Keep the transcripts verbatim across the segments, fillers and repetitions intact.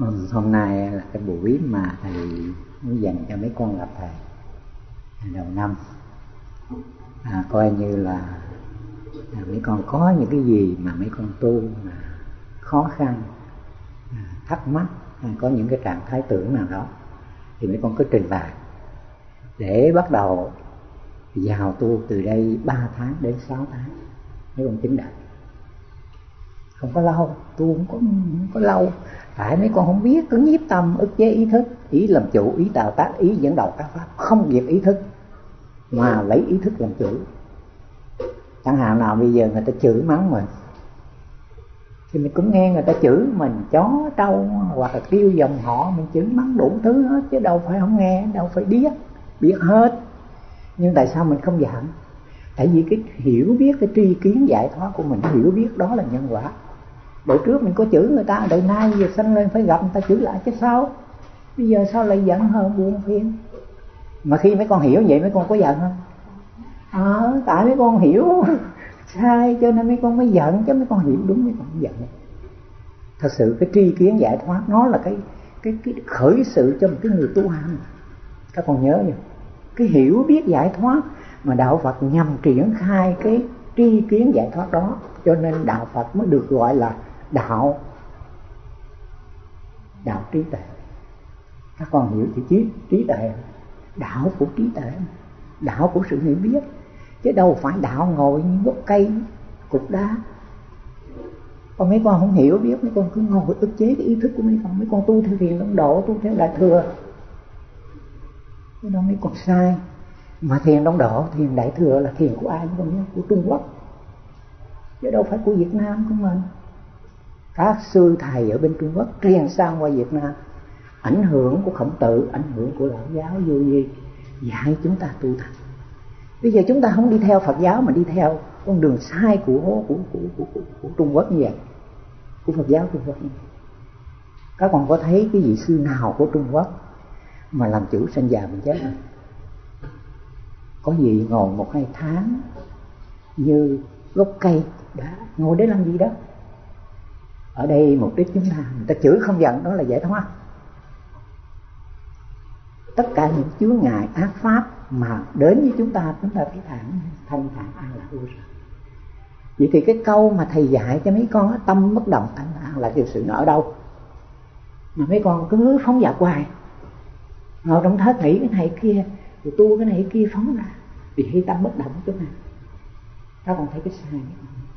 Hôm nay là cái buổi mà thầy muốn dành cho mấy con lập thầy đầu năm, à, coi như là, là mấy con có những cái gì mà mấy con tu mà khó khăn, à, thắc mắc, à, có những cái trạng thái tưởng nào đó thì mấy con cứ trình bày để bắt đầu vào tu từ đây ba tháng đến sáu tháng mấy con chứng đạt. Không có lâu, tu không có, không có lâu. Tại mấy con không biết, cứ nhiếp tâm, ức chế ý thức, ý làm chủ, ý tạo tác, ý dẫn đầu các pháp, không diệt ý thức mà lấy ý thức làm chủ. Chẳng hạn nào bây giờ người ta chửi mắng mình thì mình cũng nghe người ta chửi mình chó trâu hoặc là kêu dòng họ, mình chửi mắng đủ thứ hết, chứ đâu phải không nghe, đâu phải biết, biết hết. Nhưng tại sao mình không giận? Tại vì cái hiểu biết, cái tri kiến giải thoát của mình, hiểu biết đó là nhân quả. Đời trước mình có chửi người ta, đời nay giờ sanh lên phải gặp người ta chửi lại chứ sao? Bây giờ sao lại giận hơn buồn phiền? Mà khi mấy con hiểu vậy mấy con có giận không? À, tại mấy con hiểu sai cho nên mấy con mới giận, chứ mấy con hiểu đúng mấy con không giận. Thật sự cái tri kiến giải thoát nó là cái cái cái khởi sự cho một cái người tu hành. Các con nhớ vậy. Cái hiểu biết giải thoát mà đạo Phật nhằm triển khai cái tri kiến giải thoát đó, cho nên đạo Phật mới được gọi là đạo đạo trí tuệ. Các con hiểu chữ trí, trí tuệ, đạo của trí tuệ, đạo của sự hiểu biết, chứ đâu phải đạo ngồi như gốc cây cục đá. Còn mấy con không hiểu biết, mấy con cứ ngồi ức chế cái ý thức của mấy con. Mấy con tu theo thiền tông độ, tu theo đại thừa, cái đó mấy con sai. Mà thiền tông độ, thiền đại thừa là thiền của ai mấy con nhớ? Của Trung Quốc, chứ đâu phải của Việt Nam của mình. Các sư thầy ở bên Trung Quốc truyền sang qua Việt Nam, ảnh hưởng của Khổng Tử, ảnh hưởng của Lão giáo vô vi, dạy chúng ta tu thành. Bây giờ chúng ta không đi theo Phật giáo mà đi theo con đường sai của của của của, của, của, của Trung Quốc như vậy, của Phật giáo Trung Quốc như vậy. Các con có thấy cái vị sư nào của Trung Quốc mà làm chủ sanh già bệnh chết này? Có gì ngồi một hai tháng như gốc cây đã ngồi để làm gì đó? Ở đây mục đích chúng ta, người ta chửi không giận đó là giải thoát. Tất cả những chướng ngại ác pháp mà đến với chúng ta, chúng ta phải thẳng thanh thản an lạc vô sự. Vậy thì cái câu mà thầy dạy cho mấy con tâm bất động thanh thản là thực sự nó ở đâu? Mà mấy con cứ phóng dật hoài, ngồi trong thất nghĩ cái này kia, rồi tu cái này kia phóng ra, vì khi tâm bất động chỗ nào? Các con thấy cái sai này.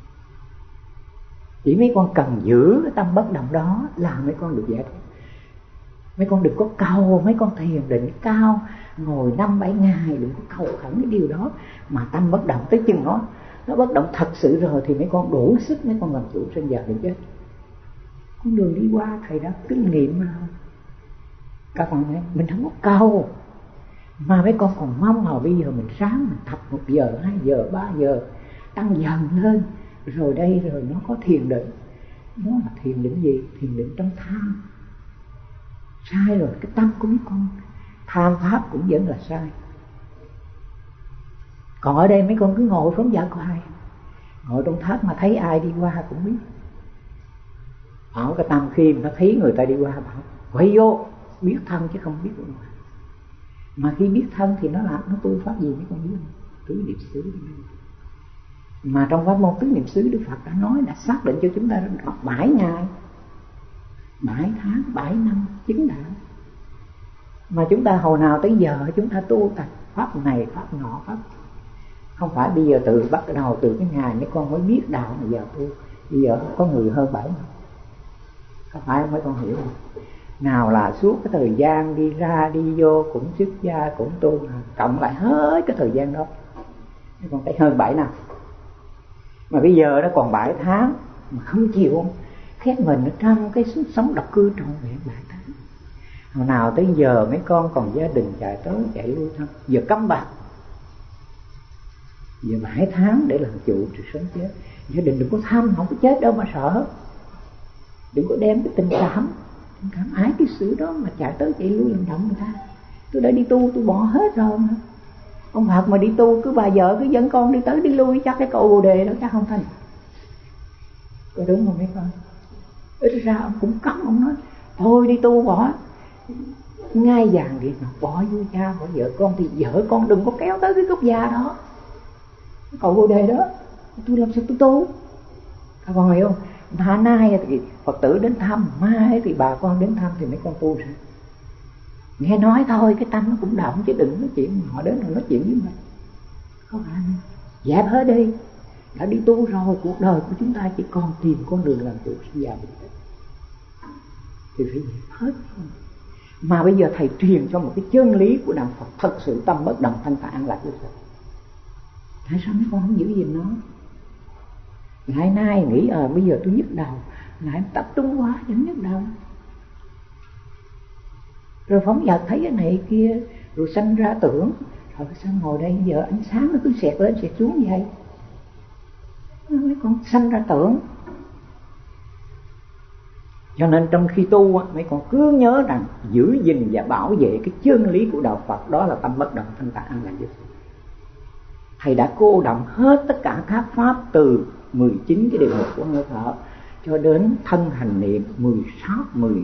Chỉ mấy con cần giữ cái tâm bất động đó là mấy con được giải thoát. Mấy con đừng có cầu, mấy con thiền định cao ngồi năm bảy ngày, đừng có cầu khẩn cái điều đó. Mà tâm bất động tới chừng nó nó bất động thật sự rồi thì mấy con đủ sức, mấy con làm chủ sinh giờ được chết. Con đường đi qua thầy đã kinh nghiệm rồi. Các con thấy mình không có cầu, mà mấy con còn mong là bây giờ mình sáng mình tập một giờ, hai giờ, ba giờ, tăng dần lên. Rồi đây rồi nó có thiền định. Nó là thiền định gì? Thiền định trong tham. Sai rồi, cái tâm của mấy con tham pháp cũng vẫn là sai. Còn ở đây mấy con cứ ngồi phóng dật hoài, ngồi trong thất mà thấy ai đi qua cũng biết. Ở cái tâm khi mà nó thấy người ta đi qua bảo quay vô, biết thân chứ không biết bên ngoài. Mà khi biết thân thì nó làm, nó tu pháp gì mấy con biết không? Tứ niệm xứ. Mà trong pháp môn tứ niệm xứ Đức Phật đã nói, đã xác định cho chúng ta rõ bảy ngày, bảy tháng, bảy năm chứng đạo. Mà chúng ta hồi nào tới giờ chúng ta tu tập pháp này, pháp nọ, pháp. Không phải bây giờ từ bắt đầu từ cái ngày mấy con mới biết đạo mà giờ tu. Bây giờ có người hơn bảy năm. Không phải mấy con hiểu không? Nào là suốt cái thời gian đi ra đi vô cũng xuất gia cũng tu, cộng lại hết cái thời gian đó mấy con thấy hơn bảy năm. Mà bây giờ nó còn bảy tháng mà không chịu không? Khép mình ở trong cái sống độc cư trọn vẹn bảy tháng. Hồi nào tới giờ mấy con còn gia đình chạy tới chạy lui thôi. Giờ cấm bạc. Giờ bảy tháng để làm chủ sự sống chết. Gia đình đừng có tham, không có chết đâu mà sợ. Đừng có đem cái tình cảm, tình cảm ái cái sự đó mà chạy tới chạy lui làm động người ta. Tôi đã đi tu, tôi bỏ hết rồi mà. Ông Phật mà đi tu cứ bà vợ cứ dẫn con đi tới đi lui, chắc cái cậu bồ đề đó chắc không thành. Có đúng không mấy con? Ít ra ông cũng cấm, ông nói thôi đi tu bỏ. Ngai vàng điện ngọc bỏ vui cha bỏ vợ con, thì vợ con đừng có kéo tới cái gốc già đó, cái cầu bồ đề đó. Tôi làm sao tôi tu? Các con hiểu không? Mà nay thì Phật tử đến thăm, mai thì bà con đến thăm, thì mấy con tu sao? Nghe nói thôi, cái tâm nó cũng động, chứ đừng nói chuyện họ đến rồi nói chuyện với mình. Không phải không? Dẹp hết đi. Đã đi tu rồi, cuộc đời của chúng ta chỉ còn tìm con đường làm chủ sinh già bình tĩnh, thì phải dẹp hết. Mà bây giờ thầy truyền cho một cái chân lý của đạo Phật, thật sự tâm bất động thanh thản an lạc vô thường. Tại sao mấy con không giữ gìn nó? Ngày nay nghĩ ờ à, bây giờ tôi nhức đầu, lại tập trung quá vẫn nhức đầu. Rồi phóng dật thấy cái này kia, rồi sanh ra tưởng, rồi sao ngồi đây giờ ánh sáng nó cứ xẹt lên xẹt xuống vậy? Mấy con sanh ra tưởng. Cho nên trong khi tu mấy con cứ nhớ rằng giữ gìn và bảo vệ cái chân lý của đạo Phật, đó là tâm bất động thanh thản an lạc vô thường. Thầy đã cô đọng hết tất cả các pháp từ mười chín cái điều mục của hơi thở cho đến thân hành niệm mười sáu mười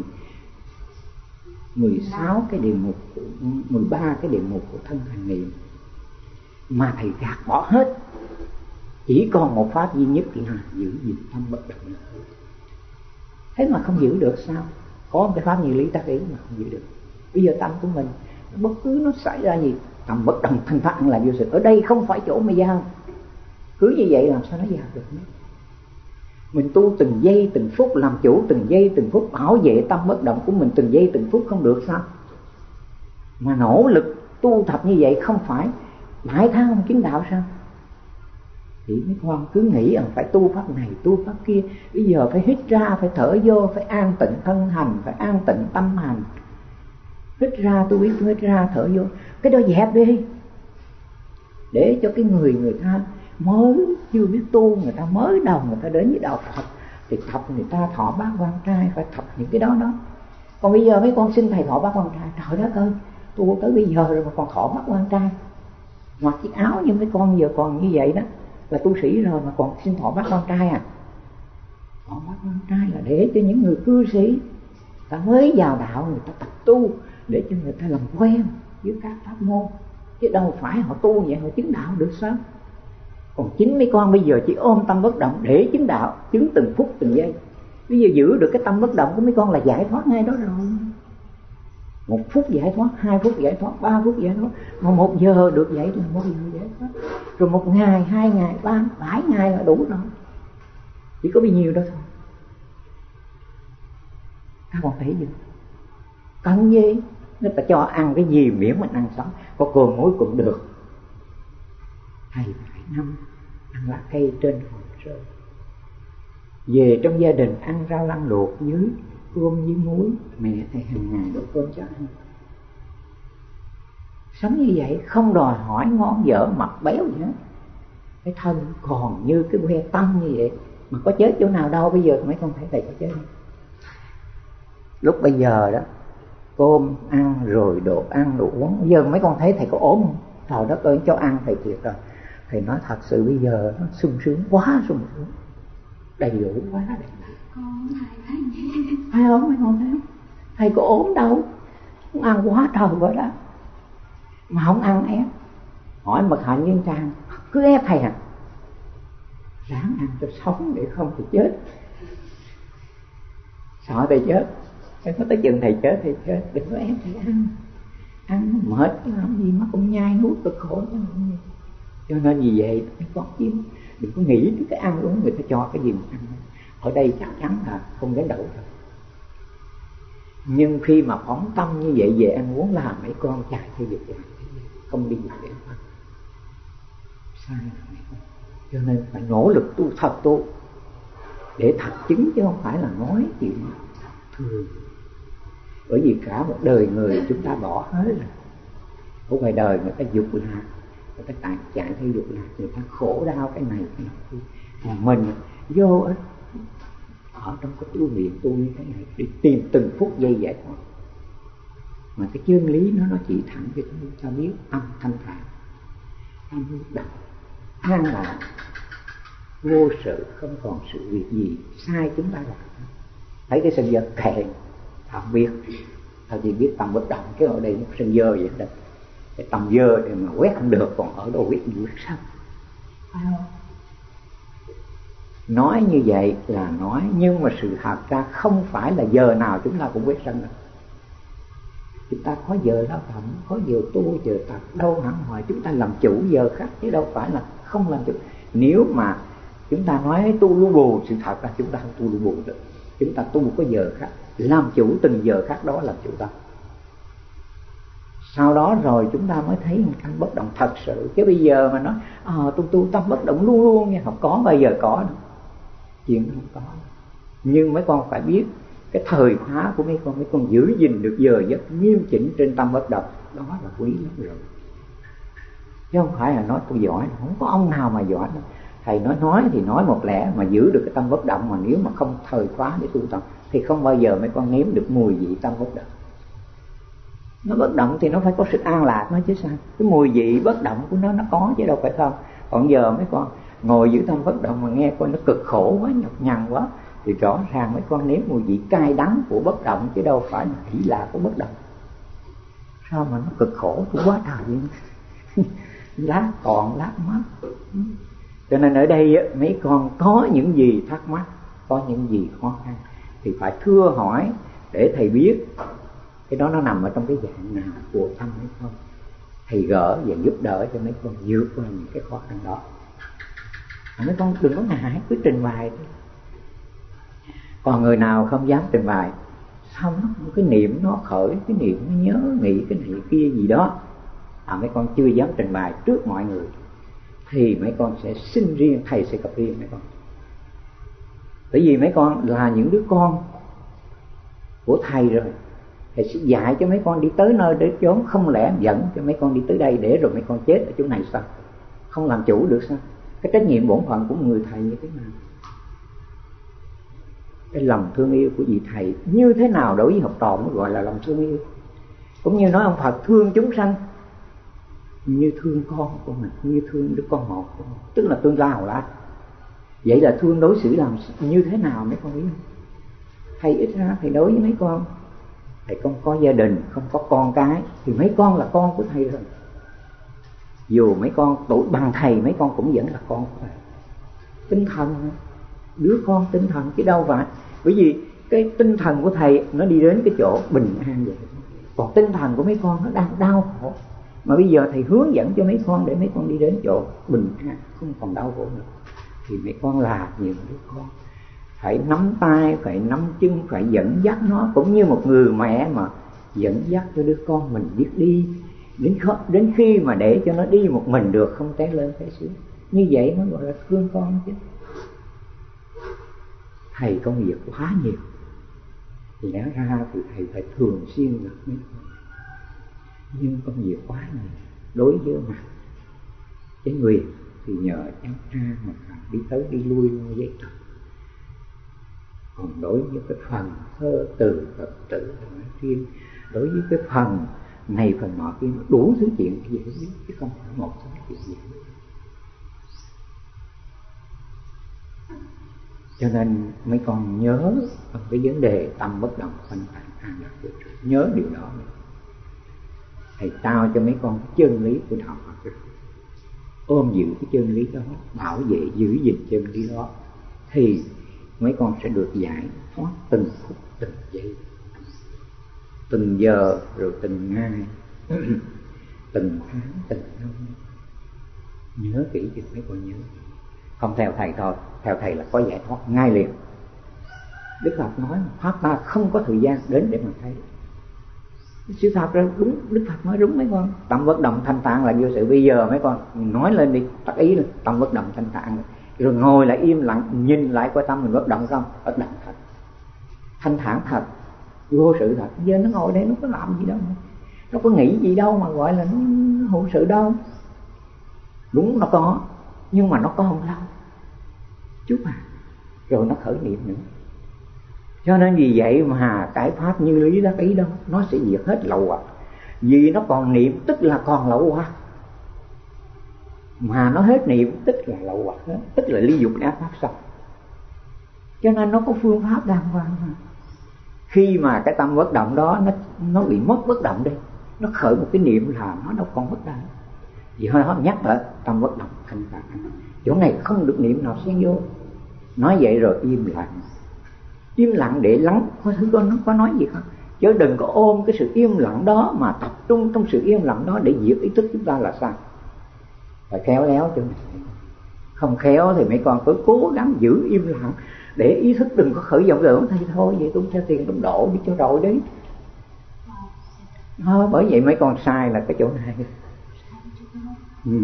mười sáu cái điều mục, mười ba cái điều mục của thân hành niệm, mà thầy gạt bỏ hết. Chỉ còn một pháp duy nhất là giữ gìn tâm bất động. Thế mà không giữ được sao? Có một cái pháp như lý tác ý mà không giữ được. Bây giờ tâm của mình bất cứ nó xảy ra gì, tâm bất động thanh thản là vô sự. Ở đây không phải chỗ mà giao. Cứ như vậy làm sao nó giao được nữa? Mình tu từng giây từng phút, làm chủ từng giây từng phút, bảo vệ tâm bất động của mình từng giây từng phút, không được sao? Mà nỗ lực tu tập như vậy không phải mãi tháng không chứng đạo sao? Thì mấy con cứ nghĩ rằng phải tu pháp này, tu pháp kia. Bây giờ phải hít ra, phải thở vô, phải an tịnh thân hành, phải an tịnh tâm hành. Hít ra, tôi biết tôi hít ra, thở vô. Cái đó dẹp đi. Để cho cái người người ta mới chưa biết tu, người ta mới đầu người ta đến với đạo Phật, thì tập người ta thọ bát quan trai, phải tập những cái đó đó. Còn bây giờ mấy con xin thầy thọ bát quan trai, trời đất ơi, tu tới bây giờ rồi mà còn thọ bát quan trai. Mặc chiếc áo như mấy con giờ còn như vậy đó, là tu sĩ rồi mà còn xin thọ bát quan trai à? Thọ bát quan trai là để cho những người cư sĩ ta mới vào đạo, người ta tập tu để cho người ta làm quen với các pháp môn, chứ đâu phải họ tu vậy họ chứng đạo được sao? Còn chính mấy con bây giờ chỉ ôm tâm bất động để chứng đạo, chứng từng phút từng giây. Bây giờ giữ được cái tâm bất động của mấy con là giải thoát ngay đó rồi. Một phút giải thoát, hai phút giải thoát, ba phút giải thoát, mà một giờ được vậy là một giờ giải thoát. Rồi một ngày, hai ngày, ba, bảy ngày là đủ rồi. Chỉ có bao nhiêu đó thôi. Các con thấy chưa? Cần gì? Người ta cho ăn cái gì miễn mình ăn sống, có cơm muối cũng được. Thầy phải năm ăn lá cây trên hồ sơ. Về trong gia đình ăn rau lăng luộc dưới cơm với muối, mẹ thầy hàng ngày đổ cơm cho ăn. Sống như vậy không đòi hỏi ngon dở mập béo gì hết. Cái thân còn như cái que tăm như vậy, mà có chết chỗ nào đâu. Bây giờ mấy con thấy thầy có chết không? Lúc bây giờ đó cơm ăn rồi đồ ăn đồ uống, bây giờ mấy con thấy thầy có ốm không? Trời đất ơi, cho ăn thầy thiệt rồi. Thầy nói thật sự bây giờ nó sung sướng quá, sung sướng đầy đủ quá đầy đủ. Con thầy thấy phải không mấy con thấy không? Thầy có ốm đâu, không ăn quá trời quá đó, mà không ăn ép. Hỏi Mật Hạnh Nguyên Trang cứ ép thầy à, ráng ăn cho sống để không thì chết. Sợ thầy chết, thầy có tới chừng thầy chết thì chết, đừng có ép thầy ăn. Ăn nó mệt làm gì mà cũng nhai nuốt cực khổ chứ. Cho nên vì vậy mấy con chứ đừng có nghĩ đến cái ăn uống người ta cho cái gì mà ăn. Ở đây chắc chắn là không đến đậu rồi. Nhưng khi mà phóng tâm như vậy về ăn uống là mấy con chạy theo dục lạc, không đi dục để ăn. Sai rồi. Cho nên phải nỗ lực tu thật tu để thật chứng, chứ không phải là nói chuyện thường. Bởi vì cả một đời người chúng ta bỏ hết rồi. Ở ngoài đời người ta dục lạc, người ta chạy, chạy theo dục lạc, người ta khổ đau cái này cái này. Còn mình vô ở, ở trong cái tu luyện tu như thế này đi tìm từng phút giây giải thoát. Mà cái chân lý nó nó chỉ thẳng cho chúng ta biết âm thanh thản, âm đậm, an lạc, vô sự, không còn sự việc gì sai chúng ta làm. Thấy cái sân vật kệ, Thảo biết, Thảo chỉ biết tâm bất động, cái ở đây nó sân dơ vậy đó. Cái tâm dơ để mà quét không được, còn ở đâu quét gì quét sao? Phải không? Nói như vậy là nói, nhưng mà sự thật ra không phải là giờ nào chúng ta cũng quét sân đâu. Chúng ta có giờ lao động, có giờ tu, giờ tập, đâu hẳn hỏi chúng ta làm chủ giờ khác, chứ đâu phải là không làm chủ. Nếu mà chúng ta nói tu lu bù, sự thật là chúng ta không tu lu bù được. Chúng ta tu có giờ khác, làm chủ từng giờ khác đó làm chủ ta. Sau đó rồi chúng ta mới thấy tâm bất động thật sự. Chứ bây giờ mà nói à, tu tu tâm bất động luôn luôn nha, không có bao giờ có đâu. Chuyện không có. Nhưng mấy con phải biết cái thời khóa của mấy con, mấy con giữ gìn được giờ giấc nghiêm chỉnh trên tâm bất động, đó là quý lắm rồi. Chứ không phải là nói tôi giỏi, không có ông nào mà giỏi đâu. Thầy nói nói thì nói một lẽ, mà giữ được cái tâm bất động, mà nếu mà không thời khóa để tu tập thì không bao giờ mấy con nếm được mùi vị tâm bất động. Nó bất động thì nó phải có sự an lạc nó chứ sao. Cái mùi vị bất động của nó nó có chứ đâu phải không. Còn giờ mấy con ngồi giữ tâm bất động mà nghe coi nó cực khổ quá, nhọc nhằn quá, thì rõ ràng mấy con nếm mùi vị cay đắng của bất động, chứ đâu phải là hỷ lạc của bất động. Sao mà nó cực khổ tôi quá trời vậy. Lát còn lát mất. Cho nên ở đây mấy con có những gì thắc mắc, có những gì khó khăn thì phải thưa hỏi để thầy biết cái đó nó nằm ở trong cái dạng nào của tâm hay không. Thầy gỡ và giúp đỡ cho mấy con vượt qua những cái khó khăn đó. Mấy con đừng có ngại, cứ trình bày thôi. Còn người nào không dám trình bày, xong nó cái niệm nó khởi, cái niệm nó nhớ nghĩ cái này kia gì đó, à mấy con chưa dám trình bày trước mọi người, thì mấy con sẽ xin riêng, thầy sẽ gặp riêng mấy con. Bởi vì mấy con là những đứa con của thầy rồi, thầy sẽ dạy cho mấy con đi tới nơi để chốn, không lẽ dẫn cho mấy con đi tới đây để rồi mấy con chết ở chỗ này sao? Không làm chủ được sao? Cái trách nhiệm bổn phận của một người thầy như thế nào? Cái lòng thương yêu của vị thầy như thế nào đối với học trò mới gọi là lòng thương yêu. Cũng như nói ông Phật thương chúng sanh như thương con của mình, như thương đứa con một của mình, tức là tương lai hầu lá. Vậy là thương đối xử làm như thế nào mấy con biết không? Thầy ít ra thầy đối với mấy con, thầy không có gia đình, không có con cái, thì mấy con là con của thầy rồi. Dù mấy con tuổi bằng thầy, mấy con cũng vẫn là con của thầy. Tinh thần, đứa con tinh thần chứ đâu phải. Bởi vì cái tinh thần của thầy nó đi đến cái chỗ bình an vậy, còn tinh thần của mấy con nó đang đau khổ. Mà bây giờ thầy hướng dẫn cho mấy con để mấy con đi đến chỗ bình an, không còn đau khổ nữa, thì mấy con là những đứa con phải nắm tay, phải nắm chân, phải dẫn dắt nó, cũng như một người mẹ mà dẫn dắt cho đứa con mình biết đi, đến đến khi mà để cho nó đi một mình được, không té lên té xuống. Như vậy mới gọi là thương con chứ. Thầy công việc quá nhiều, thì lẽ ra thì thầy phải thường xuyên gặp mấy con, nhưng công việc quá nhiều. Đối với mặt cái người thì nhờ cháu ra mà đi tới đi lui lo giấy tờ, còn đối với cái phần thơ từ Phật tử nói riêng, đối với cái phần này phần nọ kia, đủ thứ chuyện gì cũng biết, chứ không phải một số chuyện gì. Cho nên mấy con nhớ cái vấn đề tâm bất động thanh tạng an lạc, nhớ điều đó. Thầy trao cho mấy con cái chân lý của đạo Phật, ôm giữ cái chân lý đó, bảo vệ giữ gìn chân lý đó, thì mấy con sẽ được giải thoát từng phút từng giây, từng giờ, rồi từng ngày, từng tháng, từng năm. Nhớ kỹ cho mấy con nhớ. Không theo thầy thôi, theo thầy là có giải thoát ngay liền. Đức Phật nói pháp ta không có thời gian đến để mà thấy. Sự thật ra đúng, Đức Phật nói đúng mấy con. Tâm bất động thanh tạng là vô sự. Bây giờ mấy con nói lên đi, tắt ý là tâm bất động thanh tạng, rồi ngồi lại im lặng, nhìn lại coi tâm mình bất động không? Bất động thật, thanh thản thật, vô sự thật. Giờ nó ngồi đây nó có làm gì đâu, nó có nghĩ gì đâu mà gọi là nó hữu sự đâu. Đúng nó có, nhưng mà nó có không lâu chút à, rồi nó khởi niệm nữa. Cho nên vì vậy mà cái pháp như lý đắc ý đó nó sẽ diệt hết lậu hoặc. Vì nó còn niệm tức là còn lậu hoặc, mà nó hết niệm tức là lậu hoặc hết, tức là ly dục ác pháp xong. Cho nên nó có phương pháp đàng hoàng mà. Khi mà cái tâm bất động đó nó nó bị mất bất động đi, nó khởi một cái niệm là nó đâu còn bất động. Vì hơi họ nhắc lại tâm bất động thanh thản, chỗ này không được niệm nào xen vô. Nói vậy rồi im lặng, im lặng để lắng. Có thứ con nó có nói gì không? Chứ đừng có ôm cái sự im lặng đó mà tập trung trong sự im lặng đó để diệt ý thức chúng ta là sao? Phải khéo léo chỗ này. Không khéo thì mấy con cứ cố gắng giữ im lặng để ý thức đừng có khởi vọng tưởng. Thì thôi vậy tôi theo tiền đồng độ đi cho rồi đấy. À, bởi vậy mấy con sai là cái chỗ này. Ừ.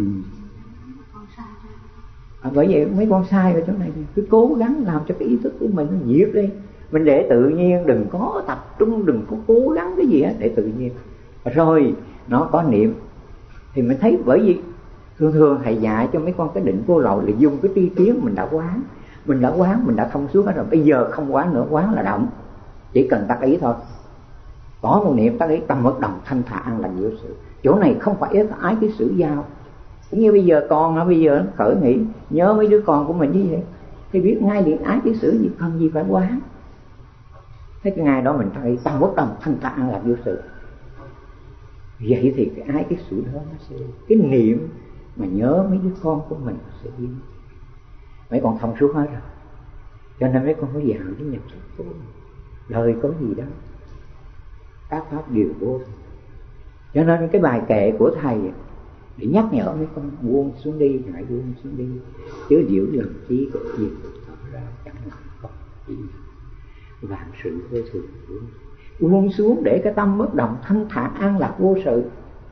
À, bởi vậy mấy con sai ở chỗ này, cứ cố gắng làm cho cái ý thức của mình nó diệt đi. Mình để tự nhiên, đừng có tập trung, đừng có cố gắng cái gì hết, để tự nhiên. Rồi nó có niệm thì mình thấy, bởi vì thường thường thầy dạy cho mấy con cái định vô lậu là dùng cái tri kiến mình đã quán, mình đã quán, mình đã thông suốt hết rồi. Bây giờ không quán nữa, quán là động, chỉ cần tác ý thôi. Có một niệm tác ý, tâm bất động thanh thản an lành vô sự. Chỗ này không phải ái cái sự giao. Cũng như bây giờ con nó bây giờ nó khởi nghĩ nhớ mấy đứa con của mình như vậy, thì biết ngay điện ái cái sự gì, cần gì phải quán. Thế cái ngày đó mình thấy tâm bất động thanh thản an lành vô sự. Vậy thì cái ái cái sự đó nó sẽ, cái niệm mà nhớ mấy đứa con của mình sẽ đi. Mấy con thông suốt hết rồi, cho nên mấy con có vào với nhập thức của mình. Đời có gì đó, các pháp đều vô. Cho nên cái bài kệ của thầy để nhắc nhở mấy con buông xuống đi, hãy buông xuống đi, chứ giữ lòng trí của gì tỏ ra chẳng là có gì. Vạn sự vô thường buông, buông xuống để cái tâm bất động thanh thản an lạc vô sự.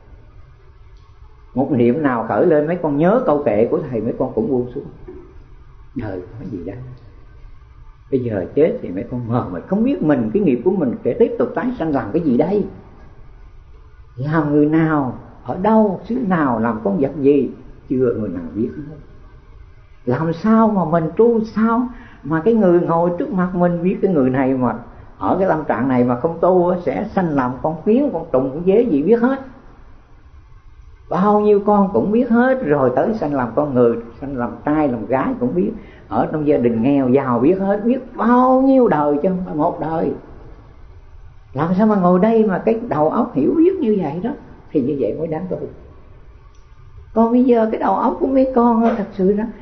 Một niệm nào khởi lên mấy con nhớ câu kệ của thầy, mấy con cũng buông xuống. Đời có gì đó, bây giờ chết thì mấy con mờ mịt không biết mình, cái nghiệp của mình sẽ tiếp tục tái sanh làm cái gì đây, làm người nào, ở đâu, xứ nào, làm con vật gì, chưa người nào biết hết. Làm sao mà mình tu sao mà cái người ngồi trước mặt mình biết cái người này mà ở cái tâm trạng này mà không tu sẽ sanh làm con kiến, con trùng, con dế gì biết hết. Bao nhiêu con cũng biết hết, rồi tới sanh làm con người, sanh làm trai làm gái cũng biết, ở trong gia đình nghèo giàu biết hết, biết bao nhiêu đời chứ không phải một đời. Làm sao mà ngồi đây mà cái đầu óc hiểu biết như vậy đó, thì như vậy mới đáng tu. Còn bây giờ cái đầu óc của mấy con thật sự đó,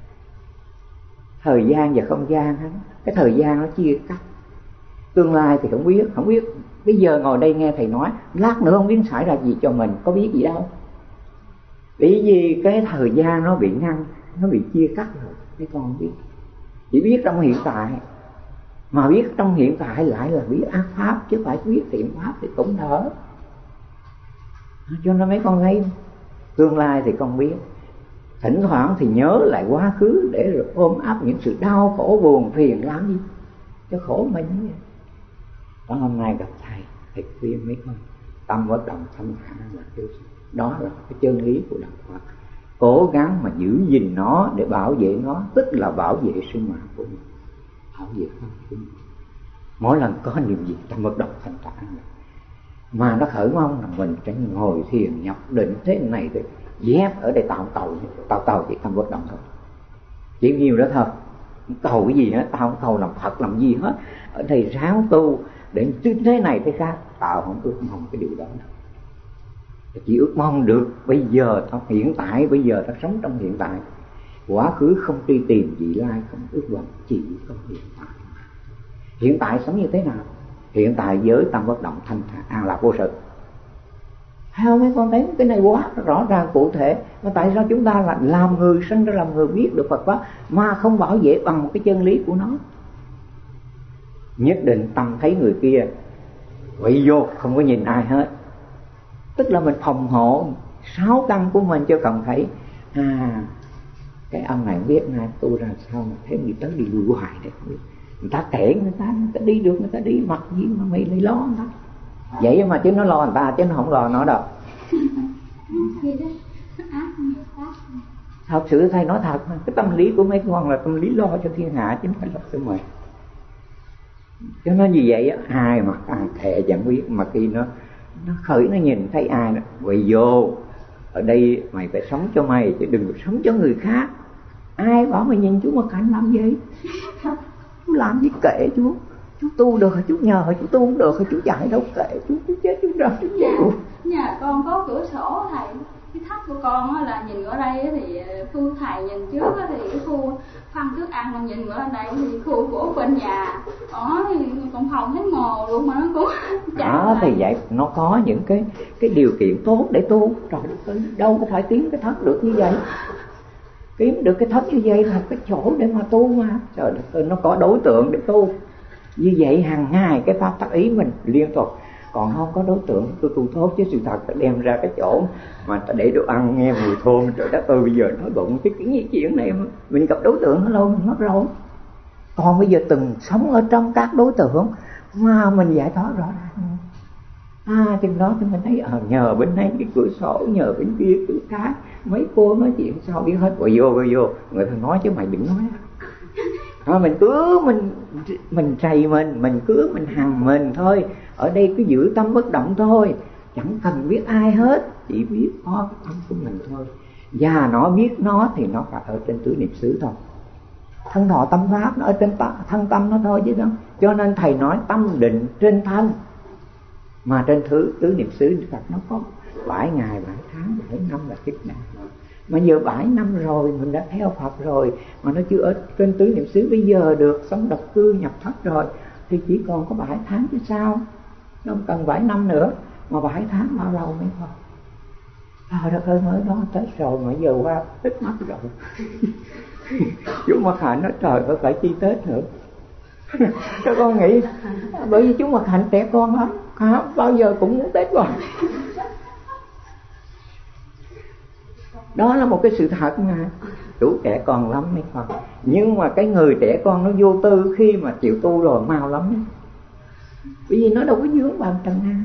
thời gian và không gian đó, cái thời gian nó chia cắt. Tương lai thì không biết, không biết. Bây giờ ngồi đây nghe thầy nói, lát nữa không biết xảy ra gì cho mình, có biết gì đâu. Bởi vì cái thời gian nó bị ngăn, nó bị chia cắt rồi, mấy con không biết. Chỉ biết trong hiện tại, mà biết trong hiện tại lại là biết ác pháp, chứ phải biết thiện pháp thì cũng đỡ. Cho nên mấy con thấy tương lai thì con biết, thỉnh thoảng thì nhớ lại quá khứ để rồi ôm ấp những sự đau khổ buồn phiền làm gì cho khổ mình. Đó, hôm nay gặp thầy, thầy khuyên mấy con tâm bất động thanh thản là vô sự. Đó là cái chân lý của đạo Phật. Cố gắng mà giữ gìn nó để bảo vệ nó, tức là bảo vệ sinh mạng của mình, bảo vệ pháp của mình. Mỗi lần có niệm gì tâm bất động thanh thản mà nó khởi mong là mình sẽ ngồi thiền nhập định thế này thì dép ở đây tạo cầu, tạo cầu chỉ tâm bất động thôi, chỉ nhiều đó thôi. Cầu cái gì hết, tao không cầu làm Phật làm gì hết, ở đây ráng tu để thế này thế khác. Tao không ước mong cái điều đó đâu, chỉ ước mong được bây giờ tao hiện tại, bây giờ tao sống trong hiện tại, quá khứ không truy tìm, vị lai không ước vọng, chỉ có hiện tại. Hiện tại sống như thế nào? Hiện tại với tâm bất động thanh thản an lạc vô sự. Thấy không mấy con thấy cái này quá rõ ràng cụ thể. Mà tại sao chúng ta là làm người, sinh ra làm người biết được Phật pháp mà không bảo vệ bằng một cái chân lý của nó? Nhất định tâm thấy người kia quậy vô, không có nhìn ai hết, tức là mình phòng hộ sáu căn của mình, cho cần thấy à cái ông này biết nay tu ra sao mà thấy người tới đi lui hoài đấy. Người ta kể người ta, người ta đi được, người ta đi mặc gì mà mày lại lo người ta. Vậy mà chứ nó lo người ta chứ nó không lo nó đâu. Thật sự thầy nói thật, cái tâm lý của mấy con là tâm lý lo cho thiên hạ chứ không phải lo cho mình. Cho nên vì vậy ai mà ai thề chẳng biết, mà khi nó nó khởi nó nhìn thấy ai đó quay vô, ở đây mày phải sống cho mày chứ đừng sống cho người khác. Ai bảo mày nhìn chú mà cảnh làm gì? Chú làm gì kệ chú, chú tu được chú nhờ chú tu không được chú chạy đâu kệ chú chú chết chú ra chú nhà, nhà con có cửa sổ thầy, cái thất của con á là nhìn ở đây thì khu thầy nhìn trước á thì cái khu phân thức ăn, còn nhìn ở đây thì khu của bên nhà đó thì còn phòng thấy mồ luôn mà nó cũng đó thì vậy nó có những cái cái điều kiện tốt để tu. Trời đất ơi, đâu có phải kiếm cái thất được như vậy, kiếm được cái thất như vậy là cái chỗ để mà tu mà. Trời đất ơi, nó có đối tượng để tu như vậy hàng ngày cái pháp tác ý mình liên tục. Còn không có đối tượng tôi tu tốt, chứ sự thật phải đem ra cái chỗ mà ta để đồ ăn nghe mùi thơm. Trời đất ơi, bây giờ nói bụng cái cái chuyện này mình gặp đối tượng nó lâu mình mất rồi. Còn bây giờ từng sống ở trong các đối tượng mà mình giải thoát rõ ràng. À chừng đó thì mình thấy à, nhờ bên đây cái cửa sổ, nhờ bên kia cửa cái, mấy cô nói chuyện sao biết hết. Rồi vô vô vô người ta nói chứ mày đừng nói. À, mình cứ mình mình trầy mình mình cứ mình hằng mình thôi. Ở đây cứ giữ tâm bất động thôi, chẳng cần biết ai hết, chỉ biết có cái tâm của mình thôi. Và nó biết nó thì nó phải ở trên tứ niệm xứ thôi. Thân thọ tâm pháp nó ở trên thân tâm nó thôi chứ đâu. Cho nên thầy nói tâm định trên thân, mà trên thứ tứ niệm xứ Phật nó có bảy ngày, bảy tháng, bảy năm là kiếp nạn. Mà giờ bảy năm rồi mình đã theo Phật rồi mà nó chưa ở trên tứ niệm xứ, bây giờ được sống độc cư nhập thất rồi thì chỉ còn có bảy tháng chứ sao, không cần bảy năm nữa. Mà bảy tháng bao lâu mới thôi. Trời đất ơi, mới đó tới rồi mà giờ qua Tết mất rồi. Chú Mật Hạnh nói trời ơi phải chi Tết nữa. Các con nghĩ bởi vì chú Mật Hạnh trẻ con lắm, à, bao giờ cũng muốn Tết rồi. Đó là một cái sự thật mà. Chú trẻ con lắm mấy con. Nhưng mà cái người trẻ con nó vô tư khi mà chịu tu rồi mau lắm ấy. Bởi vì nó đâu có vướng bằng trần gian.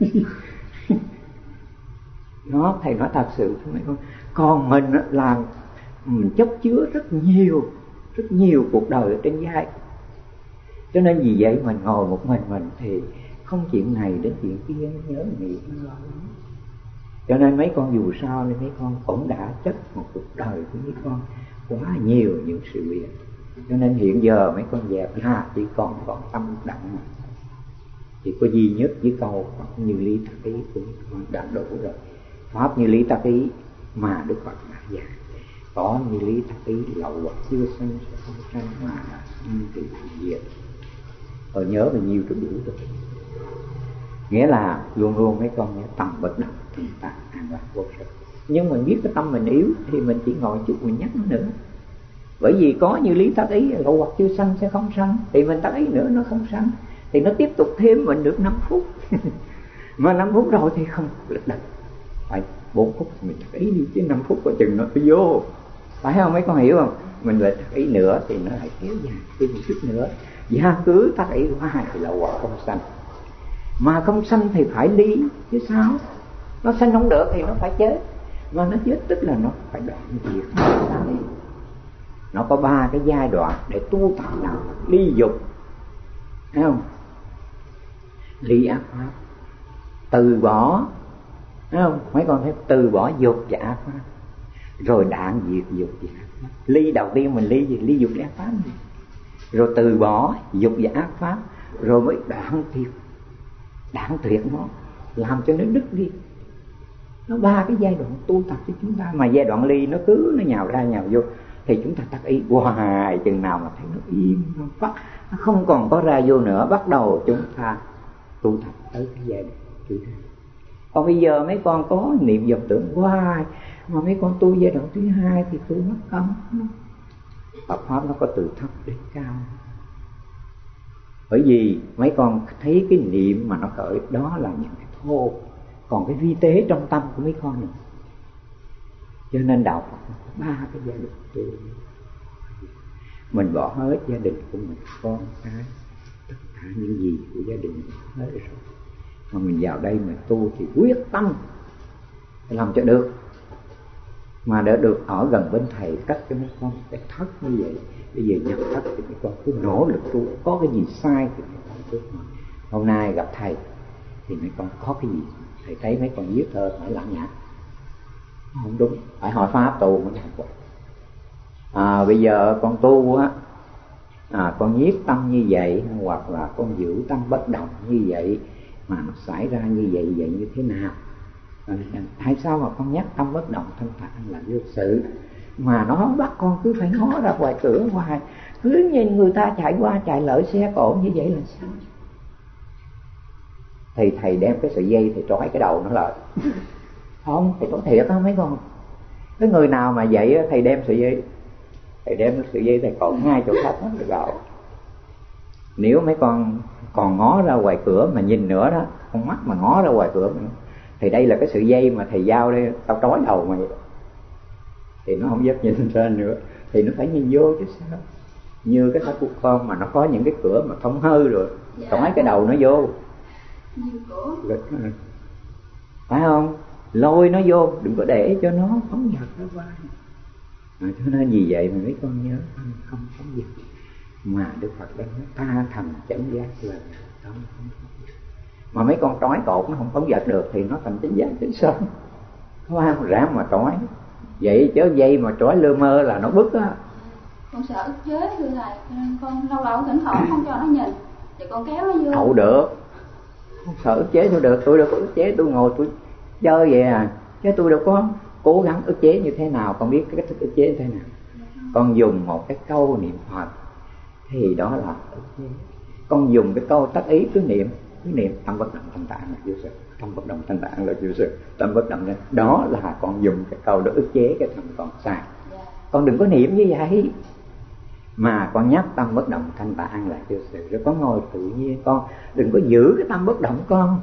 Nó thầy nói thật sự thôi mấy con. Còn mình là mình chất chứa rất nhiều, rất nhiều cuộc đời ở trên vai. Cho nên vì vậy mình ngồi một mình mình thì không chuyện này đến chuyện kia, nhớ nghĩ nó lo lắng. Cho nên mấy con dù sao nên mấy con cũng đã chất một cuộc đời của mấy con quá nhiều những sự việc. Cho nên hiện giờ mấy con dẹp là chỉ còn còn tâm động, chỉ có duy nhất với câu Pháp như lý tác ý của mấy con đã đủ rồi. Pháp như lý tác ý mà Đức Phật đã dạy. Có như lý tác ý lậu hoặc chưa sanh sẽ không sanh mà như tự diệt. Rồi nhớ mình nhiều chút đủ rồi. Nghĩa là luôn luôn mấy con nhớ tâm bất động thì ta an lạc vô sự. Nhưng mình biết cái tâm mình yếu thì mình chỉ ngồi chút mình nhắc nó nữa. Bởi vì có như lý tác ý lậu hoặc chưa sanh sẽ không sanh, thì mình tác ý nữa nó không sanh, thì nó tiếp tục thêm mình được năm phút. Mà năm phút rồi thì không lực đật, phải bốn phút mình tác ý đi, chứ năm phút coi chừng nó phải vô. Phải không mấy con hiểu không? Mình lại tác ý nữa thì nó lại kéo dài thêm một chút nữa. Và cứ tác ý hoài thì lậu hoặc không sanh. Mà không sanh thì phải ly chứ sao. Nó sanh không được thì nó phải chết. Mà nó chết tức là nó phải đoạn diệt. Nó có ba cái giai đoạn để tu tập đạo. Ly dục, thấy không? Ly ác pháp, từ bỏ, thấy không? Mấy con thấy từ bỏ dục và ác pháp, rồi đoạn diệt dục và ác pháp. Ly đầu tiên mình ly gì? Ly dục và ác pháp gì? Rồi từ bỏ dục và ác pháp, rồi mới đoạn tuyệt. Đoạn tuyệt nó, làm cho nó đứt đi. Nó ba cái giai đoạn tu tập cho chúng ta. Mà giai đoạn ly nó cứ nó nhào ra nhào vô thì chúng ta tác ý hoài, chừng nào mà thấy nó im, nó phát, nó không còn có ra vô nữa, bắt đầu chúng ta tu tập tới cái giai đoạn thứ hai. Còn bây giờ mấy con có niệm vọng tưởng hoài, mà mấy con tu giai đoạn thứ hai thì tu mất công. Phật pháp nó có từ thấp đến cao. Bởi vì mấy con thấy cái niệm mà nó khởi đó là những cái thô, còn cái vi tế trong tâm của mấy con nữa. Cho nên đạo Phật có ba cái giai đoạn tu. Mình bỏ hết gia đình của mình, con cái, tất cả những gì của gia đình mình hết rồi. Mà mình vào đây mình tu thì quyết tâm phải làm cho được. Mà để được ở gần bên thầy cắt cho mấy con cái thất như vậy. Bây giờ nhập thất thì mấy con cứ nỗ lực tu. Có cái gì sai thì mấy con tu. Hôm nay gặp thầy thì mấy con có cái gì, thầy thấy mấy con viết thơ phải lặng nhã, không đúng, phải hỏi pháp tu mới làm. À bây giờ con tu á, à, con nhiếp tâm như vậy, hoặc là con giữ tâm bất động như vậy, mà nó xảy ra như vậy vậy như thế nào? À, tại sao mà con nhắc tâm bất động thanh thản là vô sự, mà nó bắt con cứ phải ngó ra ngoài cửa hoài, cứ nhìn người ta chạy qua chạy lại xe cộ như vậy là sao? Thì thầy đem cái sợi dây thì trói cái đầu nó lại. Không, thầy trói thiệt á mấy con. Cái người nào mà vậy thầy đem sợi dây, thầy đem sợi dây thầy cột ngay chỗ thấp hết rồi. Nếu mấy con còn ngó ra ngoài cửa mà nhìn nữa đó, con mắt mà ngó ra ngoài cửa nữa, thì đây là cái sợi dây mà thầy giao đây, tao trói đầu mày, thì nó không dám nhìn ra nữa, thì nó phải nhìn vô chứ sao. Như cái tháp của con mà nó có những cái cửa mà thông hơi rồi, dạ, trói cái đầu nó vô, phải không? Lôi nó vô, đừng có để cho nó phóng dật nó qua. À, cho nên vì vậy mà mấy con nhớ không, không phóng dật. Mà Đức Phật đã nói ta thành chánh giác là không phóng dật. Mà mấy con trói cột nó không phóng dật được thì nó thành chánh giác chứ sao? Có ai mà ráng mà trói vậy chứ dây mà trói lơ mơ là nó bứt á. Con sợ ức chế thưa thầy, con lâu lâu thỉnh thoảng không cho nó nhìn thì con kéo nó vô. Không được, không sợ ức chế tôi được, tôi đâu có ức chế, tôi ngồi tôi chơi vậy à, chứ tôi đâu có cố gắng ức chế như thế nào. Con biết cái cách thức ức chế như thế nào? Con dùng một cái câu niệm Phật thì đó là ức chế. Con dùng cái câu tác ý cứ niệm, cứ niệm tâm bất động thanh tạng là vô sự, tâm bất động thanh tạng là vô sự, tâm bất động, đó là con dùng cái câu đó ức chế cái tâm con sai. Con đừng có niệm như vậy, mà con nhắc tâm bất động thanh tạng là vô sự, rồi con ngồi tự nhiên. Con đừng có giữ cái tâm bất động con,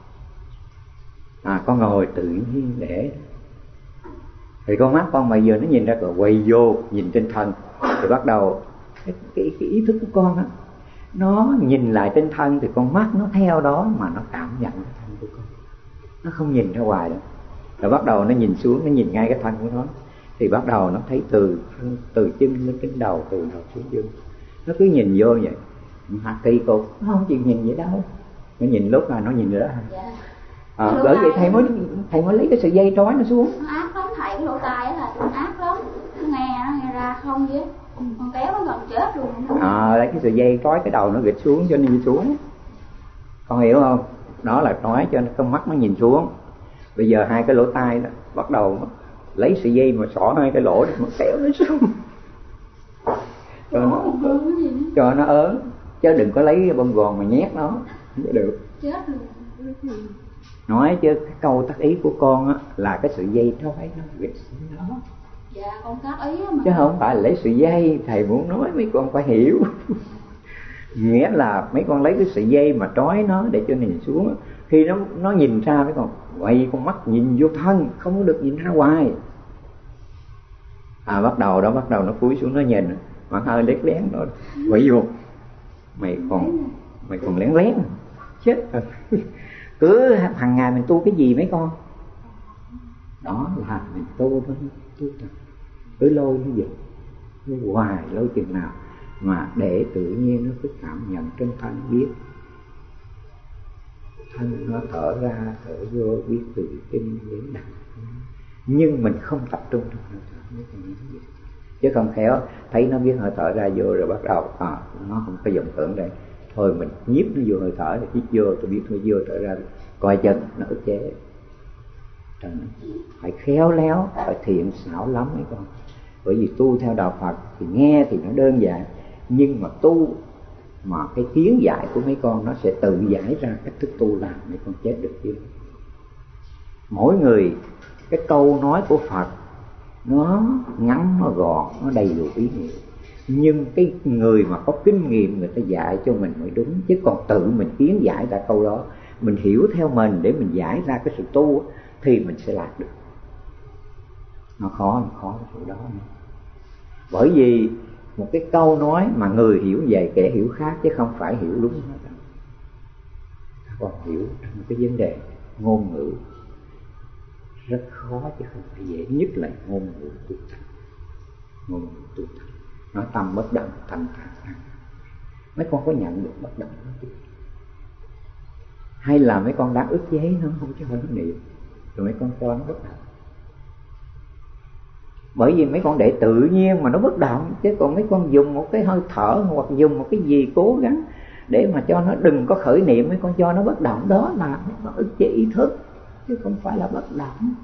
à, con ngồi tự nhiên để thì con mắt con mà giờ nó nhìn ra cửa quay vô nhìn trên thân, rồi bắt đầu cái, cái, cái ý thức của con á, nó nhìn lại trên thân thì con mắt nó theo đó mà nó cảm nhận cái thân của con, nó không nhìn ra ngoài đâu. Rồi bắt đầu nó nhìn xuống, nó nhìn ngay cái thân của nó, thì bắt đầu nó thấy từ từ chân lên đến đầu, từ đầu xuống chân, nó cứ nhìn vô vậy. Mà kỳ cục nó không chịu nhìn vậy đâu, nó nhìn lúc là nó nhìn đó. À, bởi vậy thầy mới thầy mới lấy cái sợi dây trói nó xuống. Nó ác lắm thầy, cái lỗ tai á thầy, nó ác lắm, nó nghe nó nghe ra không vậy, con kéo nó gần chết luôn. À, lấy cái sợi dây trói cái đầu nó gịch xuống cho nó nhìn xuống, con hiểu không? Đó là trói cho con mắt nó nhìn xuống. Bây giờ hai cái lỗ tai đó bắt đầu lấy sợi dây mà xỏ hai cái lỗ để mà kéo nó xuống cho nó cho nó ớn, chứ đừng có lấy bông gòn mà nhét nó, không có được, chết luôn. Nói chứ cái câu tác ý của con á là cái sợi dây trói nó gịch xuống đó. Dạ con tác ý mà, chứ không phải là lấy sợi dây. Thầy muốn nói mấy con phải hiểu nghĩa là mấy con lấy cái sợi dây mà trói nó để cho nó nhìn xuống, khi nó nó nhìn ra mấy con quay con mắt nhìn vô thân, không có được nhìn ra ngoài. À, bắt đầu đó bắt đầu nó cúi xuống nó nhìn, mà hơi lén lén đó quay vô, mày còn mày còn lén lén chết rồi. Cứ hàng ngày mình tu cái gì mấy con, đó là mình tu thôi, tu thật, cứ lôi nó vậy, cứ hoài lôi chừng nào mà để tự nhiên nó cứ cảm nhận trên thân, biết thân nó thở ra thở vô, biết từ kinh đến đằng, nhưng mình không tập trung trong hơi thở mới còn như vậy. Chứ không khéo thấy nó biết hơi thở ra vô rồi bắt đầu à, nó không có vọng tưởng đây, thôi mình nhiếp nó vô hơi thở thì hít vô, tôi biết nó vô thở ra, coi chân nó ức chế. Trời, phải khéo léo, phải thiện xảo lắm mấy con. Bởi vì tu theo đạo Phật thì nghe thì nó đơn giản, nhưng mà tu mà cái kiến giải của mấy con nó sẽ tự giải ra cách thức tu làm, mấy con chết được chứ. Mỗi người cái câu nói của Phật nó ngắn, nó gọn, nó đầy đủ ý nghĩa, nhưng cái người mà có kinh nghiệm người ta dạy cho mình mới đúng. Chứ còn tự mình kiến giải ra câu đó, mình hiểu theo mình để mình giải ra cái sự tu thì mình sẽ lạc được. Nó khó, nó khó cái sự đó nữa. Bởi vì một cái câu nói mà người hiểu vậy kẻ hiểu khác, chứ không phải hiểu đúng hết đâu. Còn hiểu trong cái vấn đề ngôn ngữ rất khó chứ không phải dễ, nhất là ngôn ngữ tu tập. Ngôn ngữ tu tập nói tâm bất động thanh thản, mấy con có nhận được bất động đó chứ? Hay là mấy con đã ức chế nó không cho nó niệm, rồi mấy con cho nó bất động? Bởi vì mấy con để tự nhiên mà nó bất động, chứ còn mấy con dùng một cái hơi thở hoặc dùng một cái gì cố gắng để mà cho nó đừng có khởi niệm, mấy con cho nó bất động, đó là mấy con ức chế ý thức, chứ không phải là bất động.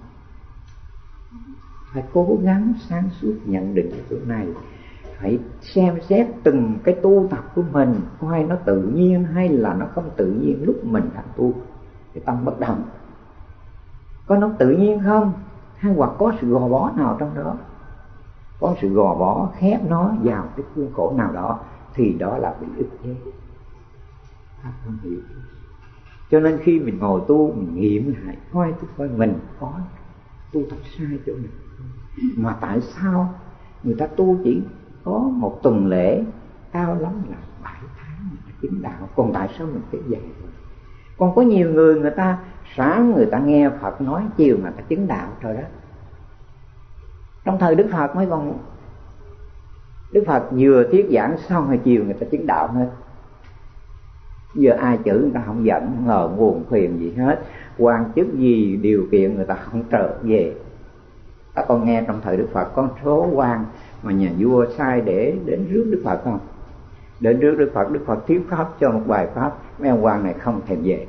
Phải cố gắng sáng suốt nhận định cái chỗ này, phải xem xét từng cái tu tập của mình coi nó tự nhiên hay là nó không tự nhiên lúc mình đang tu cái tâm bất động. Có nó tự nhiên không, hay hoặc có sự gò bó nào trong đó, có sự gò bó khép nó vào cái khuôn khổ nào đó thì đó là bị ức chế. Không hiểu. Cho nên khi mình ngồi tu, mình nghiệm lại coi coi mình có tu tập sai chỗ nào, mà tại sao người ta tu chỉ có một tuần lễ, cao lắm là bảy tháng người ta chứng đạo, còn tại sao mình phải vậy rồi? Còn có nhiều người, người ta sáng người ta nghe Phật nói, chiều mà ta chứng đạo rồi đó. Trong thời Đức Phật mấy con, Đức Phật vừa thuyết giảng xong rồi chiều người ta chứng đạo hết. Giờ ai chữ người ta không giận, ngờ nguồn phiền gì hết, quan chức gì điều kiện người ta không trở về. Ta còn nghe trong thời Đức Phật có số quan mà nhà vua sai để đến rước Đức Phật không? Đến rước Đức Phật, Đức Phật thuyết pháp cho một bài pháp, mấy ông quan này không thèm về.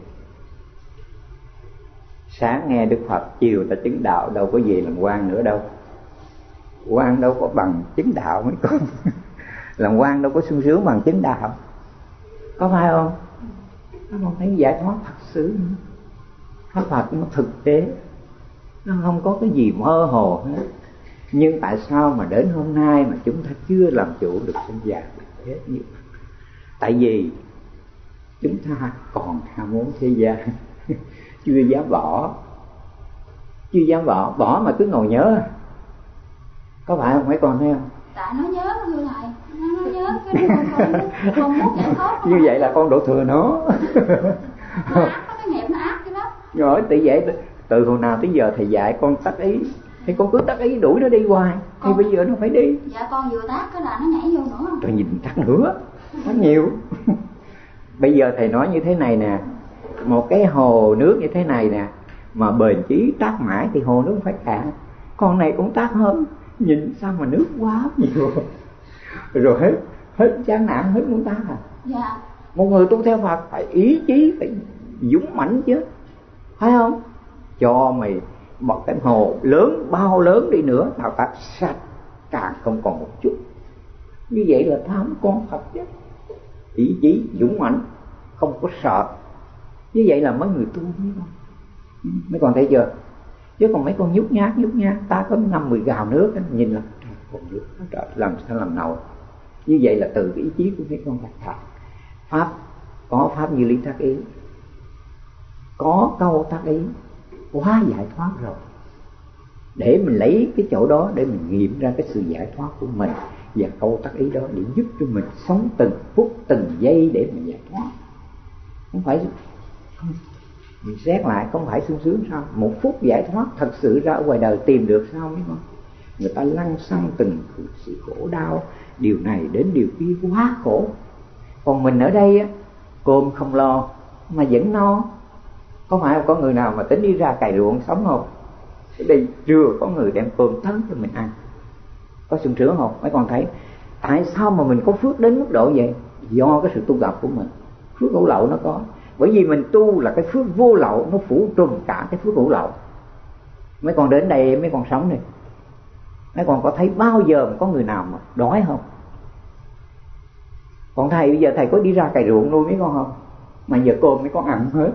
Sáng nghe Đức Phật, chiều ta chứng đạo, đâu có về làm quan nữa đâu. Quan đâu có bằng chứng đạo mấy con. Làm quan đâu có sung sướng bằng chứng đạo, có phải không? Nó không thấy giải thoát thật sự. Pháp Phật nó thực tế, nó không có cái gì mơ hồ hết. Nhưng tại sao mà đến hôm nay mà chúng ta chưa làm chủ được sinh già bệnh chết như vậy? Tại vì chúng ta còn ham muốn thế gian, chưa dám bỏ, chưa dám bỏ, bỏ mà cứ ngồi nhớ. Có phải không mấy con thấy không? Tại nó nhớ thưa thầy, nó, nó nhớ cái nó không, không muốn giải thoát. Như vậy là con đổ thừa nó. Nó ác, có cái nghiệp nó ác cái đó. Rồi tự vậy, từ hồi nào tới giờ thầy dạy con tắt ý, thì con cứ tắt ý đuổi nó đi hoài, con, thì bây giờ nó phải đi. Dạ con vừa tắt cái là nó nhảy vô nữa. Rồi nhìn tắt nữa, nó nhiều. Bây giờ thầy nói như thế này nè, một cái hồ nước như thế này nè, mà bền chí tắt mãi thì hồ nước phải cạn. Con này cũng tắt hơn, nhìn sao mà nước quá nhiều. Rồi hết, hết chán nản, hết muốn tắt à. Dạ. Một người tu theo Phật phải ý chí, phải dũng mãnh chứ, phải không? Cho mày một cái hồ lớn, bao lớn đi nữa, tao tắt sạch, càng không còn một chút. Như vậy là tham con Phật chứ. Ý chí, dũng mãnh, không có sợ. Như vậy là mấy người tu mấy con. Mấy con thấy chưa? Chứ còn mấy con nhút nhát, nhút nhát, ta có năm mười gào nước, nhìn là còn nước, trời, làm sao làm nổi. Như vậy là từ cái ý chí của mấy con đặt thật. Pháp, có pháp như lý tác ý, có câu tác ý, quá giải thoát rồi. Để mình lấy cái chỗ đó để mình nghiệm ra cái sự giải thoát của mình, và câu tác ý đó để giúp cho mình sống từng phút từng giây để mình giải thoát. Không phải không, mình xét lại không phải sung sướng sao? Một phút giải thoát thật sự ra ở ngoài đời tìm được sao mấy con? Người ta lăn xăng từng sự khổ đau, điều này đến điều kia quá khổ. Còn mình ở đây á, cơm không lo mà vẫn no. Có phải có người nào mà tính đi ra cày ruộng sống không? Ở đây chưa có người đem cơm tới cho mình ăn. Có sung sướng không? Mấy con thấy tại sao mà mình có phước đến mức độ vậy? Do cái sự tu tập của mình. Phước hữu lậu nó có. Bởi vì mình tu là cái phước vô lậu, nó phủ trùm cả cái phước hữu lậu. Mấy con đến đây, mấy con sống này, mấy con có thấy bao giờ mà có người nào mà đói không? Còn thầy bây giờ thầy có đi ra cày ruộng nuôi mấy con không? Mà giờ cơm mấy con ăn hết.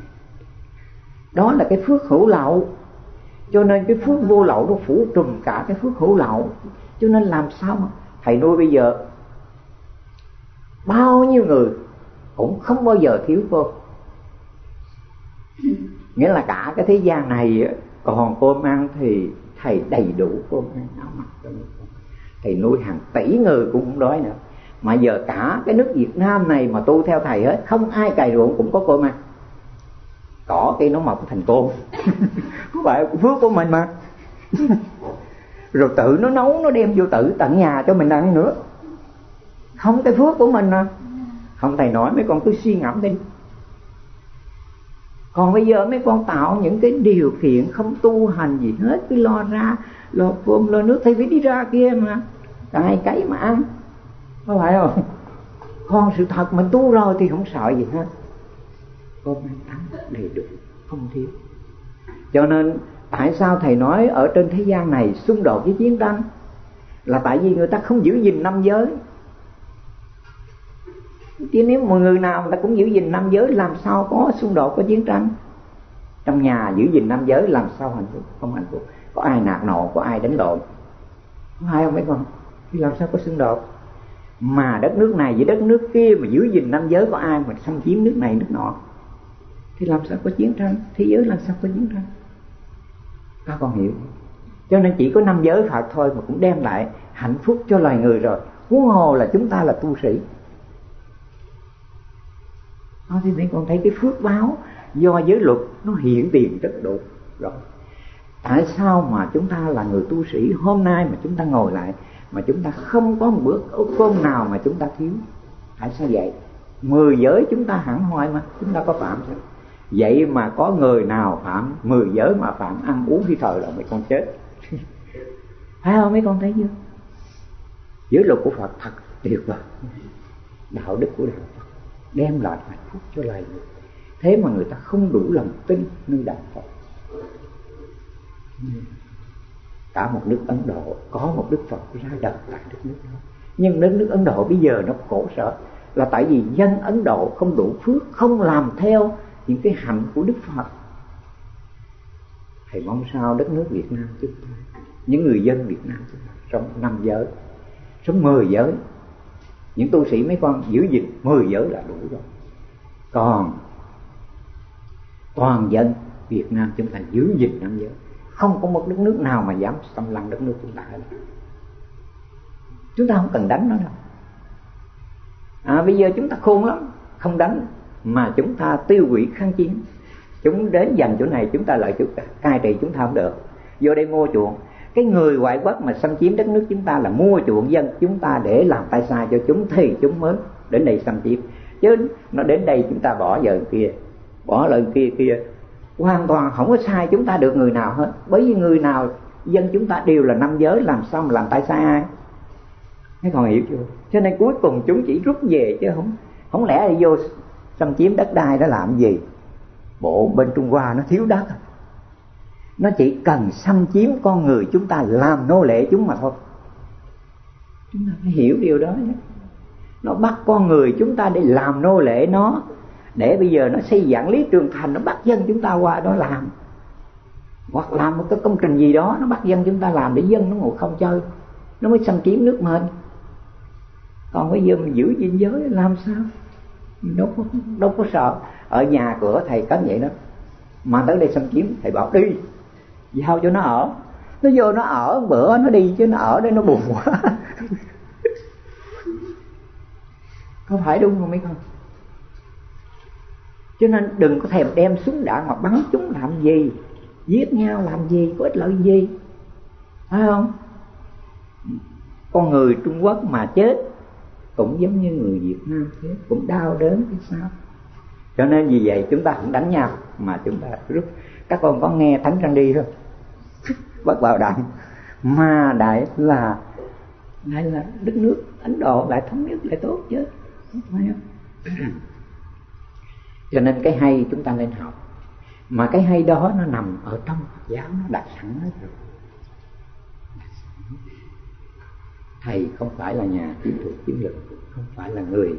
Đó là cái phước hữu lậu. Cho nên cái phước vô lậu nó phủ trùm cả cái phước hữu lậu. Cho nên làm sao mà thầy nuôi bây giờ bao nhiêu người cũng không bao giờ thiếu cơm. Nghĩa là cả cái thế gian này còn cơm ăn thì thầy đầy đủ cơm ăn áo mặc cho mình. Thầy nuôi hàng tỷ người cũng không đói nữa. Mà giờ cả cái nước Việt Nam này mà tu theo thầy hết, không ai cày ruộng cũng có cơm ăn. Cỏ cây nó mọc thành cơm. Có phải phước của mình mà. Rồi tự nó nấu, nó đem vô tự tận nhà cho mình ăn nữa. Không cái phước của mình à. Không thầy nói mấy con cứ suy ngẫm đi. Còn bây giờ mấy con tạo những cái điều kiện không tu hành gì hết, cứ lo ra lo cơm lo nước thì phải đi ra kia mà cày cấy mà ăn, có phải không? Còn sự thật mình tu rồi thì không sợ gì hết, cơm ăn ăn đầy đủ không thiếu. Cho nên tại sao thầy nói ở trên thế gian này xung đột với chiến tranh, là tại vì người ta không giữ gìn năm giới. Chứ nếu một người nào người ta cũng giữ gìn năm giới, làm sao có xung đột, có chiến tranh. Trong nhà giữ gìn năm giới làm sao hạnh phúc, không hạnh phúc. Có ai nạt nộ, có ai đánh lộn, có ai không mấy con? Thì làm sao có xung đột. Mà đất nước này với đất nước kia mà giữ gìn năm giới, có ai mà xâm chiếm nước này nước nọ, thì làm sao có chiến tranh. Thế giới làm sao có chiến tranh. Các con hiểu. Cho nên chỉ có năm giới Phật thôi mà cũng đem lại hạnh phúc cho loài người rồi, huống hồ là chúng ta là tu sĩ. Đó, thì mấy con thấy cái phước báo do giới luật nó hiện tiền rất đủ rồi. Tại sao mà chúng ta là người tu sĩ hôm nay mà chúng ta ngồi lại mà chúng ta không có một bữa cơm nào mà chúng ta thiếu? Tại sao vậy? Mười giới chúng ta hẳn hoài mà chúng ta có phạm sao? Vậy mà có người nào phạm mười giới mà phạm ăn uống khi thời là mấy con chết. Phải không mấy con thấy chưa? Giới luật của Phật thật tuyệt vời. Đạo đức của đạo Phật đem lại hạnh phúc cho loài người. Thế mà người ta không đủ lòng tin nơi đạo Phật. Cả một nước Ấn Độ có một Đức Phật ra đời tại đất nước đó. Nhưng đất nước Ấn Độ bây giờ nó khổ sở, là tại vì dân Ấn Độ không đủ phước, không làm theo những cái hạnh của Đức Phật. Thầy mong sao đất nước Việt Nam chúng ta, những người dân Việt Nam chúng ta sống năm giới, sống mười giới. Những tu sĩ mấy con giữ gìn mười giới là đủ rồi. Còn toàn dân Việt Nam chúng ta giữ gìn năm giới, không có một đất nước nào mà dám xâm lăng đất nước chúng ta hết. Chúng ta không cần đánh nó đâu. À, bây giờ chúng ta khôn lắm, không đánh mà chúng ta tiêu hủy kháng chiến. Chúng đến dành chỗ này chúng ta lại chỗ cai trị chúng ta không được, vô đây mua chuộng. Cái người ngoại quốc mà xâm chiếm đất nước chúng ta là mua chuộng dân chúng ta để làm tay sai cho chúng, thì chúng mới đến đây xâm chiếm. Chứ nó đến đây chúng ta bỏ giờ kia, bỏ lời kia kia, hoàn toàn không có sai chúng ta được người nào hết. Bởi vì người nào dân chúng ta đều là năm giới, làm sao mà làm tay sai ai? Mấy con hiểu chưa? Cho nên cuối cùng chúng chỉ rút về, chứ không không lẽ đi vô xâm chiếm đất đai đó làm gì. Bộ bên Trung Hoa nó thiếu đất, nó chỉ cần xâm chiếm con người chúng ta làm nô lệ chúng mà thôi. Chúng ta phải hiểu điều đó nhé. Nó bắt con người chúng ta để làm nô lệ nó, để bây giờ nó xây dựng Lý Trường Thành, nó bắt dân chúng ta qua đó làm, hoặc làm một cái công trình gì đó, nó bắt dân chúng ta làm để dân nó ngồi không chơi, nó mới xâm chiếm nước mình. Còn bây giờ mình giữ gìn giới làm sao? Đâu có, đâu có sợ. Ở nhà cửa thầy cấm vậy đó, mà tới đây xâm chiếm thầy bảo đi, giao cho nó ở. Nó vô nó ở bữa nó đi, chứ nó ở đây nó buồn quá. Có phải đúng không mấy con? Cho nên đừng có thèm đem súng đạn mà bắn chúng làm gì, giết nhau làm gì, có ích lợi gì, phải không? Con người Trung Quốc mà chết cũng giống như người Việt Nam thế, cũng đau đớn cái sao. Cho nên vì vậy chúng ta không đánh nhau mà chúng ta rút. Các con có nghe Thánh Răng Đi không? Bất bạo động mà đại là đại là đất nước Ấn Độ lại thống nhất lại tốt chứ, không phải không? Cho nên cái hay chúng ta nên học, mà cái hay đó nó nằm ở trong Phật giáo, nó đặt sẵn hết rồi. Thầy không phải là nhà chiến thuật chiến lược, không phải là người,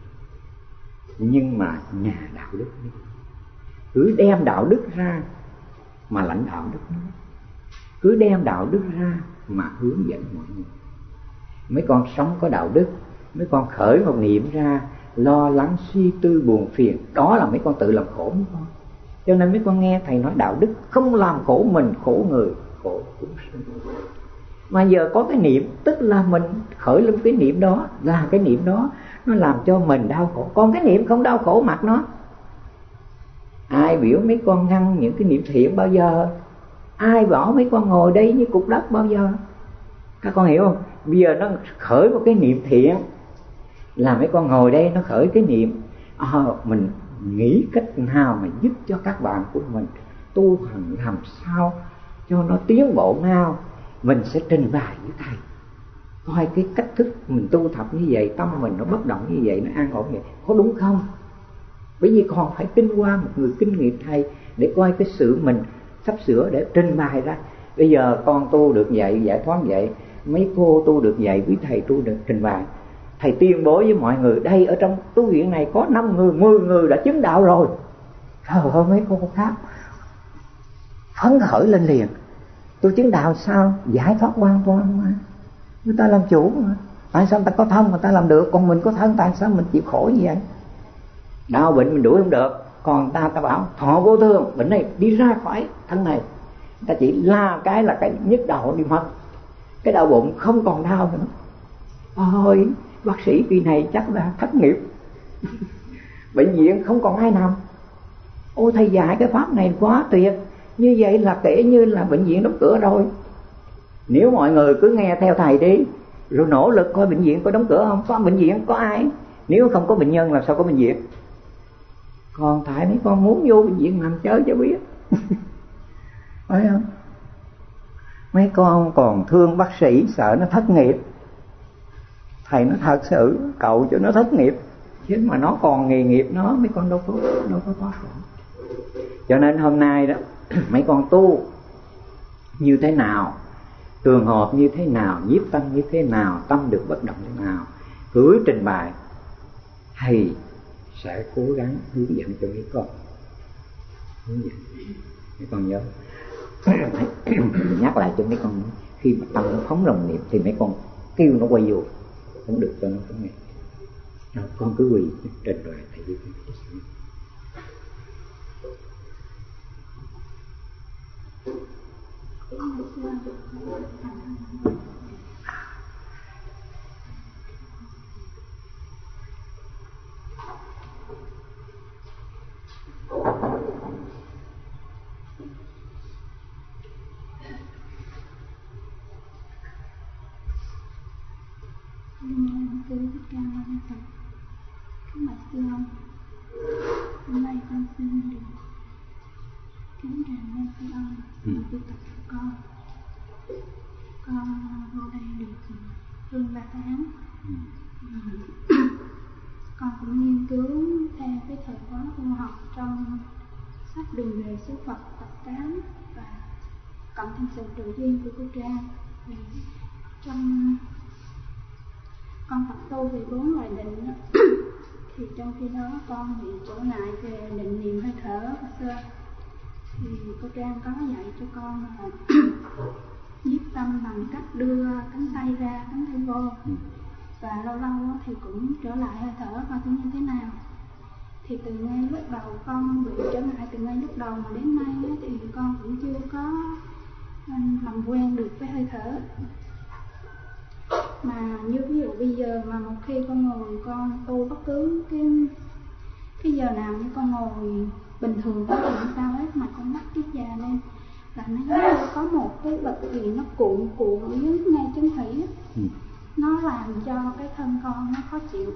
nhưng mà nhà đạo đức. Cứ đem đạo đức ra mà lãnh đạo đất nước, cứ đem đạo đức ra mà hướng dẫn mọi người. Mấy con sống có đạo đức, mấy con khởi một niệm ra lo lắng suy tư buồn phiền, đó là mấy con tự làm khổ mấy con. Cho nên mấy con nghe thầy nói đạo đức không làm khổ mình, khổ người, khổ chúng sinh. Mà giờ có cái niệm, tức là mình khởi lên cái niệm đó, là cái niệm đó nó làm cho mình đau khổ. Còn cái niệm không đau khổ mặc nó. Ai biểu mấy con ngăn những cái niệm thiện bao giờ? Ai bỏ mấy con ngồi đây như cục đất bao giờ? Các con hiểu không? Bây giờ nó khởi một cái niệm thiện, là mấy con ngồi đây nó khởi cái niệm à, mình nghĩ cách nào mà giúp cho các bạn của mình tu hành làm sao cho nó tiến bộ nào, mình sẽ trình bày với thầy. Coi cái cách thức mình tu tập như vậy, tâm mình nó bất động như vậy, nó an ổn như vậy, có đúng không? Bởi vì còn phải kinh qua một người kinh nghiệm thầy để coi cái sự mình sắp sửa để trình bày ra. Bây giờ con tu được vậy, giải thoát vậy, mấy cô tu được vậy, quý thầy tu được trình bày. Thầy tuyên bố với mọi người, đây ở trong tu viện này có năm người, mười người đã chứng đạo rồi. Trời ơi, mấy cô khác phấn khởi lên liền. Tôi chứng đạo sao? Giải thoát hoàn toàn mà, người ta làm chủ mà. Tại sao người ta có thân người ta làm được, còn mình có thân tại sao mình chịu khổ như vậy? Đau bệnh mình đuổi không được, còn ta ta bảo thọ vô thường, bệnh này đi ra khỏi thân này. Ta chỉ la cái là cái nhức đầu đi mất, cái đau bụng không còn đau nữa. Ôi, bác sĩ kỳ này chắc là thất nghiệp. Bệnh viện không còn ai nằm. Ôi thầy dạy cái pháp này quá tuyệt. Như vậy là kể như là bệnh viện đóng cửa rồi. Nếu mọi người cứ nghe theo thầy đi, rồi nỗ lực coi bệnh viện có đóng cửa không, có bệnh viện có ai. Nếu không có bệnh nhân làm sao có bệnh viện. Còn tại mấy con muốn vô bệnh viện nằm chơi cho biết. Phải không? Mấy con còn thương bác sĩ, sợ nó thất nghiệp. Thầy nó thật sự cậu cho nó thất nghiệp, chứ mà nó còn nghề nghiệp nó, mấy con đâu có đâu có thoát khỏi. Cho nên hôm nay đó mấy con tu như thế nào, trường hợp như thế nào, nhiếp tâm như thế nào, tâm được bất động thế nào, cứ trình bày thầy sẽ cố gắng hướng dẫn cho mấy con. Hướng dẫn mấy con nhớ. Nhắc lại cho mấy con, khi mà tâm nó phóng rồng niệm thì mấy con kêu nó quay vô, không được cho nó phóng niệm. Con cứ quỳ trên đoàn thầy đi. Kính Thích Ca Mâu Ni Phật. Kính bạch sư ông, hôm nay con xin được kính trình lên sư ông một tu tập của con. Con vô đây được hơn ba tháng. Con cũng nghiên cứu theo cái thời khóa tu học trong sách Đường Về Sư Phật tập tám và Cộng Thêm Sự Tự Duyên của cô Trang. Trong con tập tu về bốn loại định thì trong khi đó con bị trở ngại về định niệm hơi thở và sơ, thì cô Trang có dạy cho con là nhiếp tâm bằng cách đưa cánh tay ra, cánh tay vô, và lâu lâu thì cũng trở lại hơi thở coi như thế nào. Thì từ ngay lúc đầu con bị trở ngại, từ ngay lúc đầu mà đến nay thì con cũng chưa có làm quen được với hơi thở. Mà như ví dụ bây giờ mà một khi con ngồi con tu bất cứ cái cái giờ nào như con ngồi bình thường có chuyện sao hết mà con bắt cái già lên là nó có một cái vật gì nó cuộn cuộn dưới ngay chân thủy, ừ. Nó làm cho cái thân con nó khó chịu.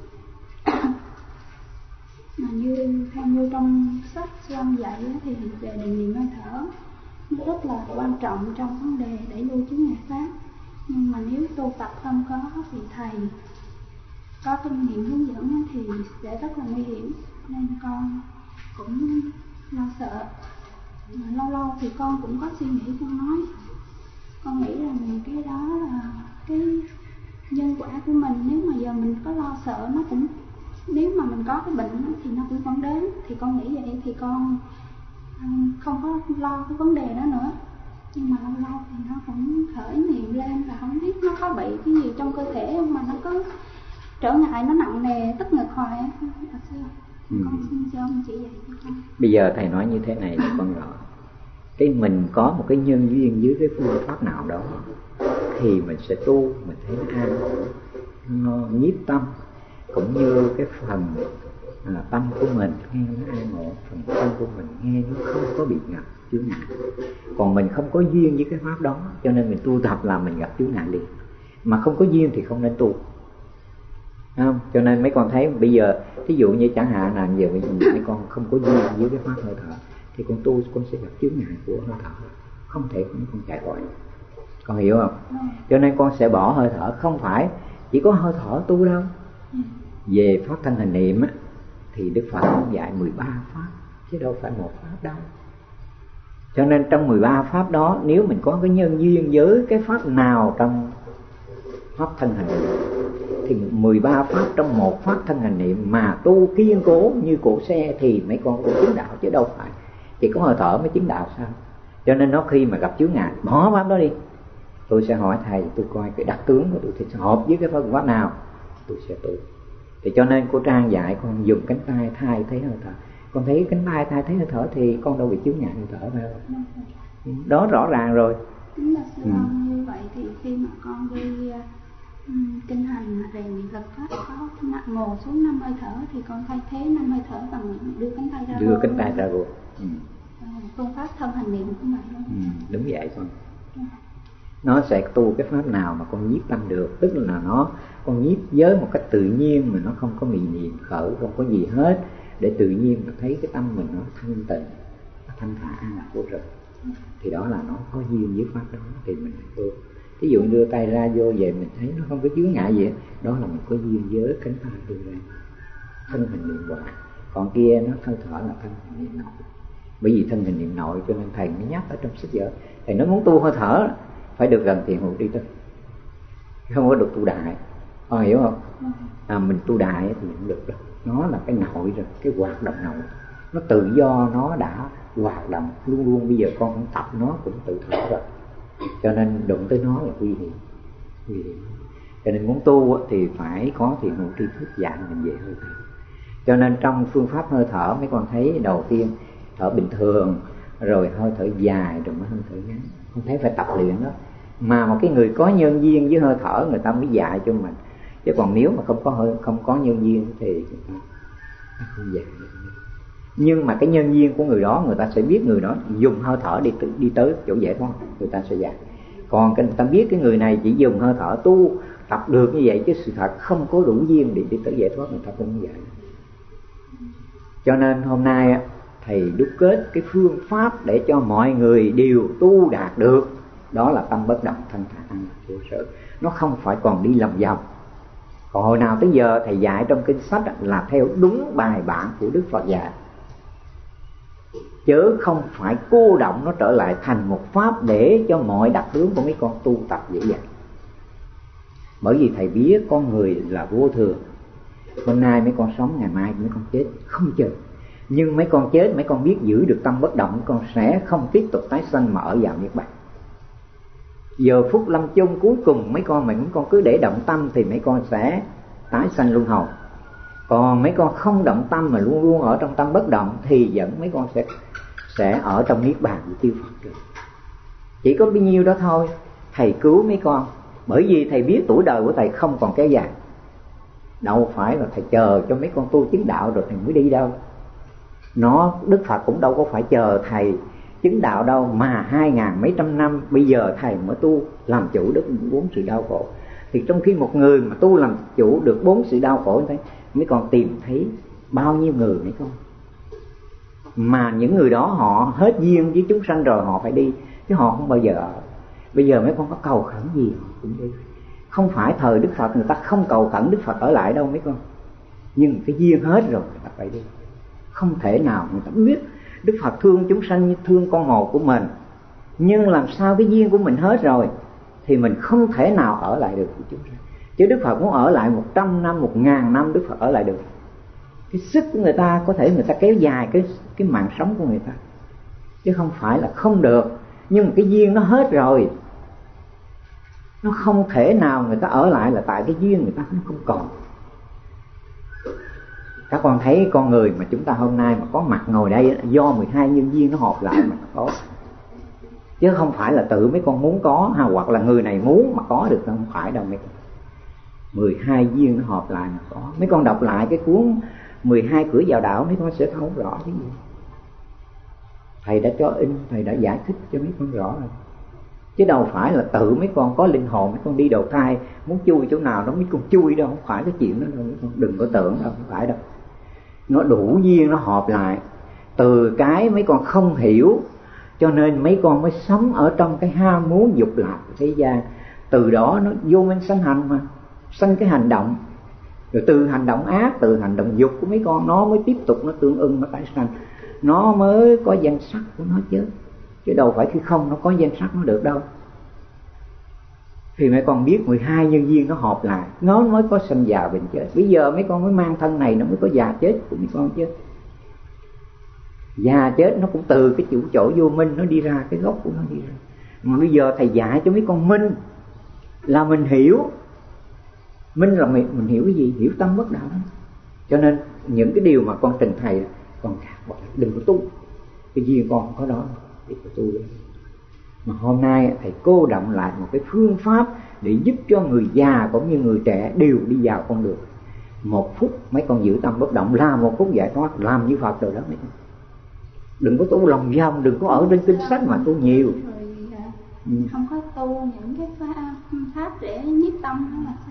Mà như theo như trong sách sư ông dạy thì về định niệm hơi thở nó rất là quan trọng trong vấn đề đẩy lui chướng ngại pháp. Nhưng mà nếu tu tập không có thì thầy có kinh nghiệm hướng dẫn thì sẽ rất là nguy hiểm, nên con cũng lo sợ. Mà lâu lâu thì con cũng có suy nghĩ, con nói con nghĩ rằng cái đó là cái nhân quả của mình. Nếu mà giờ mình có lo sợ nó cũng, nếu mà mình có cái bệnh thì nó cũng vẫn đến. Thì con nghĩ vậy thì con không có lo cái vấn đề đó nữa. Nhưng mà lâu lâu thì nó cũng khởi niệm lên và không biết nó có bị cái gì trong cơ thể không mà nó cứ trở ngại, nó nặng nề tức ngực hoài á. Ừ. Con xin cho ông chỉ dạy cho con. Bây giờ thầy nói như thế này để con rõ. Cái mình có một cái nhân duyên dưới cái phương pháp nào đó thì mình sẽ tu, mình thấy nó an ổn, nó nhiếp tâm, cũng như cái phần à, tâm của mình nghe nó an ổn, phần tâm của mình nghe nó không có bị ngập chướng ngại. Còn mình không có duyên với cái pháp đó cho nên mình tu tập là mình gặp chướng ngại liền. Mà không có duyên thì không nên tu. không? Cho nên mấy con thấy bây giờ thí dụ như chẳng hạn là giờ mấy con không có duyên với cái pháp hơi thở thì con tu con sẽ gặp chướng ngại của hơi thở, không thể mấy con chạy khỏi. Con hiểu không? Cho nên con sẽ bỏ hơi thở, không phải chỉ có hơi thở tu đâu. Về pháp thân hành niệm á thì Đức Phật cũng dạy mười ba pháp chứ đâu phải một pháp đâu. Cho nên trong mười ba pháp đó, nếu mình có cái nhân duyên với cái pháp nào trong pháp thân hành niệm thì mười ba pháp trong một pháp thân hành niệm mà tu kiên cố như cổ xe thì mấy con cũng chứng đạo, chứ đâu phải chỉ có hơi thở mới chứng đạo sao. Cho nên nó khi mà gặp chướng ngại, bỏ pháp đó đi. Tôi sẽ hỏi thầy, tôi coi cái đặc tướng của tôi thì sẽ hợp với cái phương pháp nào tôi sẽ tu. Thì cho nên cô Trang dạy con dùng cánh tay thay thế hơi thở. Con thấy cánh tay thay thế hơi thở thì con đâu bị chướng ngại hơi thở đâu. Đó rõ ràng rồi. Chính là sư con như vậy thì khi mà con đi um, kinh hành rèn luyện Phật pháp có ngồi xuống năm hơi thở thì con thay thế năm hơi thở bằng đưa cánh tay ra đưa cánh tay ra rồi. Ừ. Phương pháp thân hành niệm cũng vậy luôn. Ừ, đúng vậy con. Ừ. Nó sẽ tu cái pháp nào mà con nhiếp tâm được, tức là nó con nhiếp với một cách tự nhiên mà nó không có mị niệm khởi, không có gì hết, để tự nhiên mà thấy cái tâm mình nó thanh tịnh, nó thanh thản an lạc vô rồi. Thì đó là nó có duyên với pháp đó thì mình tu. Ví dụ đưa tay ra vô về mình thấy nó không có chướng ngại gì, đó là mình có duyên với cánh tay đưa ra, thân hình niệm ngoại. Còn kia nó hơi thở là thân hình niệm nội. Bởi vì thân hình niệm nội cho nên thầy mới nhắc ở trong sách vở, thầy nói muốn tu hơi thở phải được gần thiện hữu đi tới, không có được tu đại. Con hiểu không? À, mình tu đại thì không được đâu. Nó là cái nội rồi, cái hoạt động nội, nó tự do nó đã hoạt động luôn luôn. Bây giờ con cũng tập nó cũng tự thở rồi, cho nên đụng tới nó là nguy hiểm, nguy hiểm. Cho nên muốn tu thì phải có thiện hữu tri thức dạy mình về hơi thở. Cho nên trong phương pháp hơi thở mấy con thấy đầu tiên thở bình thường, rồi hơi thở dài, rồi mới hơi thở ngắn. Con thấy phải tập luyện đó. Mà một cái người có nhân duyên với hơi thở người ta mới dạy cho mình. Chứ còn nếu mà không có hơi, không có nhân duyên thì người ta không dạy. Nhưng mà cái nhân duyên của người đó, người ta sẽ biết người đó dùng hơi thở đi đi tới chỗ giải thoát, người ta sẽ dạy. Còn cái người ta biết cái người này chỉ dùng hơi thở tu tập được như vậy, chứ sự thật không có đủ duyên để đi tới giải thoát, người ta không dạy. Cho nên hôm nay thầy đúc kết cái phương pháp để cho mọi người đều tu đạt được, đó là tâm bất động thanh thản an lạc vô sở. Nó không phải còn đi lòng vòng. Còn hồi nào tới giờ thầy dạy trong kinh sách là theo đúng bài bản của Đức Phật dạy, chứ không phải cô động nó trở lại thành một pháp để cho mọi đặc tướng của mấy con tu tập dễ dàng. Bởi vì thầy biết con người là vô thường. Hôm nay mấy con sống, ngày mai mấy con chết, không chờ. Nhưng mấy con chết, mấy con biết giữ được tâm bất động, mấy con sẽ không tiếp tục tái sanh mà ở vào niết bàn. Giờ phút lâm chung cuối cùng mấy con, mấy con cứ để động tâm thì mấy con sẽ tái sanh luân hồi. Còn mấy con không động tâm mà luôn luôn ở trong tâm bất động thì dẫn mấy con sẽ sẽ ở trong niết bàn của chư Phật rồi. Chỉ có bấy nhiêu đó thôi. Thầy cứu mấy con, bởi vì thầy biết tuổi đời của thầy không còn kéo dài. Đâu phải là thầy chờ cho mấy con tu chứng đạo rồi thầy mới đi đâu. Nó Đức Phật cũng đâu có phải chờ thầy chứng đạo đâu, mà hai ngàn mấy trăm năm bây giờ thầy mới tu làm chủ được bốn sự đau khổ. Thì trong khi một người mà tu làm chủ được bốn sự đau khổ như thế, mấy con tìm thấy bao nhiêu người mấy con. Mà những người đó họ hết duyên với chúng sanh rồi họ phải đi, chứ họ không bao giờ ở. Bây giờ mấy con có cầu khẩn gì họ cũng đi. Không phải thời Đức Phật người ta không cầu khẩn Đức Phật ở lại đâu mấy con. Nhưng cái duyên hết rồi người ta phải đi. Không thể nào người ta biết Đức Phật thương chúng sanh như thương con hồn của mình. Nhưng làm sao cái duyên của mình hết rồi thì mình không thể nào ở lại được với chúng sanh. Chứ Đức Phật muốn ở lại một trăm năm, một ngàn năm Đức Phật ở lại được. Cái sức của người ta có thể người ta kéo dài cái, cái mạng sống của người ta, chứ không phải là không được. Nhưng mà cái duyên nó hết rồi, nó không thể nào người ta ở lại là tại cái duyên người ta nó không còn. Các con thấy con người mà chúng ta hôm nay mà có mặt ngồi đây do mười hai nhân duyên nó hợp lại mà nó có, chứ không phải là tự mấy con muốn có ha, hoặc là người này muốn mà có được, không phải đâu mấy con. mười hai duyên nó hợp lại mà có. Mấy con đọc lại cái cuốn mười hai cửa vào đạo mấy con sẽ thấu rõ cái gì. Thầy đã cho in, thầy đã giải thích cho mấy con rõ rồi. chứ đâu phải là tự mấy con có linh hồn, mấy con đi đầu thai muốn chui chỗ nào đó mấy con chui đâu, không phải cái chuyện đó đâu, mấy con đừng có tưởng đâu, không phải đâu. Nó đủ duyên nó hợp lại, từ cái mấy con không hiểu cho nên mấy con mới sống ở trong cái ham muốn dục lạc của thế gian. Từ đó nó vô minh sanh hành mà, sanh cái hành động, rồi từ hành động ác, từ hành động dục của mấy con nó mới tiếp tục nó tương ưng, nó tái sanh, nó mới có danh sắc của nó chứ, chứ đâu phải khi không nó có danh sắc nó được đâu. Thì mấy con biết mười hai nhân duyên nó hợp lại, nó mới có sanh già bệnh chết. Bây giờ mấy con mới mang thân này nó mới có già chết của mấy con chứ. Già chết nó cũng từ cái chủ chỗ vô minh nó đi ra, cái gốc của nó đi ra. Mà bây giờ thầy dạy cho mấy con minh là mình hiểu. Minh là mình, mình hiểu cái gì? Hiểu tâm bất đạo. Cho nên những cái điều mà con trình thầy, con đừng có tu. Cái duyên con có đó, đừng có tu nữa. Mà hôm nay thầy cô động lại một cái phương pháp để giúp cho người già cũng như người trẻ đều đi vào con đường. Một phút mấy con giữ tâm bất động là một phút giải thoát, làm như Phật rồi đó mấy con. Đừng có tu lòng vòng, đừng có ở trên kinh sách mà tu nhiều. Ừ. Không có tu những cái pháp để nhiếp tâm đó là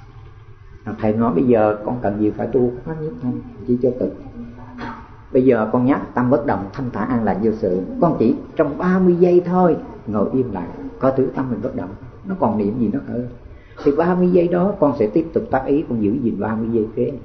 sao? Thầy nói bây giờ con cần gì phải tu pháp nhiếp tâm, chỉ cho tự. Bây giờ con nhắc tâm bất động, thanh thản an lạc vô sự. Con chỉ trong ba mươi giây thôi, ngồi im lại, có thứ tâm mình bất động. Nó còn niệm gì nó khởi. Thì ba mươi giây đó con sẽ tiếp tục tác ý, con giữ gìn ba mươi giây kế.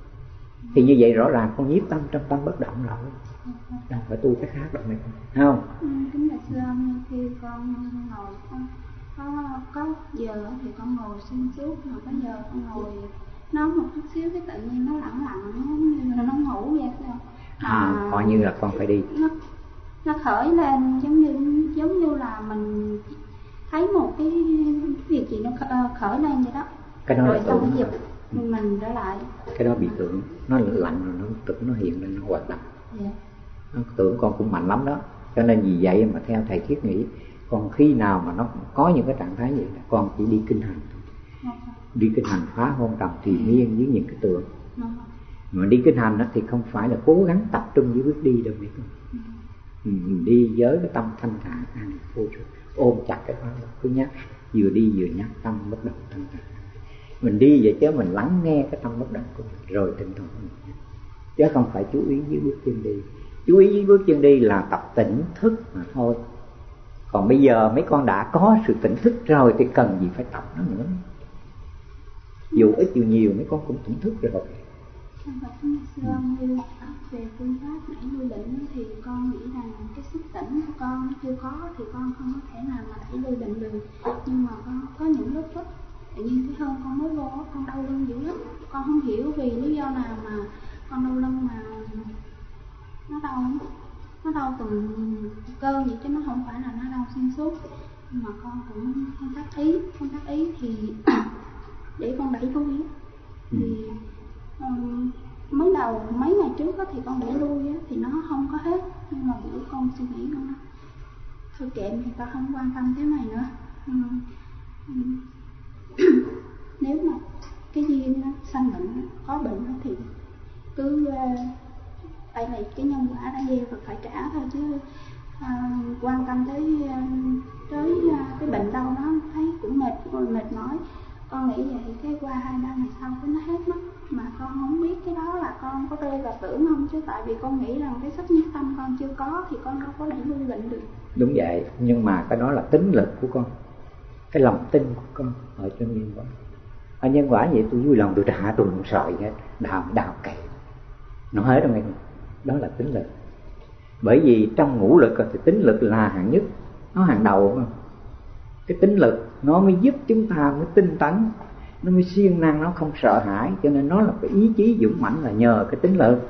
Thì như vậy rõ ràng con nhiếp tâm trong tâm bất động rồi. Đâu phải tu cái khác đâu này không? Ừ, kính bạch sư ông, khi con ngồi con có có giờ thì con ngồi xuyên suốt, mà có giờ con ngồi nói một chút xíu cái tự nhiên nó lặng lặng, nó như là nó ngủ vậy thôi. À, à coi như là con phải đi. Nó nó khởi lên giống như giống như là mình thấy một cái việc gì nó khởi lên vậy đó. Cái đó rồi là xong tưởng. cái dịp mình trở lại. Cái đó bị tưởng, nó lạnh rồi nó tưởng nó hiện lên nó hoạt động. Yeah. Nó tưởng con cũng mạnh lắm đó. Cho nên vì vậy mà theo thầy thiết nghĩ, còn khi nào mà nó có những cái trạng thái vậy, con chỉ đi kinh hành thôi. Okay. Đi kinh hành phá hôn trầm thì miên với những cái tưởng. Okay. Mà đi kinh hành đó thì không phải là cố gắng tập trung với bước đi đâu mấy con. Okay. Mình đi với cái tâm thanh thản an vô trụ, ôm chặt cái pháp đó, cứ nhắc, vừa đi vừa nhắc tâm bất động thanh thản. Mình đi vậy chứ mình lắng nghe cái tâm bất động của mình rồi tinh thần mình nhắc, chứ không phải chú ý với bước chân đi. Chú ý với bước chân đi là tập tỉnh thức mà thôi. Còn bây giờ mấy con đã có sự tỉnh thức rồi thì cần gì phải tập nó nữa. Dù ít dù nhiều mấy con cũng tỉnh thức rồi. Trong Phật thưa ông, như về phương pháp nãy nuôi định thì con nghĩ rằng cái sức tỉnh của con nó chưa có thì con không có thể nào mà đẩy lui định được. Nhưng mà con có những lúc đó, tự nhiên cái hôm con mới vô con đau lưng dữ lắm. Con không hiểu vì lý do nào mà con đau lưng mà nó đau nó đau từng cơn vậy chứ nó không phải là nó đau xuyên suốt. Nhưng mà con cũng không tác ý không tác ý thì để con đẩy lui thì um, mới đầu mấy ngày trước đó, thì con đẩy lui á, thì nó không có hết. Nhưng mà bữa con suy nghĩ con nói thôi kệ thì tao không quan tâm cái này nữa. um, um, nếu mà cái duyên nó sanh bệnh có bệnh đó, thì cứ uh, tại vì cái nhân quả đã gieo và phải trả thôi, chứ uh, quan tâm tới uh, tới uh, cái bệnh đau đó thấy cũng mệt mệt mỏi. Con nghĩ vậy cái qua hai ba ngày sau cái nó hết mất. Mà con không biết cái đó là con có rơi vào tưởng không, chứ tại vì con nghĩ rằng cái sức nhiếp tâm con chưa có thì con đâu có đẩy lui bệnh được. Đúng vậy, nhưng mà cái đó là tính lực của con, cái lòng tin của con ở trong nhân quả. Ở nhân quả vậy tôi vui lòng tôi trả, tôi không sợ gì hết, đào đào cày nó hết rồi. Đó là tính lực. Bởi vì trong ngũ lực thì tính lực là hạng nhất, nó hàng đầu không? Cái tính lực nó mới giúp chúng ta mới tinh tấn, nó mới siêng năng, nó không sợ hãi. Cho nên nó là cái ý chí dũng mãnh là nhờ cái tính lực.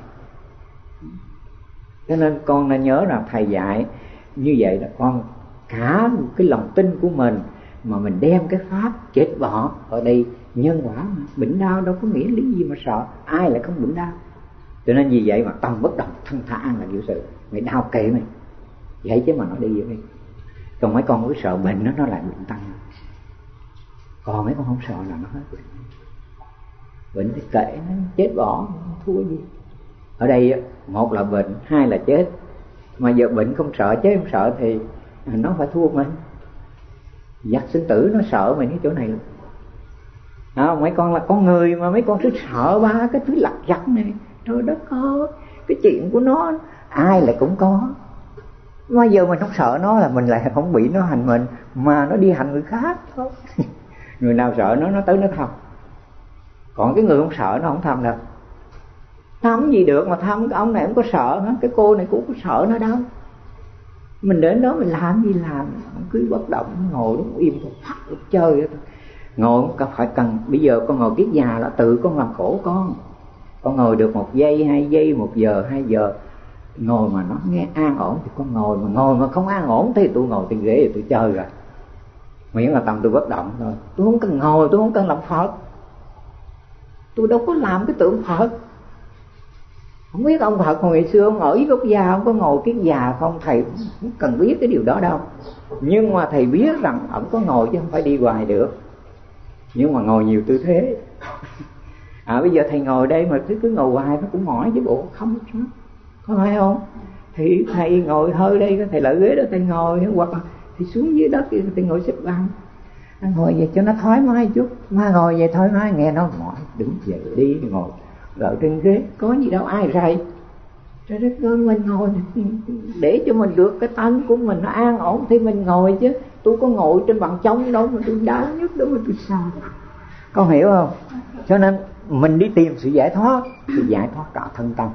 Cho nên con nên nhớ là thầy dạy như vậy là con cả cái lòng tin của mình mà mình đem cái pháp chết bỏ. Ở đây nhân quả mà, bệnh đau đâu có nghĩa lý gì mà sợ, ai lại không bệnh đau. Cho nên vì vậy mà tâm bất động thanh thản là vô sự. Mày đau kệ mày vậy chứ mà nó đi vậy đi. Còn mấy con cứ sợ bệnh nó nó lại bệnh tăng. Còn mấy con không sợ là nó hết bệnh. Bệnh thì kệ nó chết bỏ, thua gì. Ở đây một là bệnh, hai là chết. Mà giờ bệnh không sợ, chết không sợ thì nó phải thua mình. Giặc sinh tử nó sợ mày cái chỗ này. À, mấy con là con người mà mấy con cứ sợ ba cái thứ lặt vặt này. Trời đất ơi, cái chuyện của nó ai lại cũng có. Mà giờ mình không sợ nó là mình lại không bị nó hành mình, mà nó đi hành người khác thôi. Người nào sợ nó, nó tới nó thăm. Còn cái người không sợ nó không thăm đâu. Thăm gì được mà thăm, cái ông này không có sợ hết, cái cô này cũng có sợ nó đâu. Mình đến đó mình làm gì làm, cứ bất động, ngồi đúng im thôi, phát chơi thôi. Ngồi không phải cần, bây giờ con ngồi kiết già là tự con làm khổ con. Con ngồi được một giây, hai giây, một giờ, hai giờ, ngồi mà nó nghe an ổn thì con ngồi, mà ngồi mà không an ổn thì tôi ngồi trên ghế thì tôi chơi rồi. Miễn là tâm tôi bất động thôi. Tôi không cần ngồi, tôi không cần làm Phật. Tôi đâu có làm cái tượng Phật. Không biết ông Phật hồi xưa ông ở với gốc già, ông có ngồi kiết già không? Thầy không cần biết cái điều đó đâu. Nhưng mà thầy biết rằng ông có ngồi chứ không phải đi hoài được. Nhưng mà ngồi nhiều tư thế. À bây giờ thầy ngồi đây mà cứ ngồi hoài nó cũng mỏi chứ bộ không sao. Có phải không? Thì thầy ngồi hơi đây, thầy lại ghế đó thầy ngồi, hoặc là thì xuống dưới đất thầy ngồi xếp bằng. Ngồi về cho nó thoải mái chút, mà ngồi về thoải mái nghe nó mỏi, đứng dậy đi ngồi ở trên ghế, có gì đâu ai rầy. Trời đất ơi, mình ngồi để cho mình được cái thân của mình nó an ổn thì mình ngồi chứ. Tôi có ngồi trên bằng trống đâu mà tôi đau nhất đâu mà tôi sao. Con hiểu không? Cho nên mình đi tìm sự giải thoát thì giải thoát cả thân tâm.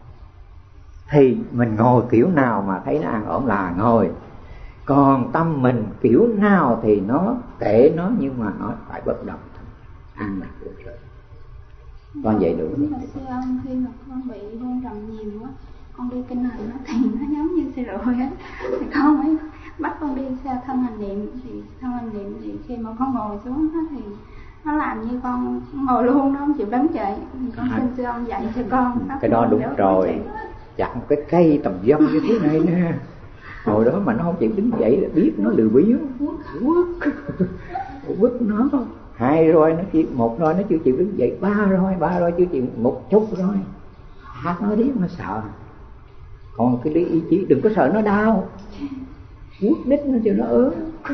Thì mình ngồi kiểu nào mà thấy nó an ổn là ngồi. Còn tâm mình kiểu nào thì nó kệ nó, nhưng mà nó phải bất động, an lạc vô trời. Con vậy đủ. Nhưng mà sư ông, khi mà con bị hôn trầm nhiều quá, con đi kinh hành nó thì nó giống như xe rượu á, thì con mới bắt con đi xe thân hành niệm. Thì thân hành niệm thì khi mà con ngồi xuống đó thì nó làm như con ngồi luôn, nó không chịu đứng dậy. Thì con xin sư ông dạy cho con. Cái đó đúng rồi. Chặt một cái cây tầm dông như thế này nè, ngồi đó mà nó không chịu đứng dậy là biết nó lười biếng, quất quất nó. Hai roi nó chịu, một roi nó chưa chịu đứng dậy, ba roi ba roi chưa chịu, một chút roi hát nó điếc nó sợ. Còn cái lý ý chí đừng có sợ nó đau, quất đít nó cho nó ớn.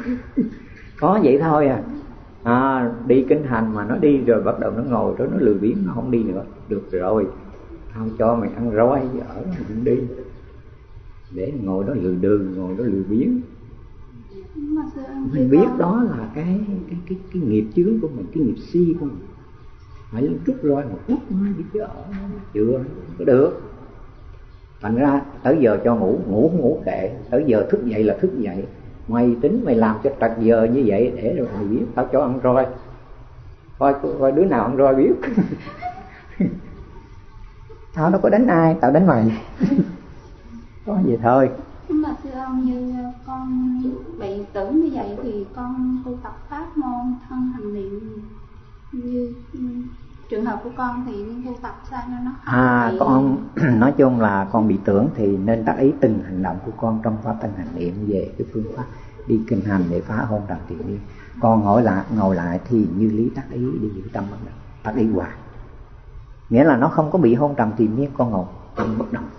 Có vậy thôi à. À, đi kinh hành mà nó đi rồi bắt đầu nó ngồi rồi nó lười biếng, nó không đi nữa. Được rồi, tao cho mày ăn roi ở đó mày cũng đi. Để ngồi đó lười đường, ngồi đó lười biếng. Mình biết đó là cái cái cái cái nghiệp chướng của mình, cái nghiệp si của mình. Phải rút roi một phút mới đi chứ ở chưa có được. Thành ra tới giờ cho ngủ, ngủ không ngủ kệ, tới giờ thức dậy là thức dậy. Mày tính mày làm cho trật giờ như vậy để rồi mày biết tao cho ăn roi. Coi coi đứa nào ăn roi biết. Tao đâu có đánh ai, tao đánh mày. Có gì thôi. Nhưng mà thưa ông, như con bị tưởng như vậy thì con tu tập pháp môn thân hành niệm, như trường hợp của con thì tu tập sao cho nó không à bị... con nói chung là con bị tưởng thì nên tác ý từng hành động của con trong pháp thân hành niệm về cái phương pháp đi kinh hành để phá hôn trầm thiền miên. Con ngồi lại ngồi lại thì như lý tác ý đi giữ tâm bất động, tác ý hoài, nghĩa là nó không có bị hôn trầm thiền miên. Con ngồi tâm bất động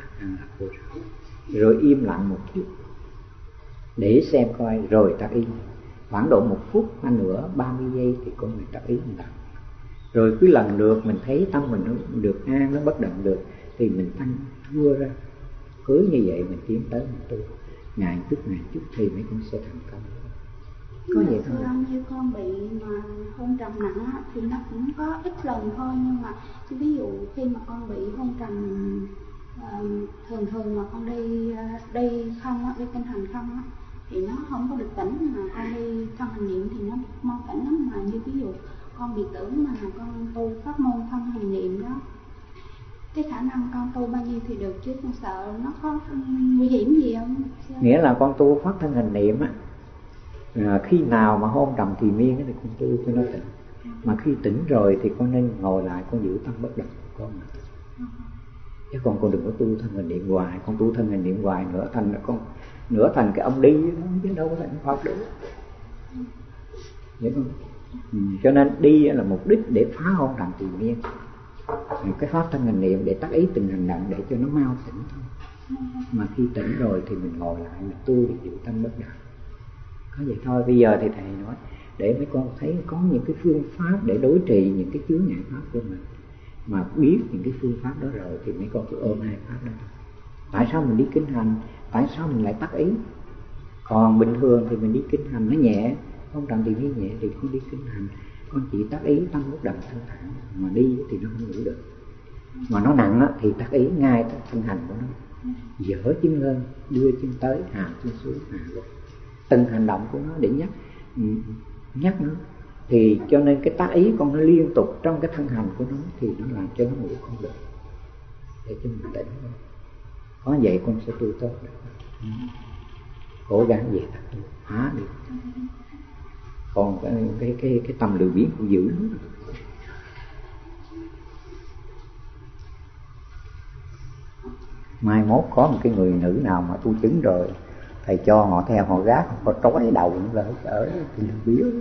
rồi im lặng một chút để xem coi, rồi tác ý khoảng độ một phút hay nữa ba mươi giây thì con người tác ý mình làm. Rồi cứ lần lượt mình thấy tâm mình nó được an, nó bất động được thì mình tăng thua ra. Cứ như vậy mình tiến tới mình tu ngày chút ngày chút thì mấy con sẽ thành công. Có vậy thôi. Như con bị mà hôn trầm nặng thì nó cũng có ít lần thôi, nhưng mà ví dụ khi mà con bị hôn trầm uh, thường thường mà con đi uh, đi không đi kinh hành không á, thì nó không có được tỉnh, mà con đi thân hành niệm thì nó mau tỉnh lắm. Mà như ví dụ con bị tưởng mà con tu pháp môn thân hành niệm đó, cái khả năng con tu bao nhiêu thì được, chứ con sợ nó có nguy hiểm gì không? Nghĩa là con tu pháp thân hành niệm á, à, khi nào mà hôn trầm thì miên thì con tu cho nó tỉnh. Mà khi tỉnh rồi thì con nên ngồi lại, con giữ tâm bất động của con. Chứ còn con đừng có tu thân hành niệm hoài. Con tu thân hành niệm hoài nữa thành là con nửa thành cái ông đi đó, chứ đâu có thành Phật được. Hiểu không? Ừ, cho nên đi là mục đích để phá hôn trầm thì miên. Cái pháp thân hành niệm để tác ý từng hành động để cho nó mau tỉnh thôi. Mà khi tỉnh rồi thì mình ngồi lại, mình tu để giữ tâm bất động. Có vậy thôi. Bây giờ thì thầy nói để mấy con thấy có những cái phương pháp để đối trị những cái chướng ngại pháp của mình, mà biết những cái phương pháp đó rồi thì mấy con cứ ôm hai pháp đó. Tại sao mình đi kinh hành, tại sao mình lại tác ý? Còn bình thường thì mình đi kinh hành nó nhẹ, không cần thì đi nhẹ thì con đi kinh hành, con chỉ tác ý tâm bất động thanh thản, mà đi thì nó không ngủ được. Mà nó nặng á, thì tác ý ngay trong thân hành của nó, dở chân lên, đưa chân tới, hạ chân xuống, hạ xuống, từng hành động của nó để nhắc nhắc nó. Thì cho nên cái tác ý con nó liên tục trong cái thân hành của nó, thì nó làm cho nó ngủ không được, để cho mình tỉnh. Có vậy con sẽ tu tốt được. Cố gắng vậy thật phá được. Còn cái cái cái, cái tâm lười biếng cũng dữ lắm. Mai mốt có một cái người nữ nào mà tu chứng rồi, thầy cho họ theo họ gác, họ trói đầu nó lại ở thì lười biếng.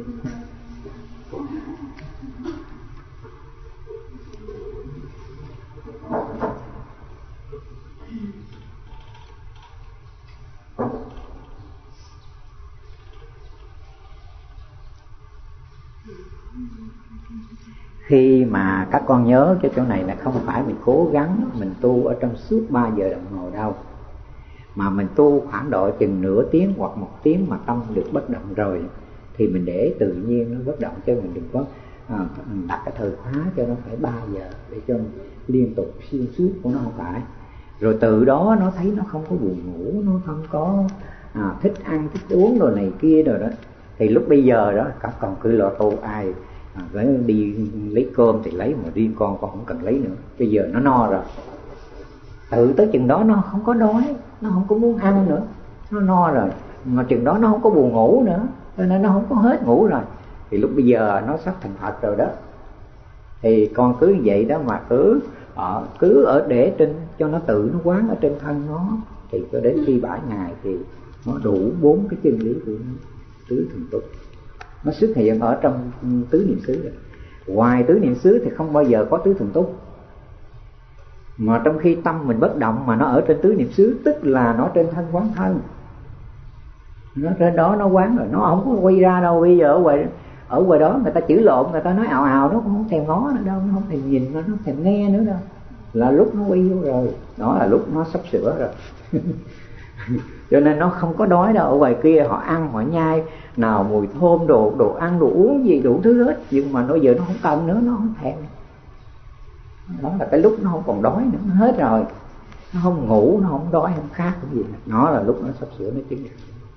Khi mà các con nhớ cái chỗ này là không phải mình cố gắng mình tu ở trong suốt ba giờ đồng hồ đâu, mà mình tu khoảng độ chừng nửa tiếng hoặc một tiếng mà tâm được bất động rồi thì mình để tự nhiên nó bất động, chứ mình đừng có à, đặt cái thời khóa cho nó phải ba giờ để cho liên tục xuyên suốt của nó, không phải. Rồi từ đó nó thấy nó không có buồn ngủ, nó không có à, thích ăn thích uống rồi này kia rồi đó, thì lúc bây giờ đó các con cứ lo tu. Ai à, đi lấy cơm thì lấy, mà riêng con con không cần lấy nữa. Bây giờ nó no rồi, tự tới chừng đó nó không có đói, nó không có muốn ăn nữa, nó no rồi, mà chừng đó nó không có buồn ngủ nữa, cho nên nó không có hết ngủ rồi. Thì lúc bây giờ nó sắp thành Phật rồi đó, thì con cứ vậy đó mà cứ ở cứ ở để trên cho nó tự nó quán ở trên thân nó, thì cho đến khi bãi ngày thì nó đủ bốn cái chân lý của nó, tứ thường túc nó xuất hiện ở trong tứ niệm xứ rồi. Ngoài tứ niệm xứ thì không bao giờ có tứ thường túc. Mà trong khi tâm mình bất động mà nó ở trên tứ niệm xứ, tức là nó trên thân quán thân, nó trên đó nó quán rồi, nó không có quay ra đâu. Bây giờ ở ngoài ở ngoài đó người ta chửi lộn, người ta nói ào ào, nó cũng không thèm ngó nữa đâu, nó không thèm nhìn, nó không thèm nghe nữa đâu, là lúc nó quay vô rồi, đó là lúc nó sắp sửa rồi. Cho nên nó không có đói đâu. Ở ngoài kia họ ăn họ nhai nào mùi thơm, đồ đồ ăn đồ uống gì đủ thứ hết, nhưng mà nó giờ nó không cần nữa, nó không thèm. Đó là cái lúc nó không còn đói nữa, nó hết rồi, nó không ngủ, nó không đói, không khát cái gì. Nó là lúc nó sắp sửa nó chứng.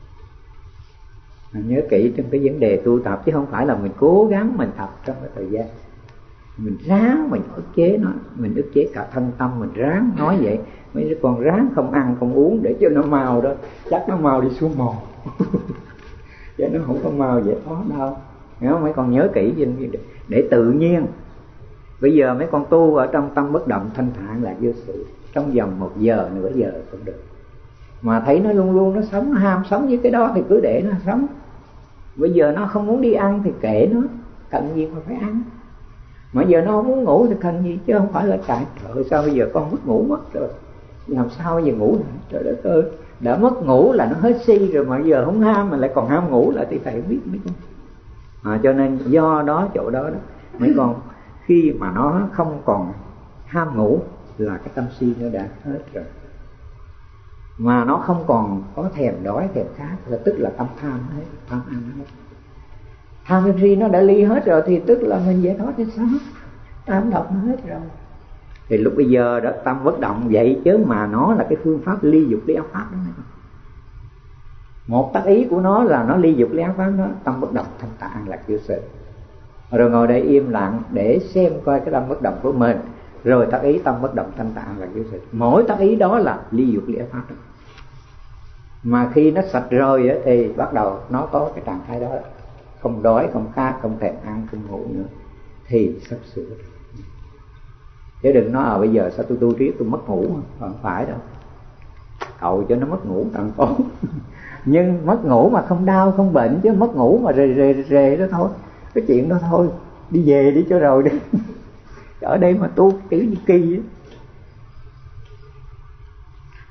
Mình nhớ kỹ trong cái vấn đề tu tập, chứ không phải là mình cố gắng mình tập trong cái thời gian, mình ráng mình ức chế nó, mình ức chế cả thân tâm, mình ráng nói vậy. Mấy đứa con ráng không ăn không uống để cho nó mau đó, chắc nó mau đi xuống mồ. Chứ nó không có mau vậy đó đâu. Hiểu không? Mấy con nhớ kỹ để, để tự nhiên. Bây giờ mấy con tu ở trong tâm bất động thanh thản là vô sự, trong vòng một giờ nửa giờ cũng được. Mà thấy nó luôn luôn nó sống, nó ham sống với cái đó thì cứ để nó sống. Bây giờ nó không muốn đi ăn thì kệ nó, cần gì mà phải ăn. Mà giờ nó không muốn ngủ thì cần gì, chứ không phải là chạy trời ơi sao bây giờ con mất ngủ mất rồi, làm sao bây giờ ngủ này? Trời đất ơi, đã mất ngủ là nó hết si rồi, mà giờ không ham mà lại còn ham ngủ lại thì phải biết mấy con. À, cho nên do đó chỗ đó đó mấy con, khi mà nó không còn ham ngủ là cái tâm si nó đã hết rồi, mà nó không còn có thèm đói thèm khát là tức là tâm tham hết, tham ăn hết. Tham sân si nó đã ly hết rồi thì tức là mình giải thoát cho sáng, tam độc nó hết rồi. Thì lúc bây giờ đó tâm bất động vậy, chứ mà nó là cái phương pháp ly dục ly ác pháp đó. Một tác ý của nó là nó ly dục ly ác pháp đó, tâm bất động thanh tạng là chưa sự. Rồi ngồi đây im lặng để xem coi cái tâm bất động của mình, rồi tác ý tâm bất động thanh tạng là chưa sự. Mỗi tác ý đó là ly dục ly ác pháp đó. Mà khi nó sạch rồi ấy, thì bắt đầu nó có cái trạng thái đó, không đói, không khát, không thèm ăn, không ngủ nữa, thì sắp sửa. Chứ đừng nói à bây giờ sao tôi tu riết tôi mất ngủ, không phải đâu. Cầu cho nó mất ngủ càng tốt. Nhưng mất ngủ mà không đau không bệnh, chứ mất ngủ mà rề rề rề đó thôi, cái chuyện đó thôi, đi về đi cho rồi đi. Ở đây mà tu chữ gì kỳ á.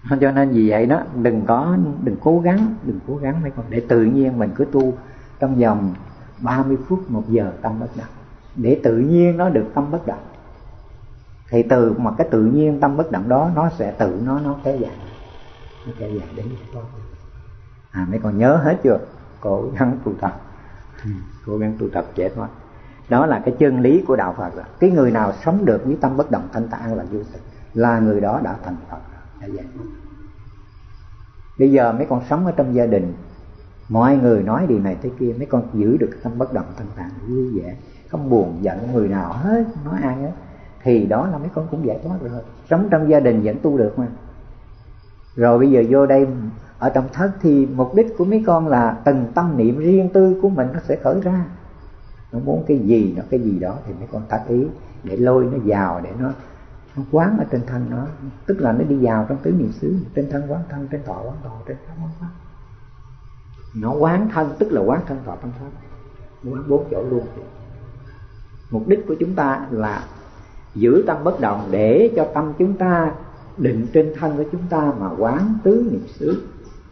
Cho nên vì vậy đó, đừng có đừng cố gắng, đừng cố gắng mấy con, để tự nhiên mình cứ tu trong vòng ba mươi phút một giờ tâm bất động, để tự nhiên nó được tâm bất động. Thì từ mà cái tự nhiên tâm bất động đó, nó sẽ tự nó nó kéo dài, nó kéo dài đến đó. À, mấy con nhớ hết chưa? Cố gắng tu tập, cố gắng tu tập chết thôi. Đó là cái chân lý của đạo Phật rồi. Cái người nào sống được với tâm bất động thanh tạng là vô sự, là người đó đã thành Phật rồi. Vậy. Bây giờ mấy con sống ở trong gia đình, mọi người nói điều này thế kia, mấy con giữ được tâm bất động thanh tạng vui vẻ, không buồn giận người nào hết, không nói ai hết, thì đó là mấy con cũng giải thoát rồi. Sống trong gia đình vẫn tu được mà. Rồi bây giờ vô đây ở trong thất thì mục đích của mấy con là từng tâm niệm riêng tư của mình nó sẽ khởi ra. Nó muốn cái gì, nó cái gì đó thì mấy con tác ý để lôi nó vào, để nó, nó quán ở trên thân nó. Tức là nó đi vào trong tứ niệm xứ, trên thân quán thân, trên thọ quán thọ, trên pháp quán pháp. Nó quán thân tức là quán thân thọ tâm pháp, quán bốn chỗ luôn. Mục đích của chúng ta là giữ tâm bất động để cho tâm chúng ta định trên thân của chúng ta mà quán tứ niệm xứ.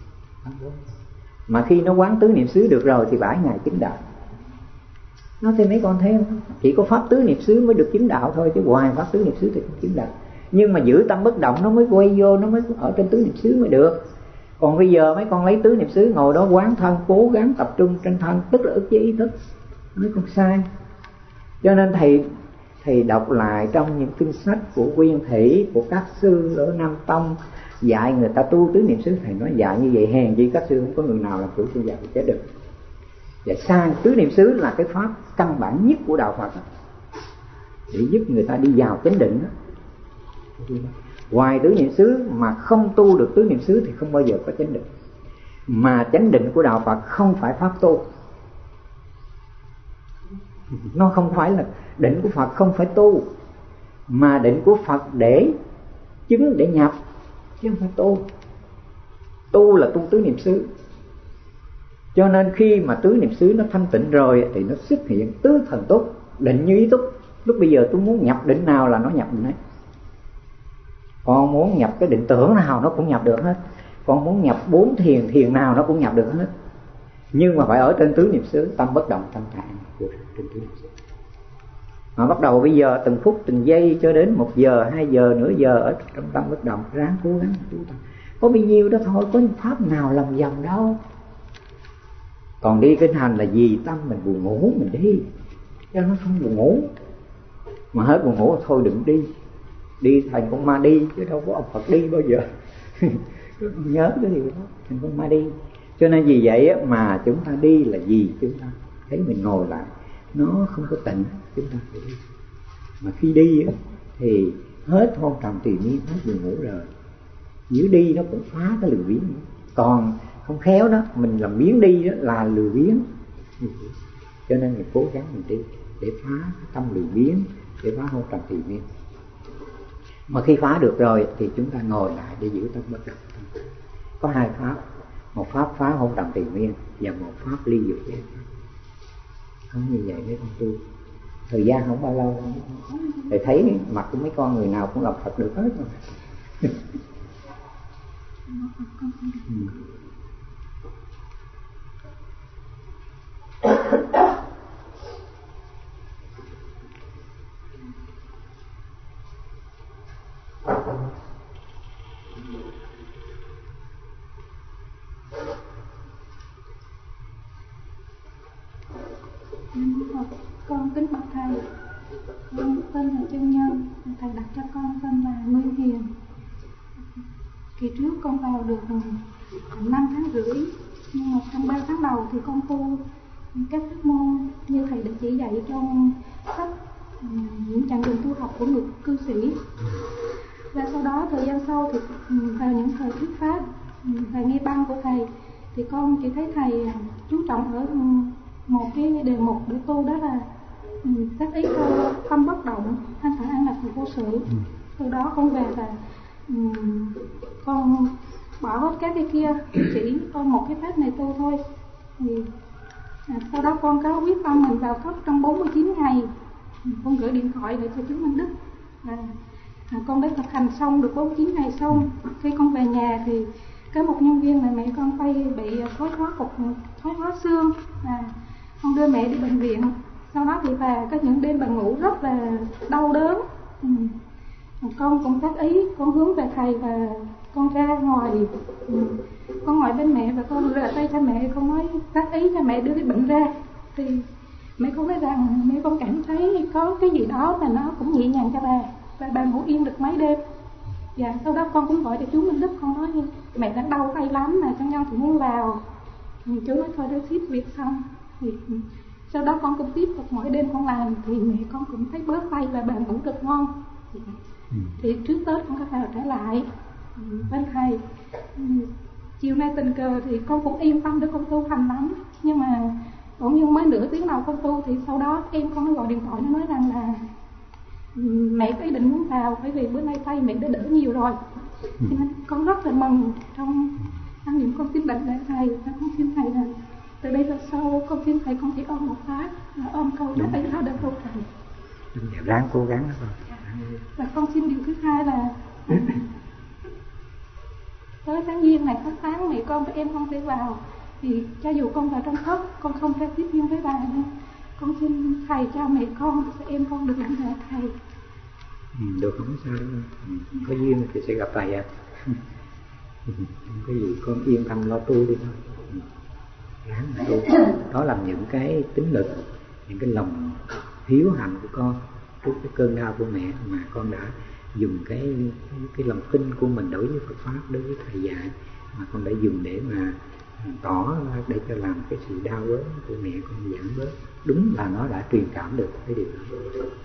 Mà khi nó quán tứ niệm xứ được rồi thì bãi ngày chứng đạo. Nó thì mấy con thấy không? Chỉ có pháp tứ niệm xứ mới được chứng đạo thôi, chứ ngoài pháp tứ niệm xứ thì không chứng đạo. Nhưng mà giữ tâm bất động nó mới quay vô, nó mới ở trên tứ niệm xứ mới được. Còn bây giờ mấy con lấy tứ niệm xứ ngồi đó quán thân, cố gắng tập trung trên thân, tức là ức chế ý thức, mấy con sai. Cho nên thầy thầy đọc lại trong những kinh sách của Nguyên Thủy, của các sư ở Nam Tông dạy người ta tu tứ niệm xứ, thầy nói dạy như vậy hèn gì các sư không có người nào làm chủ tu dạy thì chết được. Vậy sai. Tứ niệm xứ là cái pháp căn bản nhất của đạo Phật đó, để giúp người ta đi vào chánh định đó. Ngoài tứ niệm xứ mà không tu được tứ niệm xứ thì không bao giờ có chánh định. Mà chánh định của đạo Phật không phải pháp tu. Nó không phải là định của Phật, không phải tu, mà định của Phật để chứng, để nhập, chứ không phải tu. Tu là tu tứ niệm xứ. Cho nên khi mà tứ niệm xứ nó thanh tịnh rồi thì nó xuất hiện tứ thần túc, định như ý túc. Lúc bây giờ tôi muốn nhập định nào là nó nhập định ấy. Con muốn nhập cái định tưởng nào nó cũng nhập được hết. Con muốn nhập bốn thiền, thiền nào nó cũng nhập được hết. Nhưng mà phải ở trên tứ niệm xứ, tâm bất động thanh tạng của trên tứ niệm xứ. Mà bắt đầu bây giờ từng phút từng giây cho đến một giờ, hai giờ, nửa giờ ở trong tâm bất động, ráng cố gắng tu tập. Có bao nhiêu đó thôi, có pháp nào làm dòng đâu. Còn đi kinh hành là gì? Tâm mình buồn ngủ mình đi, cho nó không buồn ngủ. Mà hết buồn ngủ thôi đừng đi. Đi thành con ma đi, chứ đâu có ông Phật đi bao giờ. Nhớ cái điều đó, thành con ma đi. Cho nên vì vậy mà chúng ta đi là gì? Chúng ta thấy mình ngồi lại nó không có tịnh, chúng ta phải đi. Mà khi đi thì hết hôn trầm tùy miên, hết buồn ngủ rồi. Nếu đi nó cũng phá cái lười biếng. Còn không khéo đó, mình làm biến đi đó là lười biếng. Cho nên mình cố gắng mình đi để phá cái tâm lười biếng, để phá hôn trầm tùy miên. Mà khi phá được rồi thì chúng ta ngồi lại để giữ tâm bất động. Có hai pháp, một pháp phá hôn trầm tùy miên và một pháp ly dục giới. Không như vậy mấy con tu thời gian không bao lâu. Thầy thấy mặt của mấy con người nào cũng lập Phật được hết rồi. Ừ. Con kính bạch thầy, con tên là Chân Nhân, thầy đặt cho con tên là Nguyên Hiền. Kỳ trước con vào được năm tháng rưỡi, nhưng mà trong ba tháng đầu thì con tu các pháp môn như thầy đã chỉ dạy trong sách những chặng đường tu học của người cư sĩ. Và sau đó thời gian sau thì vào những thời thuyết pháp và nghe băng của thầy thì con chỉ thấy thầy chú trọng ở một cái đề mục để tu, đó là các ý câu tâm bất động, thanh thản an lạc và vô sự. Từ đó con về và um, con bỏ hết các cái kia, chỉ con một cái pháp này tu thôi. Thì à, sau đó con có quyết tâm mình vào thất trong bốn mươi chín ngày. Con gửi điện thoại để cho chú Minh Đức. À, Con đã thực hành xong được bốn mươi chín ngày xong. Khi con về nhà thì có một nhân viên là mẹ con quay bị thoái hóa cục thoái hóa xương, à, con đưa mẹ đi bệnh viện. Sau đó thì bà có những đêm bà ngủ rất là đau đớn. Ừ. Con cũng tác ý, con hướng về thầy và con ra ngoài, ừ. con ngồi bên mẹ và con rửa tay cho mẹ, con nói tác ý cho mẹ đưa cái bệnh ra. Thì mẹ con nói rằng mẹ con cảm thấy có cái gì đó mà nó cũng nhẹ nhàng cho bà, và bà ngủ yên được mấy đêm. Dạ, sau đó con cũng gọi cho chú Minh Đức, con nói mẹ đang đau tay lắm mà trong nhân thì muốn vào. Chú nói thôi để ship việc xong. Thì sau đó con cũng tiếp tục mỗi đêm con làm thì mẹ con cũng thấy bớt tay và bà ngủ được ngon. Dạ. Ừ. Thì trước Tết con có vào trở lại bên thầy. Ừ. Chiều nay tình cờ thì con cũng yên tâm để con tu hành lắm, nhưng mà cũng như mới nửa tiếng đầu con tu thì sau đó em con nó gọi điện thoại, nó nói rằng là mẹ có ý định muốn vào, bởi vì bữa nay tay mẹ đã đỡ nhiều rồi. Cho nên con rất là mừng trong ăn niệm. Con xin đảnh lễ thầy và con xin thầy là từ đây về sau con xin thầy con chỉ ôm một phát là ôm câu đó ấy đó được câu thầy. Ráng cố gắng đó. Và con xin điều thứ hai là tới tháng giêng này, tháng tháng mẹ con và em con sẽ vào, thì cho dù con vào trong thất con không theo tiếp duyên với bà nữa, con xin thầy cho mẹ con và em con được lãnh lễ thầy. Ừ, được, không sao đâu. Ừ, có duyên thì sẽ gặp thầy à. Không có gì, con yên tâm lo tu đi thôi. Ừ. Ráng mà tu. Đó là những cái tính lực, những cái lòng hiếu hạnh của con trước cái cơn đau của mẹ, mà con đã dùng cái cái lòng tin của mình đối với Phật pháp, đối với thầy dạy, mà con đã dùng để mà tỏ để cho làm cái sự đau đớn của mẹ con giảm bớt. Đúng là nó đã truyền cảm được cái điều đó.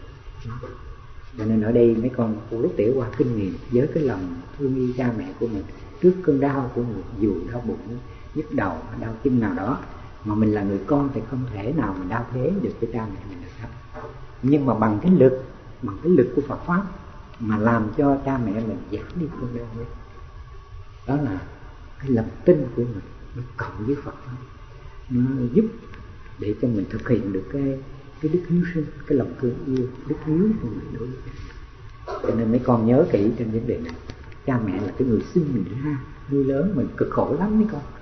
Cho nên ở đây mấy con lúc tiểu qua kinh nghiệm với cái lòng thương yêu cha mẹ của mình trước cơn đau của mình, dù đau bụng, nhức đầu, đau chân nào đó, mà mình là người con thì không thể nào mình đau thế được với cha mẹ mình được hết. Nhưng mà bằng cái lực, bằng cái lực của Phật pháp mà làm cho cha mẹ mình giảm đi cơn đau ấy. Đó là cái lòng tin của mình nó cộng với Phật pháp, nó giúp để cho mình thực hiện được cái cái đức hiếu sinh, cái lòng thương yêu, đức hiếu của mình đối với cha mẹ. Cho nên mấy con nhớ kỹ trên vấn đề này. Cha mẹ là cái người sinh mình ra, nuôi lớn mình cực khổ lắm mấy con.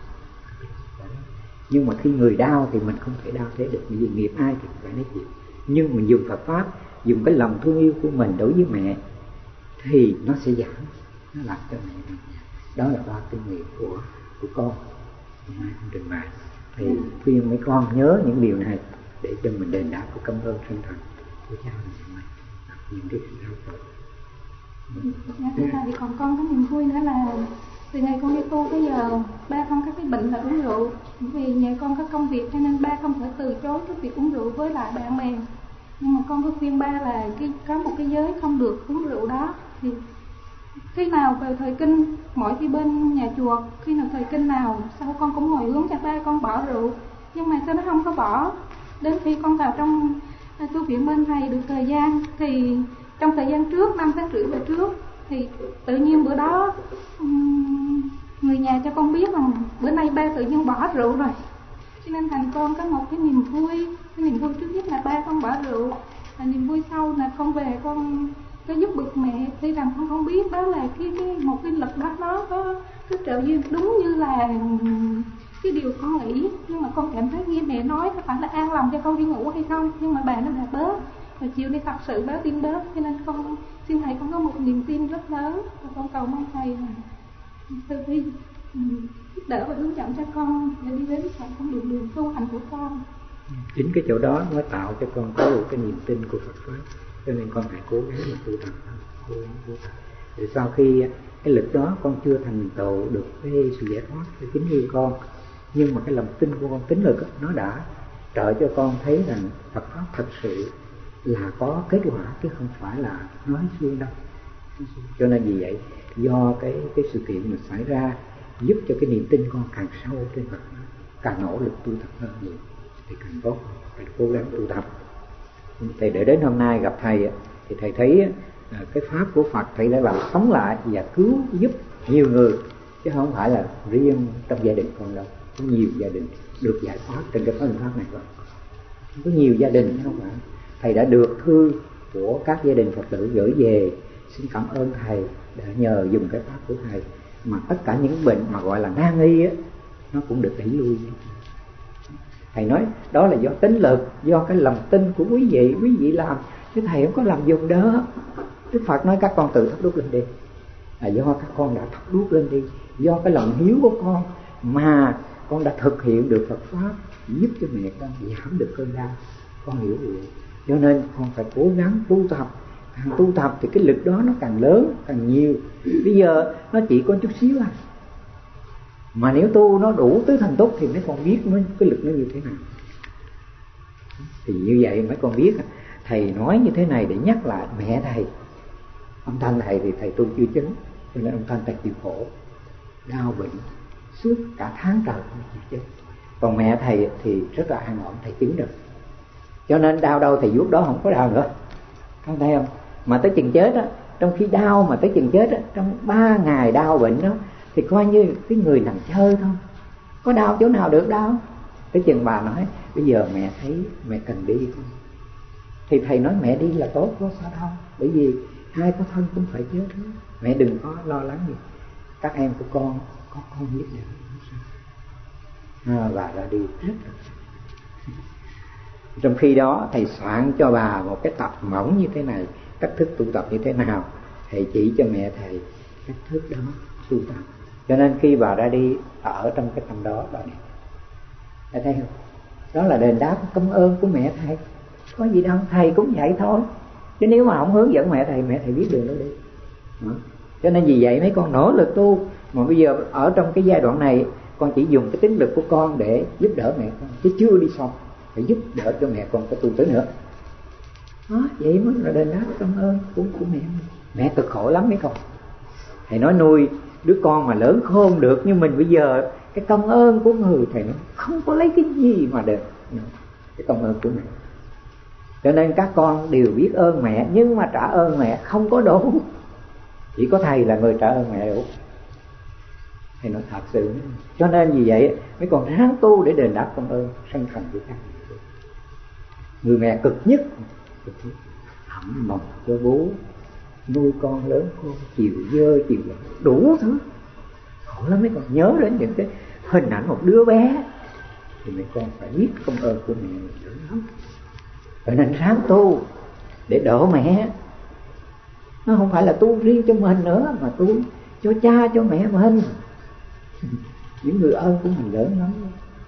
Nhưng mà khi người đau thì mình không thể đau thế được, vì nghiệp ai thì phải nói chịu. Nhưng mình dùng Phật pháp, dùng cái lòng thương yêu của mình đối với mẹ thì nó sẽ giảm, nó làm cho mẹ mình. Đó là ba kinh nghiệm của của con hôm nay con trình bày. Thì khuyên mấy con nhớ những điều này để cho mình đền đáp của công ơn chân thành của cha mình, những cái đau khổ. Dạ thưa thầy, còn con có niềm vui nữa là từ ngày con đi tu tới giờ ba không có cái bệnh là uống rượu, vì nhà con có công việc cho nên ba không thể từ chối cái việc uống rượu với lại bạn bè. Nhưng mà con có khuyên ba là cái có một cái giới không được uống rượu đó. Thì khi nào về thời kinh, mỗi khi bên nhà chùa khi nào thời kinh nào sau con cũng hồi hướng cho ba con bỏ rượu, nhưng mà sao nó không có bỏ. Đến khi con vào trong tu viện bên thầy được thời gian, thì trong thời gian trước năm tháng rưỡi về trước thì tự nhiên bữa đó người nhà cho con biết rằng bữa nay ba tự nhiên bỏ rượu rồi, cho nên thành con có một cái niềm vui. Cái niềm vui trước nhất là ba con bỏ rượu, và niềm vui sau là con về con có giúp được mẹ. Tuy rằng con không biết đó là cái, cái một cái lực đó nó có cái trợ duyên đúng như là cái điều con nghĩ, nhưng mà con cảm thấy nghe mẹ nói có phải là an lòng cho con đi ngủ hay không, nhưng mà bà nó đã bớt, và chiều đi tập sự báo tin bớt, cho nên con xin thầy con có một niềm tin rất lớn, và con cầu mong thầy là từ bi giúp đỡ và hướng dẫn cho con để đi đến thầy con đường đường tu hành của con. Chính cái chỗ đó nó tạo cho con có một cái niềm tin của Phật pháp, cho nên con phải cố gắng mà tu tập, cố gắng tu tập. Rồi sau khi cái lực đó con chưa thành tựu được cái sự giải thoát cái chính như con, nhưng mà cái lòng tin của con, tính lực đó, nó đã trợ cho con thấy rằng Phật pháp thật sự là có kết quả chứ không phải là nói suông đâu. Cho nên vì vậy, do cái cái sự kiện mà xảy ra giúp cho cái niềm tin con càng sâu trên Phật pháp, càng nỗ lực tu tập hơn nhiều thì càng tốt, phải cố gắng tu tập. Thầy để đến hôm nay gặp thầy thì thầy thấy cái pháp của Phật thầy đã làm sống lại và cứu giúp nhiều người, chứ không phải là riêng trong gia đình con đâu. Có nhiều gia đình được giải thoát trên cái phương pháp này rồi. Có nhiều gia đình chứ không phải. Thầy đã được thư của các gia đình Phật tử gửi về xin cảm ơn thầy đã nhờ dùng cái pháp của thầy mà tất cả những bệnh mà gọi là nan y á nó cũng được đẩy lui. Thầy nói đó là do tính lực, do cái lòng tin của quý vị, quý vị làm chứ thầy không có làm dùng đó. Đức Phật nói các con tự thắp đuốc lên đi, là do các con đã thắp đuốc lên đi, do cái lòng hiếu của con mà con đã thực hiện được Phật pháp, giúp cho mẹ con giảm được cơn đau. Con hiểu rồi, cho nên con phải cố gắng tu tập. Càng tu tập thì cái lực đó nó càng lớn, càng nhiều. Bây giờ nó chỉ có chút xíu à, mà nếu tu nó đủ tứ thành túc thì mấy con biết nó, cái lực nó như thế nào. Thì như vậy mấy con biết thầy nói như thế này để nhắc lại mẹ thầy. Ông Thanh thầy thì thầy tu chưa chứng, cho nên ông Thanh thầy chịu khổ, đau bệnh suốt cả tháng trời không chịu chứng. Còn mẹ thầy thì rất là an ổn, thầy chứng được. Cho nên đau đâu thầy vuốt đó không có đau nữa. Không thấy không? Mà tới chừng chết á, trong khi đau mà tới chừng chết á, trong ba ngày đau bệnh đó thì coi như cái người nằm chơi thôi, có đau chỗ nào được đâu. Tới chừng bà nói bây giờ mẹ thấy mẹ cần đi không, thì thầy nói mẹ đi là tốt, có sao đâu, bởi vì hai có thân cũng phải chết đó. Mẹ đừng có lo lắng gì, các em của con có con biết được à, bà ra đi rất là. Trong khi đó thầy soạn cho bà một cái tập mỏng như thế này, cách thức tu tập như thế nào, thầy chỉ cho mẹ thầy cách thức đó tu tập. Cho nên khi bà ra đi ở trong cái tâm đó, bà này đã thấy không? Đó là đền đáp công ơn của mẹ thầy. Có gì đâu, thầy cũng vậy thôi. Chứ nếu mà không hướng dẫn mẹ thầy, mẹ thầy biết đường nó đi đó. Cho nên vì vậy mấy con nỗ lực tu. Mà bây giờ ở trong cái giai đoạn này, con chỉ dùng cái tính lực của con để giúp đỡ mẹ con, chứ chưa đi xong phải giúp đỡ cho mẹ con có tu tới nữa đó. Vậy mới là đền đáp công ơn của, của mẹ. Mẹ cực khổ lắm mấy con. Thầy nói nuôi đứa con mà lớn khôn được như mình bây giờ, cái công ơn của người thầy nói không có lấy cái gì mà đền cái công ơn của mẹ. Cho nên các con đều biết ơn mẹ, nhưng mà trả ơn mẹ không có đủ. Chỉ có thầy là người trả ơn mẹ đủ. Thầy nói thật sự. Cho nên vì vậy mấy con ráng tu để đền đáp công ơn sanh thành của các người mẹ cực nhất, ẩm mộng cho bố, nuôi con lớn khôn, chiều dơ chiều dơ, đủ thứ. Khổ lắm mấy con. Nhớ đến những cái hình ảnh một đứa bé thì mấy con phải biết công ơn của mẹ lớn lắm. Cho nên ráng tu để đỡ mẹ. Nó không phải là tu riêng cho mình nữa, mà tu cho cha cho mẹ mình. Những người ơn của mình lớn lắm.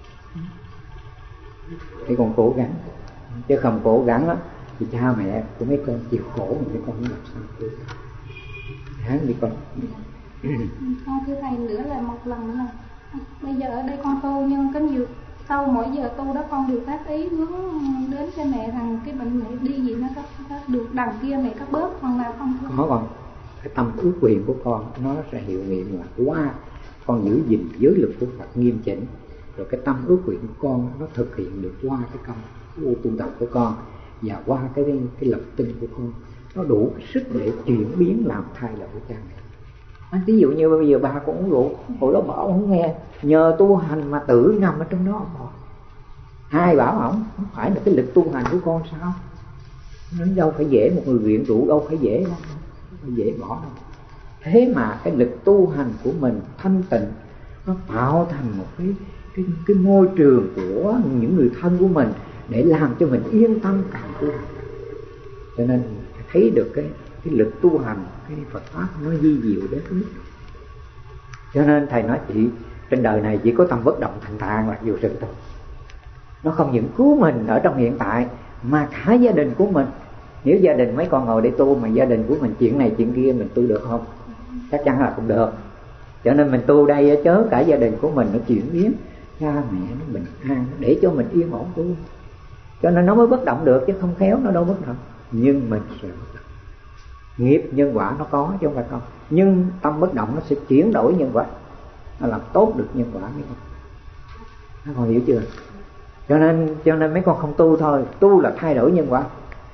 Thì con cố gắng, chứ không cố gắng đó, thì cha mẹ của mấy con chịu khổ mà mấy con không làm sao tu. Ráng đi con. Con thưa thầy nữa là một lần là bây giờ ở đây con tu, nhưng có nhiều sau mỗi giờ tu đó con đều phát ý hướng đến cho mẹ rằng cái bệnh mẹ đi gì nó có, có được đằng kia mẹ có bớt phần nào không? Có con. Cái tâm ước nguyện của con nó sẽ hiệu nghiệm là qua con giữ gìn giới luật của Phật nghiêm chỉnh, rồi cái tâm ước nguyện của con nó thực hiện được qua cái công tu tập của con và qua cái cái lập tinh của con, nó đủ cái sức để chuyển biến làm thay đổi cha mẹ. Ví dụ như bây giờ ba con uống rượu, hồi đó bảo không nghe, nhờ tu hành mà tự nằm ở trong đó bỏ. Ai bảo ổng không phải là cái lực tu hành của con sao? Nó đâu phải dễ, một người nghiện rượu đâu phải dễ đâu, không phải dễ bỏ đâu. Thế mà cái lực tu hành của mình thanh tịnh, nó tạo thành một cái cái cái môi trường của những người thân của mình để làm cho mình yên tâm càng tu. Cho nên thấy được cái cái lực tu hành, cái Phật pháp nó di diệu đến mức. Cho nên thầy nói chị trên đời này chỉ có tâm bất động thành thản là vô sự thôi. Nó không những cứu mình ở trong hiện tại mà cả gia đình của mình. Nếu gia đình mấy con ngồi để tu mà gia đình của mình chuyện này chuyện kia mình tu được không? Chắc chắn là không được. Cho nên mình tu đây chớ cả gia đình của mình nó chuyển biến, cha mẹ nó bình an để cho mình yên ổn tu. Cho nên nó mới bất động được, chứ không khéo nó đâu bất động. Nhưng mình sẽ bất động. Nghiệp nhân quả nó có chứ không phải không. Nhưng tâm bất động nó sẽ chuyển đổi nhân quả, nó làm tốt được nhân quả mấy con. Các con hiểu chưa? Cho nên cho nên mấy con không tu thôi, tu là thay đổi nhân quả.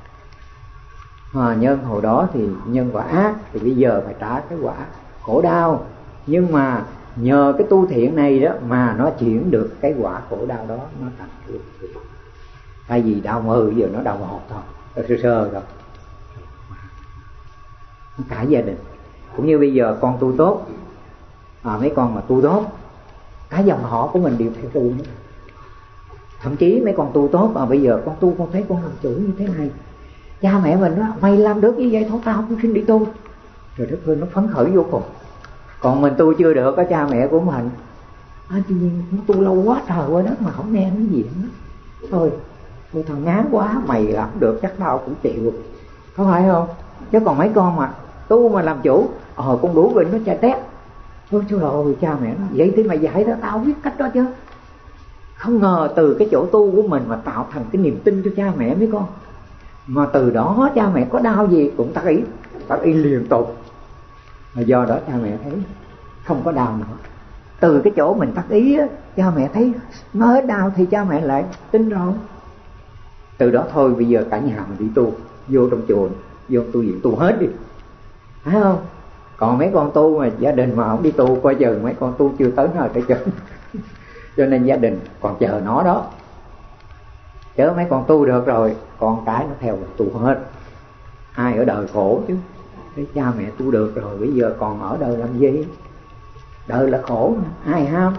À, nhân hồi đó thì nhân quả ác, thì bây giờ phải trả cái quả khổ đau. Nhưng mà nhờ cái tu thiện này đó mà nó chuyển được cái quả khổ đau đó, nó thành luân thường. Tại vì đau mười giờ nó đau một thôi, sơ sơ thôi. cả gia đình. Cũng như bây giờ con tu tốt, à, mấy con mà tu tốt, cả dòng họ của mình đều theo tu nữa. Thậm chí mấy con tu tốt mà bây giờ con tu con thấy con làm chủ như thế này, cha mẹ mình nói mày làm được như vậy thôi tao cũng xin đi tu, rồi Đức Hương nó phấn khởi vô cùng. Còn mình tu chưa được, có cha mẹ của mình à, nó tu lâu quá trời quá đất mà không nghe nói gì hết. Thôi thôi thằng ngán quá, mày làm được chắc tao cũng chịu, có phải không? Chứ còn mấy con mà tu mà làm chủ, ờ con đủ bệnh nó chạy tét, thôi chứ rồi cha mẹ nó vậy thì mày dạy đó, tao biết cách đó chứ. Không ngờ từ cái chỗ tu của mình mà tạo thành cái niềm tin cho cha mẹ mấy con, mà từ đó cha mẹ có đau gì cũng tác ý, tác ý liên tục. Mà do đó cha mẹ thấy không có đau nữa. Từ cái chỗ mình tác ý á, cha mẹ thấy nó hết đau thì cha mẹ lại tin rồi. Từ đó thôi bây giờ cả nhà mình đi tu, vô trong chùa, vô tu viện tu hết đi, phải không? Còn mấy con tu mà gia đình mà không đi tu, coi chừng mấy con tu chưa tới nơi tới chừng. Cho nên gia đình còn chờ nó đó. Chứ mấy con tu được rồi, con cái nó theo tu hết. Ai ở đời khổ chứ. Cái cha mẹ tu được rồi, bây giờ còn ở đời làm gì? Đời là khổ mà, ai ham.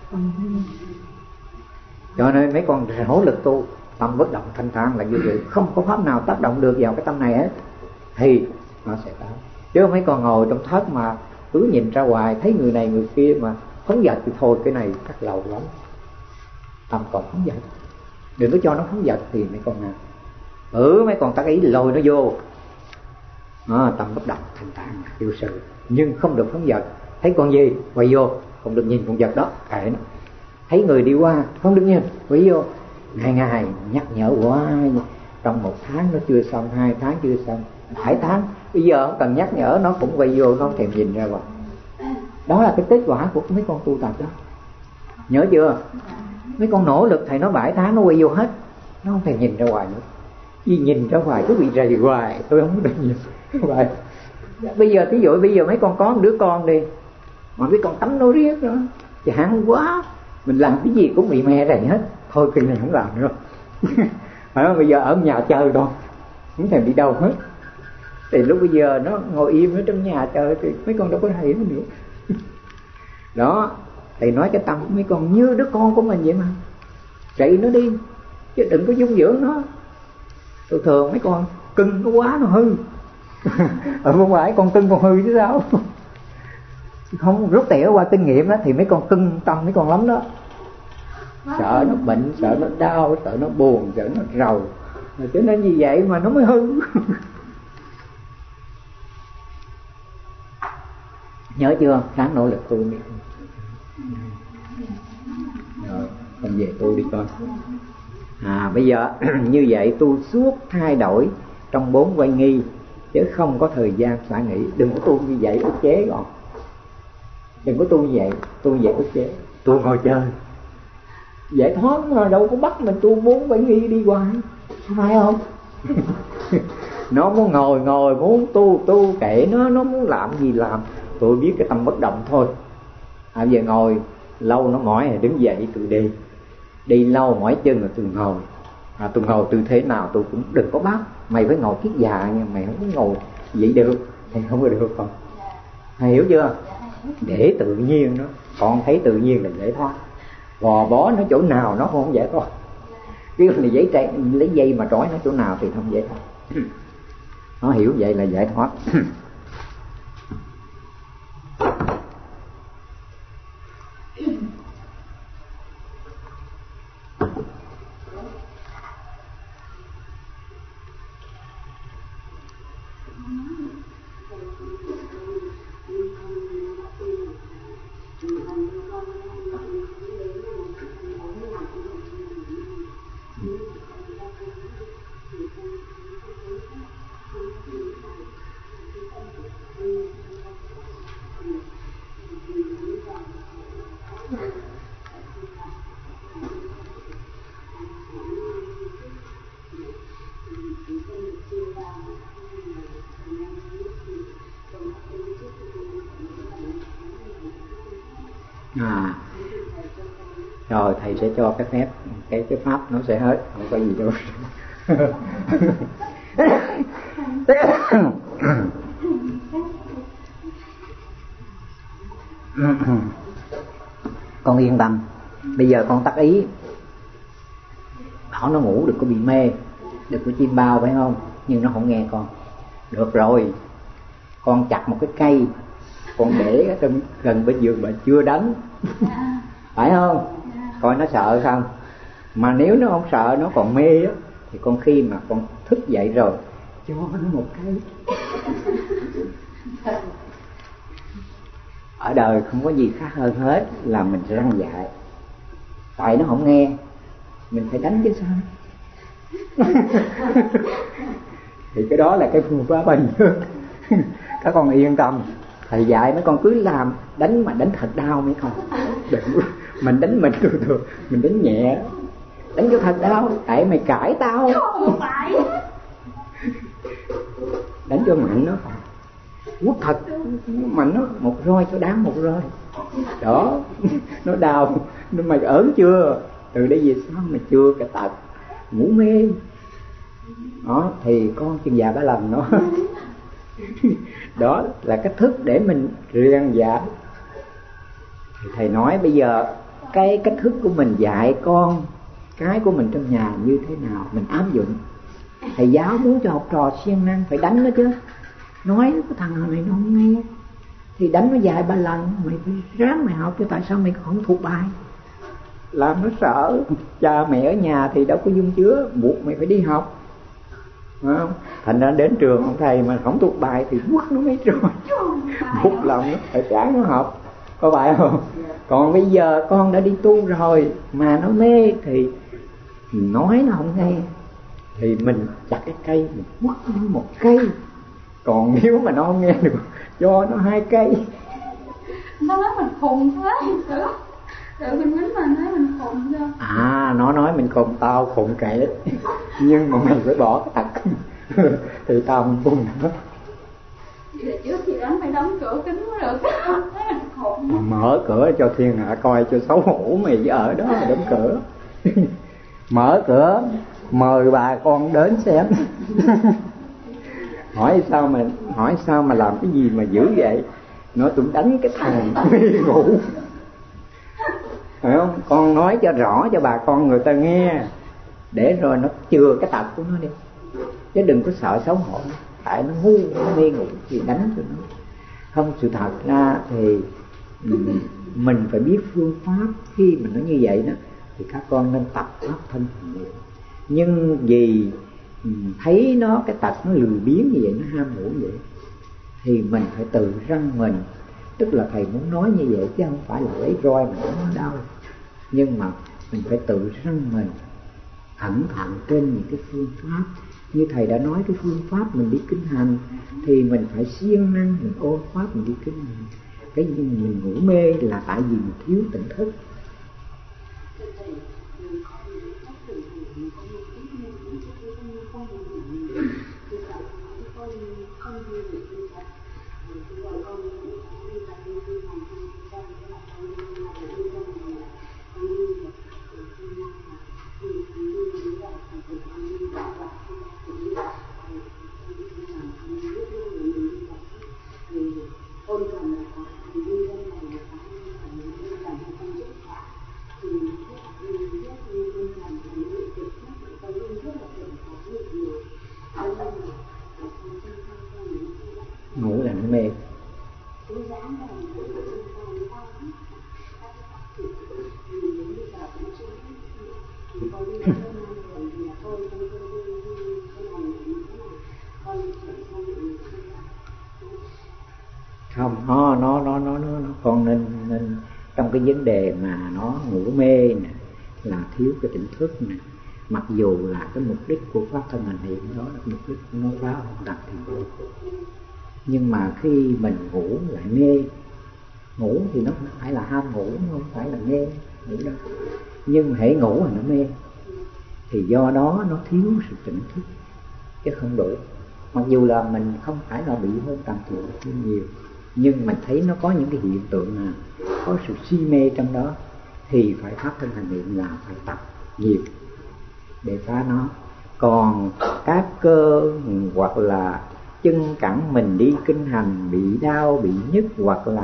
Cho nên mấy con nỗ lực tu, tâm bất động thanh thản là như vậy. Không có pháp nào tác động được vào cái tâm này hết, thì nó sẽ tới. Chứ mấy con ngồi trong thất mà cứ nhìn ra ngoài, thấy người này người kia mà phóng dật thì thôi, cái này chắc lâu lắm. Tâm còn phóng dật, đừng có cho nó phóng dật thì mấy con nào. Ừ, mấy con tác ý lôi nó vô. À, tâm bất động thanh thản yêu sự, nhưng không được phóng dật. Thấy con gì quay vô, không được nhìn con vật đó, kệ nó. Thấy người đi qua không được nhìn, quay vô. Ngày ngày nhắc nhở quá, trong một tháng nó chưa xong, hai tháng chưa xong, bảy tháng bây giờ không cần nhắc nhở nó cũng quay vô, nó không thèm nhìn ra ngoài. Đó là cái kết quả của mấy con tu tập đó, nhớ chưa? Mấy con nỗ lực thầy nói bảy tháng nó quay vô hết, nó không thèm nhìn ra ngoài nữa. Vì nhìn ra ngoài cứ bị rầy hoài, tôi không được nhìn vậy. Bây giờ thí dụ bây giờ mấy con có một đứa con đi, mà mấy con tắm nó riết nữa, chán quá, mình làm cái gì cũng bị mẹ rầy hết, thôi kinh này không làm nữa. Phải không? Bây giờ ở nhà chơi đâu, không thèm đi đâu hết. Thì lúc bây giờ nó ngồi im ở trong nhà chơi thì mấy con đâu có thấy nó nữa. Đó, thầy nói cái tâm của mấy con như đứa con của mình vậy mà, chạy nó đi, chứ đừng có dung dưỡng nó. Thường thường mấy con cưng nó quá nó hư. Ở không phải con cưng con hư chứ sao. Không rút tỉa qua kinh nghiệm đó, thì mấy con cưng tâm mấy con lắm đó. Sợ nó bệnh, sợ nó đau, sợ nó buồn, sợ nó rầu. Cho nên vì vậy mà nó mới hư. Nhớ chưa? Ráng nỗ lực tu đi. Rồi, con về tu đi con. À bây giờ như vậy tu suốt thay đổi trong bốn quay nghi, chứ không có thời gian xả nghỉ. Đừng có tu như vậy ức chế con. Đừng có tu như vậy, tu như vậy ức chế. Tu ngồi chơi giải thoát mà đâu có bắt mình tu bốn quay nghi đi hoài, phải không? Nó muốn ngồi ngồi, muốn tu tu, kệ nó, nó muốn làm gì làm. Tôi biết cái tâm bất động thôi. À bây giờ ngồi lâu nó mỏi thì đứng dậy tôi đi. Đi lâu mỏi chân rồi tôi ngồi. À tôi ngồi tư thế nào tôi cũng đừng có bắt. Mày phải ngồi kiết già nha, mày không có ngồi vậy được, thì không có được không? Mày hiểu chưa? Để tự nhiên nó, con thấy tự nhiên là giải thoát. Gò bó nó chỗ nào nó không giải thoát. Cái này giấy trai, lấy dây mà trói nó chỗ nào thì không giải thoát. Nó hiểu vậy là giải thoát. À, rồi thầy sẽ cho cái phép, cái cái pháp nó sẽ hết, không có gì đâu. Cái Con yên tâm, bây giờ con tác ý bảo nó ngủ, đừng có bị mê, đừng có chim bao, phải không? Nhưng nó không nghe con. Được rồi, con chặt một cái cây, con để ở trong gần bên giường mà chưa đánh, phải không? Coi nó sợ không. Mà nếu nó không sợ, nó còn mê á, thì con khi mà con thức dậy rồi cho nó một cái. Ở đời không có gì khác hơn hết là mình sẽ răn dạy. Tại nó không nghe, mình phải đánh chứ sao. Thì cái đó là cái phương pháp bình thường. Các con yên tâm, thầy dạy mấy con cứ làm, đánh mà đánh thật đau mấy con. Đừng, mình đánh mình thường thường, mình đánh nhẹ, đánh cho thật đau, tại mày cãi tao. Đánh cho mạnh nó, quất thật mạnh nó, một roi cho đáng một roi. Đó, nó đau, nó mày ớn chưa? Từ đây về sau mày chưa cái tật ngủ mê. Đó, thì con chừng già ba lần nó. Đó là cách thức để mình rèn dạy. Thì thầy nói bây giờ cái cách thức của mình dạy con cái của mình trong nhà như thế nào mình áp dụng. Thầy giáo muốn cho học trò siêng năng phải đánh nó chứ. Nói cái thằng này nó không nghe thì đánh nó vài ba lần, mày phải ráng mày học chứ, tại sao mày không thuộc bài? Làm nó sợ. Cha mẹ ở nhà thì đâu có dung chứa, buộc mày phải đi học, phải không? Thành ra đến trường ông thầy mà không thuộc bài thì quất nó mấy rồi, buộc lòng nó phải ráng nó học, có phải không? Còn bây giờ con đã đi tu rồi mà nó mê thì nói nó không nghe thì mình chặt cái cây, mình quất nó một cây. Còn nếu mà nó không nghe được, cho nó hai cây. Nó nói mình khùng thế. Tự mình nín mà nói mình khùng chưa? À, nó nói mình khùng, tao khùng kệ. Nhưng mà mày phải bỏ cái tật thì tao mình bùng nó. Vậy là trước khi đánh phải đóng cửa kính mới được. Thấy mình khùng. Mở cửa cho thiên hạ coi cho xấu hổ mày ở đó mà đóng cửa. Mở cửa mời bà con đến xem. Hỏi sao mà hỏi sao mà làm cái gì mà dữ vậy? Nó tụi đánh cái thằng đi ngủ. Phải không? Con nói cho rõ cho bà con người ta nghe, để rồi nó chừa cái tật của nó đi. Chứ đừng có sợ xấu hổ. Tại nó ngu, nó mê ngủ thì đánh cho nó. Không, sự thật ra thì mình phải biết phương pháp. Khi mà nó như vậy đó thì các con nên tập pháp thân hành niệm. Nhưng vì thấy nó cái tật nó lười biếng như vậy, nó ham ngủ vậy, thì mình phải tự răng mình. Tức là thầy muốn nói như vậy chứ không phải là lấy roi mà đánh nó đau. Nhưng mà mình phải tự răng mình, cẩn thận trên những cái phương pháp. Như thầy đã nói cái phương pháp mình đi kinh hành thì mình phải siêng năng, mình ôn pháp mình đi kinh hành. Cái gì mình ngủ mê là tại vì mình thiếu tỉnh thức. Ngủ là nó mê. Không, nó nó nó nó nó con nên nên trong cái vấn đề mà nó ngủ mê nè, là thiếu cái tỉnh thức nè. Mặc dù là cái mục đích của pháp thân hành niệm đó là mục đích nó phá không đặt thì vô, nhưng mà khi mình ngủ lại mê, ngủ thì nó không phải là ham ngủ, không phải là mê ngủ đâu, nhưng hễ ngủ là nó mê, thì do đó nó thiếu sự tỉnh thức chứ không đủ. Mặc dù là mình không phải là bị hơn tầm tuổi thêm nhiều, nhưng mình thấy nó có những cái hiện tượng là có sự si mê trong đó, thì phải pháp thân hành niệm là phải tập nhiều để phá nó. Còn các cơ hoặc là chân cẳng mình đi kinh hành bị đau, bị nhức, hoặc là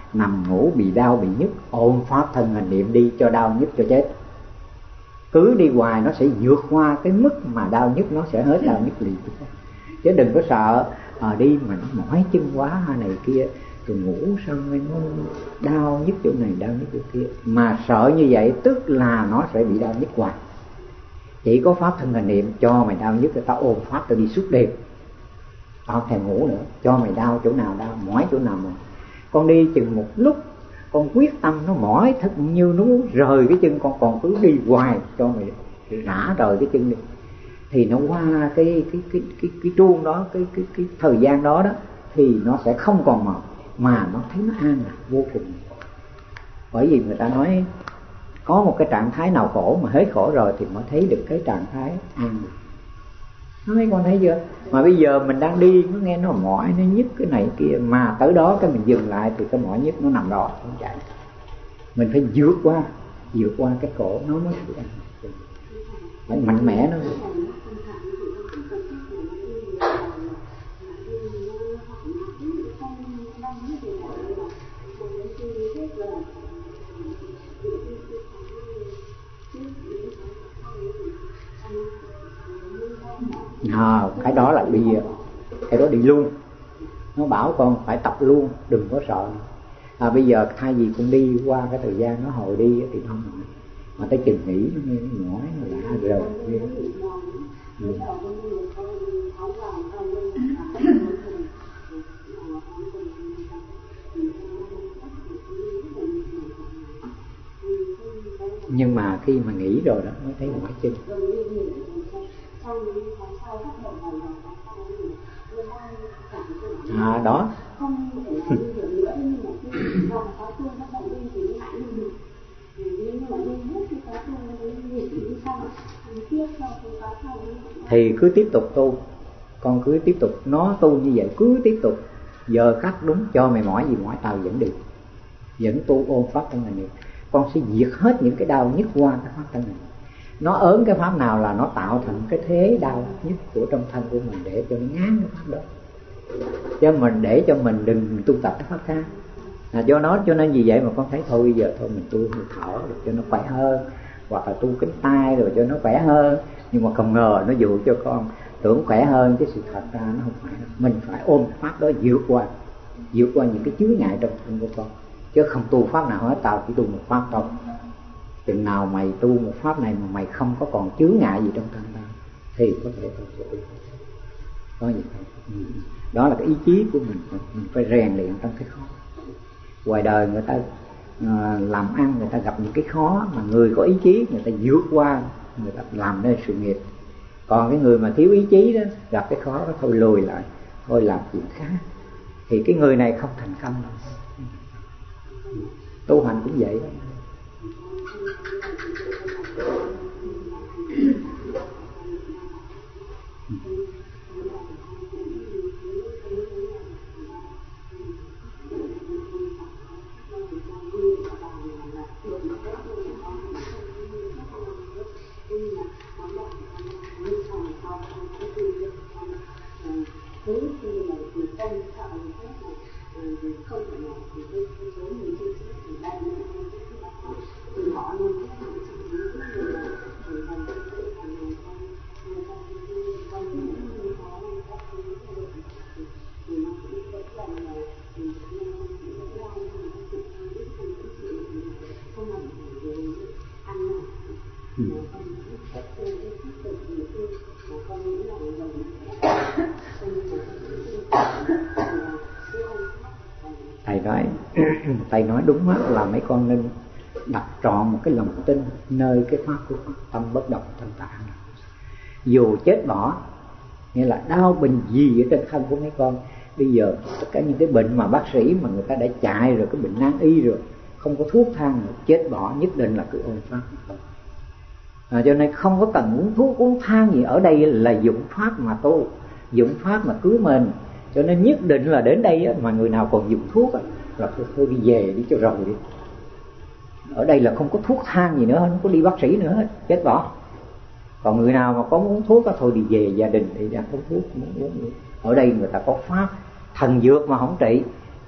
nằm ngủ bị đau bị nhức, ôm pháp thân hành niệm đi cho đau nhức cho chết. Cứ đi hoài nó sẽ vượt qua cái mức mà đau nhức, nó sẽ hết đau nhức liền. Chứ đừng có sợ à, đi mà nó mỏi chân quá hay này kia, rồi ngủ xong rồi nó đau nhức chỗ này đau nhức chỗ kia. Mà sợ như vậy tức là nó sẽ bị đau nhức hoài. Chỉ có pháp thân hành niệm cho mày đau nhức, tao ôm pháp tao đi suốt đêm, tao không thèm ngủ nữa. Cho mày đau chỗ nào đau, mỏi chỗ nào mà con đi chừng một lúc, con quyết tâm nó mỏi thật như nó muốn rời cái chân, con còn cứ đi hoài, cho mày rã rời cái chân đi. Thì nó qua cái cái cái cái cái chuông đó, cái cái cái thời gian đó đó, thì nó sẽ không còn mỏi, mà nó thấy nó an lạc vô cùng. Bởi vì người ta nói có một cái trạng thái nào khổ mà hết khổ rồi thì mới thấy được cái trạng thái an lạc. Nó mấy con thấy chưa? Mà bây giờ mình đang đi, nó nghe nó mỏi, nó nhức cái này kia, mà tới đó cái mình dừng lại thì cái mỏi nhức nó nằm đó không chạy. Mình phải vượt qua, vượt qua cái khổ nó mới được. Phải mạnh mẽ nó. À, cái đó là đi, cái đó đi luôn. Nó bảo con phải tập luôn, đừng có sợ. À, bây giờ thay vì con đi qua cái thời gian nó hồi đi thì không nổi, mà tới chừng nghỉ nó nghe nó mỏi nó lạ rồi. Ừ. Nhưng mà khi mà nghỉ rồi đó mới thấy mỏi chân. À đó. Thì cứ tiếp tục tu, con cứ tiếp tục, nó tu như vậy cứ tiếp tục. Giờ khắc đúng cho mày mỏi gì mỏi tao vẫn đi, vẫn tu ôm pháp thân này. Con sẽ diệt hết những cái đau nhức qua cái pháp thân này. Nó ớn cái pháp nào là nó tạo thành cái thế đau nhức của trong thân của mình để cho nó ngán cái pháp đó. Chứ mình để cho mình đừng tu tập cái pháp khác. À, do nó cho nên vì vậy mà con thấy thôi bây giờ thôi mình tu mình thở được cho nó khỏe hơn, hoặc là tu cánh tay rồi cho nó khỏe hơn. Nhưng mà không ngờ nó dụ cho con tưởng khỏe hơn, chứ sự thật ra nó không phải. Mình phải ôm pháp đó vượt qua, vượt qua những cái chướng ngại trong thân của con. Chứ không tu pháp nào hết, tao chỉ tu một pháp thôi. Chừng nào mày tu một pháp này mà mày không có còn chướng ngại gì trong thân tao thì có thể tao sẽ tu. Có gì không? Đó là cái ý chí của mình, mình phải rèn luyện trong cái khó. Ngoài đời người ta à, làm ăn, người ta gặp những cái khó, mà người có ý chí người ta vượt qua, người ta làm nên sự nghiệp. Còn cái người mà thiếu ý chí đó, gặp cái khó đó thôi lùi lại, thôi làm chuyện khác, thì cái người này không thành công đâu. Tu hành cũng vậy đó. Thầy nói thầy nói đúng á, là mấy con nên đặt trọn một cái lòng tin nơi cái pháp của Phật, tâm bất động thanh tạng. Dù chết bỏ, nghĩa là đau bệnh gì ở trên thân của mấy con, bây giờ tất cả những cái bệnh mà bác sĩ mà người ta đã chạy rồi, cái bệnh nan y rồi, không có thuốc thang nữa, chết bỏ nhất định là cứ ôm pháp. À, cho nên không có cần uống thuốc uống thang gì, ở đây là dụng pháp mà tu, dụng pháp mà cứu mình. Cho nên nhất định là đến đây á, mà người nào còn dùng thuốc á, là thôi, thôi đi về đi cho rồi đi. Ở đây là không có thuốc thang gì nữa, không có đi bác sĩ nữa hết, chết bỏ. Còn người nào mà có muốn thuốc á, thôi đi về gia đình đi ra uống thuốc, muốn uống nữa. Ở đây người ta có pháp thần dược mà không trị,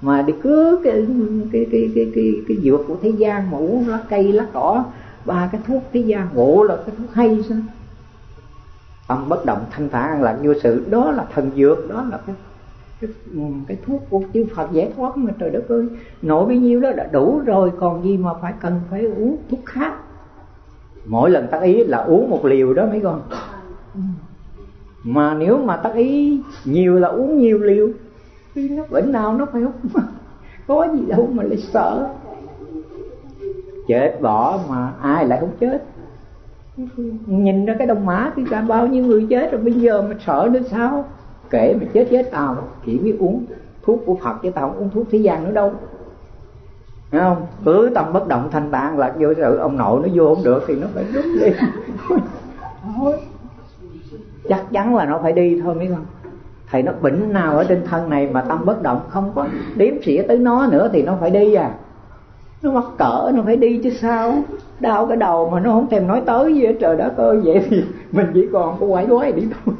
mà đi cứ cái cái cái cái cái, cái dược của thế gian mà uống lá cây lá cỏ, ba cái thuốc thế gian ngộ là cái thuốc hay sao? Tâm bất động thanh thản an lạc vô sự, đó là thần dược, đó là cái cái, cái thuốc của chư Phật giải thoát mà. Trời đất ơi, nội bấy nhiêu đó đã đủ rồi, còn gì mà phải cần phải uống thuốc khác. Mỗi lần tác ý là uống một liều đó mấy con, mà nếu mà tác ý nhiều là uống nhiều liều, vì nó bệnh nào nó phải uống. Có gì đâu mà lại sợ. Chết bỏ mà ai lại không chết? Nhìn ra cái Đông Mã thì cả bao nhiêu người chết rồi, bây giờ mà sợ nữa sao? Kể mà chết chết tao chỉ biết uống thuốc của Phật chứ tao không uống thuốc thế gian nữa đâu. Thấy không? Cứ tâm bất động thanh tạng là vô sự, ông nội nó vô không được thì nó phải rút đi. Chắc chắn là nó phải đi thôi mấy con. Thầy nó bệnh nào ở trên thân này mà tâm bất động, không có đếm xỉa tới nó nữa thì nó phải đi à. Nó mắc cỡ nó phải đi chứ sao. Đau cái đầu mà nó không thèm nói tới gì hết, trời đất ơi. Vậy thì mình chỉ còn có quải quái đi thôi.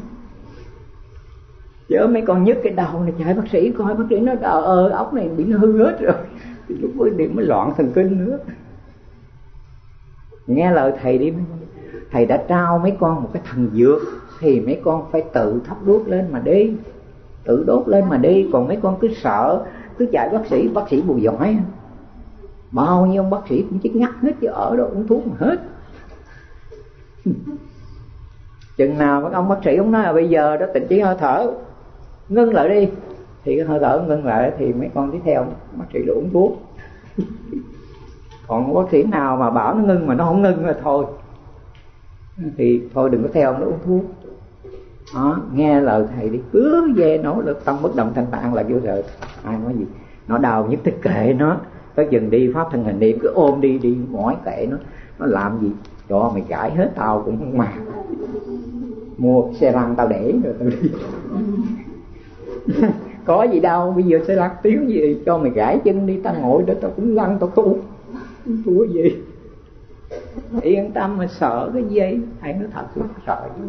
Chứ mấy con nhức cái đầu này chạy bác sĩ coi, bác sĩ nó đờ ơ ốc này bị nó hư hết rồi, thì lúc mới điểm mới loạn thần kinh nữa. Nghe lời thầy đi, thầy đã trao mấy con một cái thần dược thì mấy con phải tự thắp đuốc lên mà đi, tự đốt lên mà đi. Còn mấy con cứ sợ, cứ chạy bác sĩ, bác sĩ bù giỏi, bao nhiêu ông bác sĩ cũng chết ngắt hết chứ ở đó uống thuốc mà hết. Chừng nào mấy ông bác sĩ ông nói là bây giờ đó tịnh chỉ hơi thở, ngưng lại đi, thì cái hơi thở ngưng lại thì mấy con tiếp theo bác sĩ là uống thuốc. Còn bác sĩ nào mà bảo nó ngưng mà nó không ngưng là thôi, thì thôi đừng có theo nó uống thuốc. Đó, nghe lời thầy đi, cứ về nỗ lực tâm bất động thanh tạng là vô sự. Ai nói gì nó đau nhất thì kệ nó, có dừng đi pháp thân hình niệm, cứ ôm đi đi mỏi kệ nó. Nó làm gì cho mày gãi hết tao cũng không mà. Mua xe lăn tao để rồi tao đi. Có gì đâu, bây giờ xe lăn tiếng gì cho mày gãi chân đi, tao ngồi đó tao cũng lăn tao tu. Không tu cái gì. Yên tâm mà sợ cái gì. Thầy nói thật chứ sợ chứ.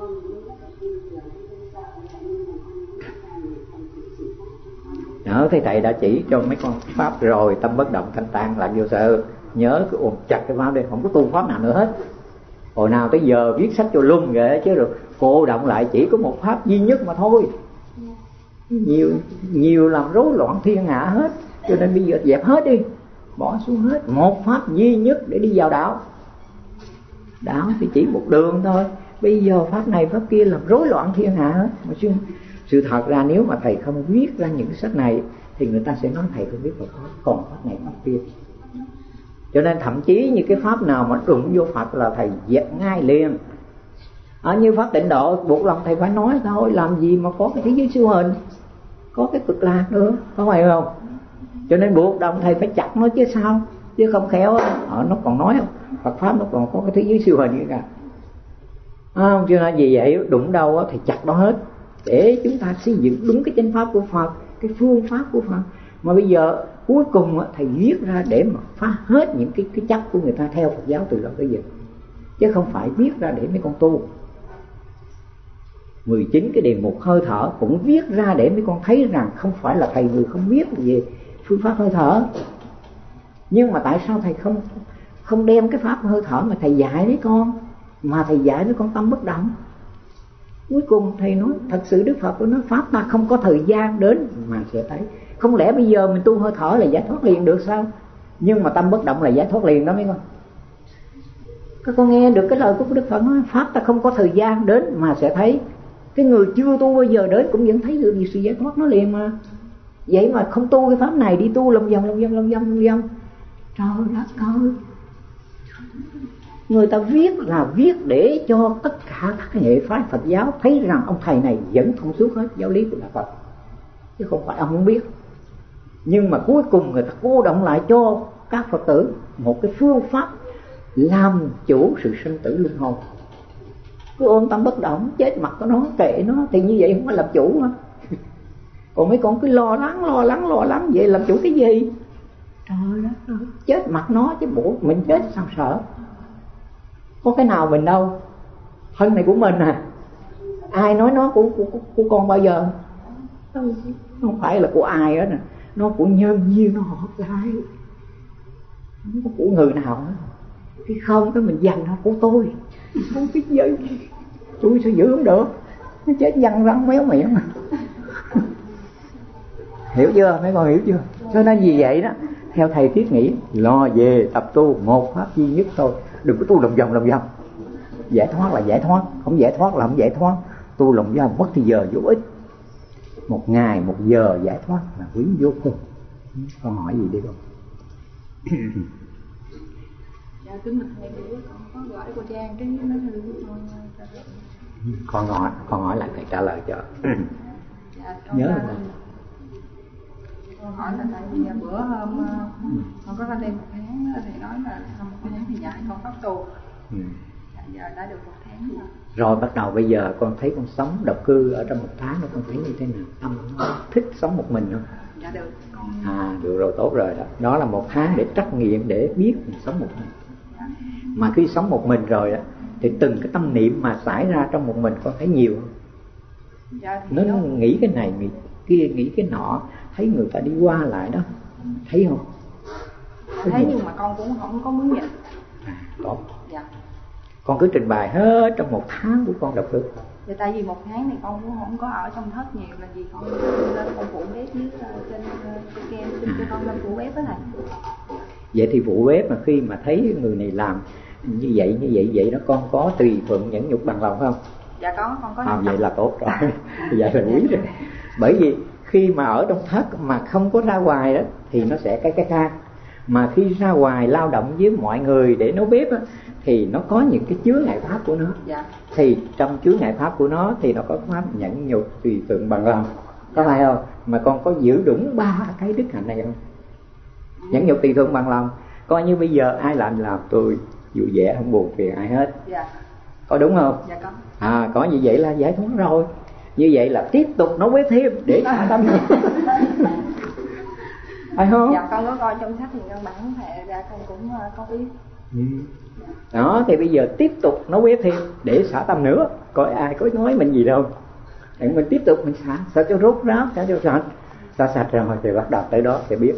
Đó, thì thầy đã chỉ cho mấy con pháp rồi. Tâm bất động thanh tạng là vô sự. Nhớ cứ ôm chặt cái pháp đi, không có tu pháp nào nữa hết. Hồi nào tới giờ viết sách cho lung vậy chứ, rồi cô động lại chỉ có một pháp duy nhất mà thôi. Nhiều nhiều làm rối loạn thiên hạ hết. Cho nên bây giờ dẹp hết đi, bỏ xuống hết. Một pháp duy nhất để đi vào đạo. Đạo thì chỉ một đường thôi. Bây giờ pháp này pháp kia làm rối loạn thiên hạ hết. Mà chứ sự thật ra nếu mà thầy không viết ra những cái sách này thì người ta sẽ nói thầy không biết Phật pháp, còn pháp này pháp kia. Cho nên thậm chí như cái pháp nào mà đụng vô Phật là thầy dẹp ngay liền. Ở như pháp tịnh độ buộc lòng thầy phải nói thôi, làm gì mà có cái thế giới siêu hình, có cái cực lạc nữa, có phải không? Cho nên buộc lòng thầy phải chặt nó chứ sao, chứ không khéo ở nó còn nói không, Phật pháp nó còn có cái thế giới siêu hình nữa cả. À, cho nên vì vậy đụng đâu thì chặt nó hết để chúng ta xây dựng đúng cái chánh pháp của Phật, cái phương pháp của Phật. Mà bây giờ cuối cùng thầy viết ra để mà phá hết những cái cái chấp của người ta theo Phật giáo từ đó tới giờ, chứ không phải viết ra để mấy con tu. Mười chín cái đề mục hơi thở cũng viết ra để mấy con thấy rằng không phải là thầy người không biết về phương pháp hơi thở. Nhưng mà tại sao thầy không không đem cái pháp hơi thở mà thầy dạy mấy con, mà thầy dạy mấy con tâm bất động? Cuối cùng thầy nói thật sự Đức Phật nói pháp ta không có thời gian đến mà sẽ thấy. Không lẽ bây giờ mình tu hơi thở là giải thoát liền được sao? Nhưng mà tâm bất động là giải thoát liền đó mấy con. Các con nghe được cái lời của Đức Phật nói pháp ta không có thời gian đến mà sẽ thấy. Cái người chưa tu bây giờ đến cũng vẫn thấy được sự giải thoát nó liền mà. Vậy mà không tu cái pháp này, đi tu lòng vòng lòng vòng lòng vòng lòng vòng. Trời đất ơi, người ta viết là viết để cho tất cả các hệ phái Phật giáo thấy rằng ông thầy này vẫn thông suốt hết giáo lý của Đạo Phật, chứ không phải ông không biết. Nhưng mà cuối cùng người ta cô động lại cho các Phật tử một cái phương pháp làm chủ sự sinh tử luân hồi. Cứ ôm tâm bất động, chết mặt của nó, kệ nó, thì như vậy không có làm chủ mà. Còn mấy con cứ lo lắng, lo lắng, lo lắng, vậy làm chủ cái gì? Trời đất ơi, chết mặt nó chứ bộ mình chết sao sợ? Có cái nào mình đâu, thân này của mình à, ai nói nó của, của, của con bao giờ? Không phải là của ai hết nè. nó của nhân duyên nó hợp lại, không có của người nào hết. Cái không cái mình dành nó của tôi, không biết giới tôi sẽ giữ không được, nó chết văng răng méo miệng mà. Hiểu chưa mấy con, hiểu chưa? Cho nên vì vậy đó, theo thầy Thiết nghĩ lo về tập tu một pháp duy nhất thôi, đừng có tu lòng vòng lòng vòng. Giải thoát là giải thoát, không giải thoát là không giải thoát. Tu lòng vòng mất thì giờ vô ích. Một ngày một giờ giải thoát là quý vô cùng. Con hỏi gì đi con? Dạ kính bạch thầy, con có gọi cô Trang cái nó thư của con. Con hỏi, con hỏi lại thầy trả lời cho. Dạ, con nhớ ra, không? Con hỏi là tại vì bữa hôm con có ra đây một tháng, thầy nói là sau một tháng thì dạy con pháp tu. Ừ. Dạ, giờ đã được một tháng rồi. Rồi bắt đầu bây giờ con thấy con sống độc cư ở trong một tháng đó, con thấy như thế nào? Tâm nó thích sống một mình không? Dạ được con. À được rồi, tốt rồi đó. Đó là một tháng để trắc nghiệm, để biết mình sống một mình. Dạ. Mà khi sống một mình rồi đó, thì từng cái tâm niệm mà xảy ra trong một mình con thấy nhiều không? Dạ, Nó đó. nghĩ cái này, nghĩ kia, nghĩ cái nọ, thấy người ta đi qua lại đó, thấy không? Thấy nhưng mà con cũng không có muốn nhìn. À, tốt. Dạ. Con cứ trình bày hết trong một tháng của con độc cư. Dạ, tại vì một tháng thì con cũng không có ở trong thất nhiều, là vì con lên con phụ bếp với uh, trên uh, kem xin cho con lên phụ bếp đó này. Vậy thì phụ bếp mà khi mà thấy người này làm như vậy như vậy vậy đó, con có tùy thuận nhẫn nhục bằng lòng không? Dạ có, con có. À, vậy là tốt rồi. Vậy là quý rồi. Bởi vì khi mà ở trong thất mà không có ra ngoài đó thì nó sẽ cái cái khác. Mà khi ra ngoài lao động với mọi người để nấu bếp á, thì nó có những cái chướng ngại pháp của nó. Dạ. Thì trong chướng ngại pháp của nó thì nó có pháp nhẫn nhục tùy thuận bằng lòng. Có phải không? Mà con có giữ đúng ba cái đức hạnh này không? Nhẫn nhục tùy thuận bằng lòng. Coi như bây giờ ai làm làm tôi vui vẻ, không buồn phiền ai hết. Dạ. Có đúng không? Dạ có. À, có như vậy là giải thoát rồi. Như vậy là tiếp tục nấu bếp thêm để xả tâm. Phải không? Dạ con có coi trong sách thì căn bản thầy ra con cũng có biết. Ừ. Đó thì bây giờ tiếp tục nấu bếp thêm để xả tâm nữa. Coi ai có nói mình gì đâu. Để mình tiếp tục mình xả, xả cho rốt ráo, xả cho sạch. Xả sạch rồi thì bắt đầu tới đó thì biết.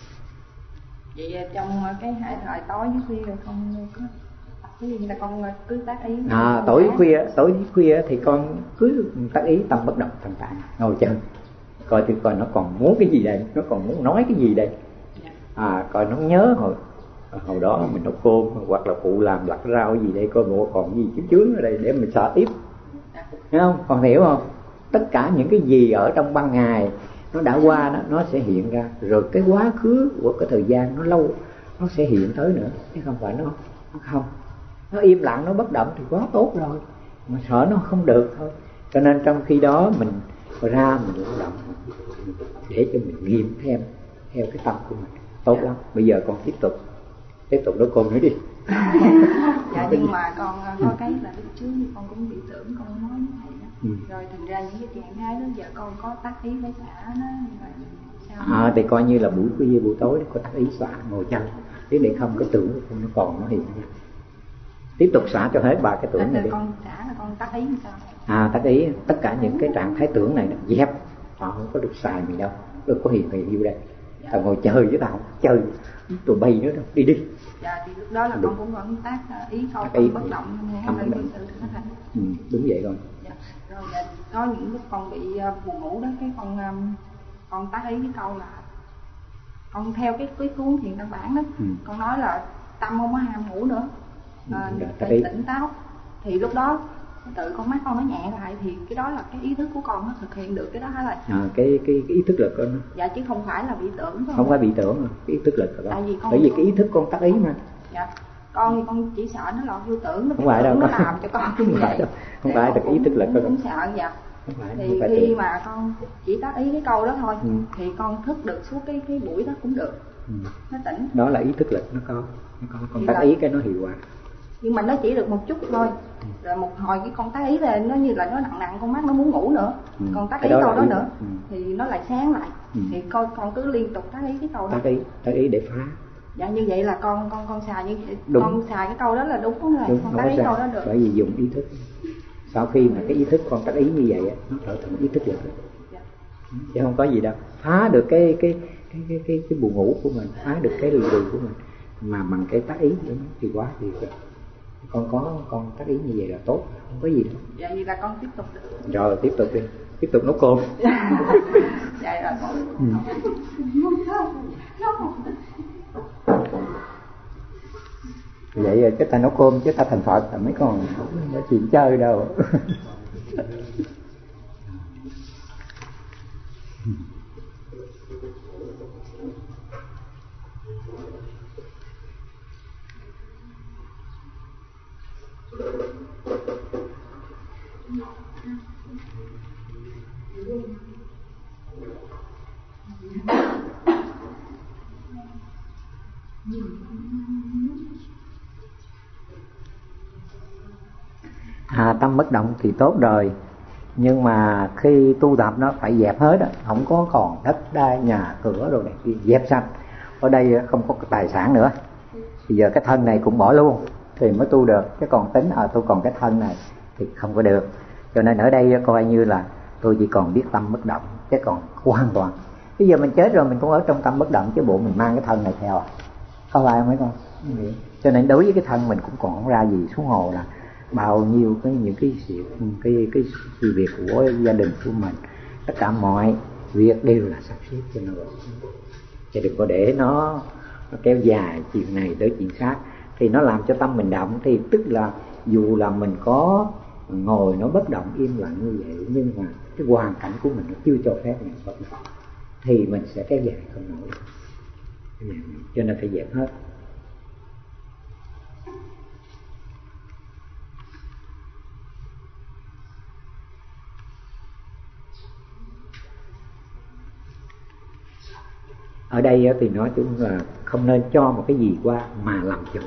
Vậy trong cái hai thời tối với khuya rồi con có cái gì là con cứ tác ý. À, tối khuya, tối khuya thì con cứ tác ý tâm bất động thành tại, ngồi chân. Coi thì coi nó còn muốn cái gì đây, nó còn muốn nói cái gì đây. À, coi nó nhớ hồi hồi đó mình nấu cơm hoặc là phụ làm lặt rau gì đây, coi bộ còn gì chút chướng ở đây để mình xả tiếp. Thấy không? Còn hiểu không? Tất cả những cái gì ở trong ban ngày nó đã qua đó, nó sẽ hiện ra. Rồi cái quá khứ của cái thời gian nó lâu, nó sẽ hiện tới nữa. Chứ không phải nó, nó không. Nó im lặng, nó bất động thì quá tốt rồi. Mà sợ nó không được thôi. Cho nên trong khi đó mình ra mình lao động để cho mình nghiêm thêm theo cái tâm của mình. Tốt lắm. Bây giờ con tiếp tục tiếp tục nấu cơm nữa đi. Dạ nhưng mà con có cái là lúc trước thì con cũng bị tưởng, con nói với thầy đó. Ừ. Rồi thành ra những cái trạng thái đó giờ con có tác ý với xả nó rồi sao? À thì coi như là buổi khuya buổi tối có tác ý xả ngồi chân. Chứ để không cái tưởng của nó còn nó hiện ra. Tiếp tục xả cho hết ba cái tưởng này đi. Con xả là con tác ý như sao? À tác ý tất cả những cái trạng thái tưởng này dẹp, họ không có được xài mình đâu, đừng có hiện hiện vô đây. Dạ. Tao ngồi chơi với tao, chơi tụi bay nữa đâu, đi đi. Dạ thì lúc đó là được. Con cũng vẫn tác ý câu ý, bất động hay là tương tự nó thành. Ừ, đúng vậy rồi. Dạ. Rồi dạ, có những lúc con bị buồn ngủ đó, cái con con tác ý cái câu là con theo cái cái cuốn thiền căn bản đó, ừ. Con nói là tâm không có ham ngủ nữa, à, tỉnh, tỉnh táo thì lúc đó tự con mắt con nó nhẹ lại thì cái đó là cái ý thức của con nó thực hiện được cái đó hả lại? À, cái cái cái ý thức lực của nó. Dạ chứ không phải là bị tưởng không? Không phải bị tưởng mà cái ý thức lực của Tại vì con, bởi vì cái ý thức con tác ý mà. Dạ. Con thì con chỉ sợ nó lọt vô tưởng, nó không phải đâu, nó làm cho con không phải đâu, không phải là cái ý thức lực của con. Cũng sợ dạ. Không phải, thì không phải khi tưởng. mà con chỉ tác ý cái câu đó thôi, ừ. Thì con thức được suốt cái cái buổi đó cũng được, ừ. Nó tỉnh. Đó là ý thức lực nó có, nó có con tác là... ý cái nó hiệu quả. Nhưng mà nó chỉ được một chút thôi, ừ. Rồi một hồi cái con tác ý lên nó như là nó nặng nặng con mắt nó muốn ngủ nữa, ừ. Còn tác ý câu đó ý... nữa, ừ. Thì nó lại sáng lại, ừ. Thì coi con cứ liên tục tác ý cái câu đó. Tác ý, tác ý để phá. Dạ như vậy là con con con xài như vậy, đúng. Con xài cái câu đó là đúng không này, con tác ý câu đó được. Bởi vì dùng ý thức. Sau khi mà cái ý thức con tác ý như vậy nó trở thành ý thức lực, dạ. Chứ không có gì đâu phá được cái cái cái cái cái, cái buồn ngủ của mình, phá được cái lì đì của mình mà bằng cái tác ý thì quá thì con có con tác ý như vậy là tốt, không có gì đâu. Dạ vậy là con tiếp tục được. Rồi tiếp tục đi, tiếp tục nấu cơm. Dạ rồi con. Ừ. Vậy chứ ta nấu cơm chứ ta thành Phật là mấy con không có chuyện chơi đâu. À, tâm bất động thì tốt rồi, nhưng mà khi tu tập nó phải dẹp hết đó, không có còn đất đai nhà cửa rồi này kia, dẹp sạch. Ở đây không có tài sản nữa, bây giờ cái thân này cũng bỏ luôn thì mới tu được, chứ còn tính à tôi còn cái thân này thì không có được. Cho nên ở đây coi như là tôi chỉ còn biết tâm bất động, chứ còn hoàn toàn. Bây giờ mình chết rồi mình cũng ở trong tâm bất động, chứ bộ mình mang cái thân này theo à, có phải không mấy con? Cho nên đối với cái thân mình cũng còn không ra gì, xuống hồ là bao nhiêu cái những cái sự cái cái sự việc của gia đình của mình, tất cả mọi việc đều là sắp xếp cho nó ổn, chứ đừng có để nó, nó kéo dài chuyện này tới chuyện khác. Thì nó làm cho tâm mình động, thì tức là dù là mình có ngồi nó bất động im lặng như vậy, nhưng mà cái hoàn cảnh của mình nó chưa cho phép mình bất động thì mình sẽ kéo dài không nổi, cho nên phải dẹp hết. Ở đây thì nói chung là không nên cho một cái gì qua mà làm chủ.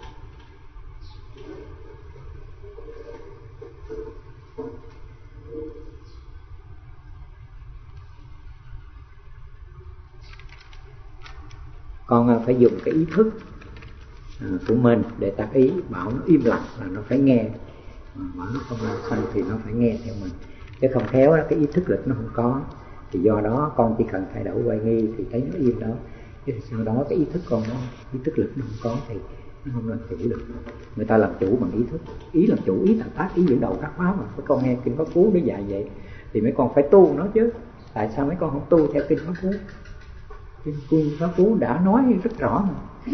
Con phải dùng cái ý thức của mình để tác ý, bảo nó im lặng là nó phải nghe, bảo nó không sanh thì nó phải nghe theo mình, chứ không khéo cái ý thức lực nó không có. Thì do đó con chỉ cần thay đổi quay nghi thì thấy nó im đó, chứ sau đó cái ý thức con nó, ý thức lực nó không có thì nó không làm chủ được. Người ta làm chủ bằng ý thức, ý làm chủ, ý tạo tác, ý dẫn đầu các pháp mà. Mấy con nghe kinh Pháp Cú nó dạy vậy thì mấy con phải tu nó chứ. Tại sao mấy con không tu theo kinh Pháp Cú? Kinh Pháp Cú đã nói rất rõ mà.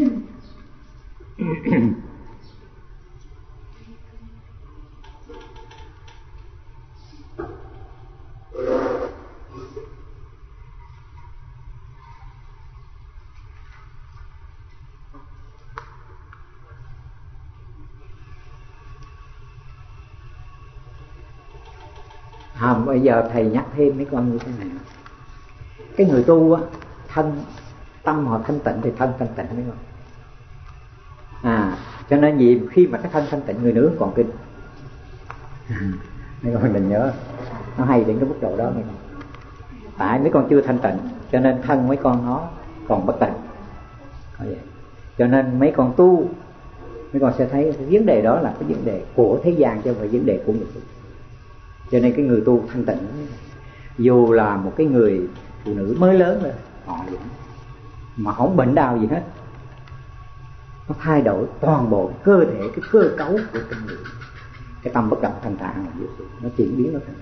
À, bây giờ thầy nhắc thêm mấy con như thế này. Cái người tu á, thân tâm họ thanh tịnh thì thân thanh tịnh mấy con. À, cho nên vì khi mà cái thân thanh tịnh người nữ còn kinh. Mấy con đừng nhớ, nó hay đến cái mức độ đó mấy con. Tại mấy con chưa thanh tịnh, cho nên thân mấy con nó còn bất tịnh. Cho nên mấy con tu, mấy con sẽ thấy cái vấn đề đó là cái vấn đề của thế gian chứ không phải vấn đề của người tu. Cho nên cái người tu thanh tịnh, dù là một cái người phụ nữ mới lớn rồi, họ vẫn mà không bệnh đau gì hết, nó thay đổi toàn bộ cơ thể, cái cơ cấu của con người. Cái tâm bất động thanh tạng là vô sự, nó chuyển biến nó thành.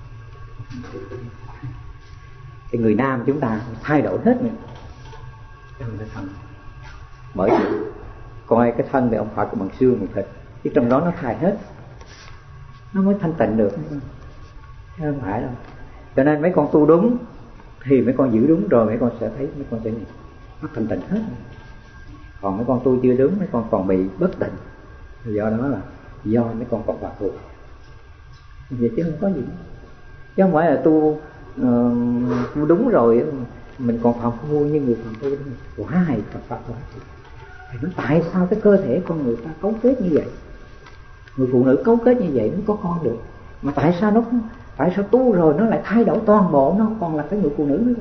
Cái người nam chúng ta thay đổi hết nữa trong cái thân, bởi vì coi cái thân thì ông Phật bằng xương bằng thịt, chứ trong đó nó thay hết, nó mới thanh tịnh được. Không phải đâu. Cho nên mấy con tu đúng thì mấy con giữ đúng rồi, mấy con sẽ thấy mấy con sẽ nhìn nó thanh tịnh hết. Còn mấy con tu chưa đúng, mấy con còn bị bất tịnh, do đó là do mấy con còn bạc thuộc vậy, chứ không có gì. Chứ không phải là tu uh, đúng rồi mình còn phạm phu như người phạm tu. Quá hay Phật Pháp quá. Thì nó tại sao cái cơ thể con người ta cấu kết như vậy, người phụ nữ cấu kết như vậy mới có con được, mà tại sao nó tại sao tu rồi nó lại thay đổi toàn bộ, nó không còn là cái người phụ nữ nữa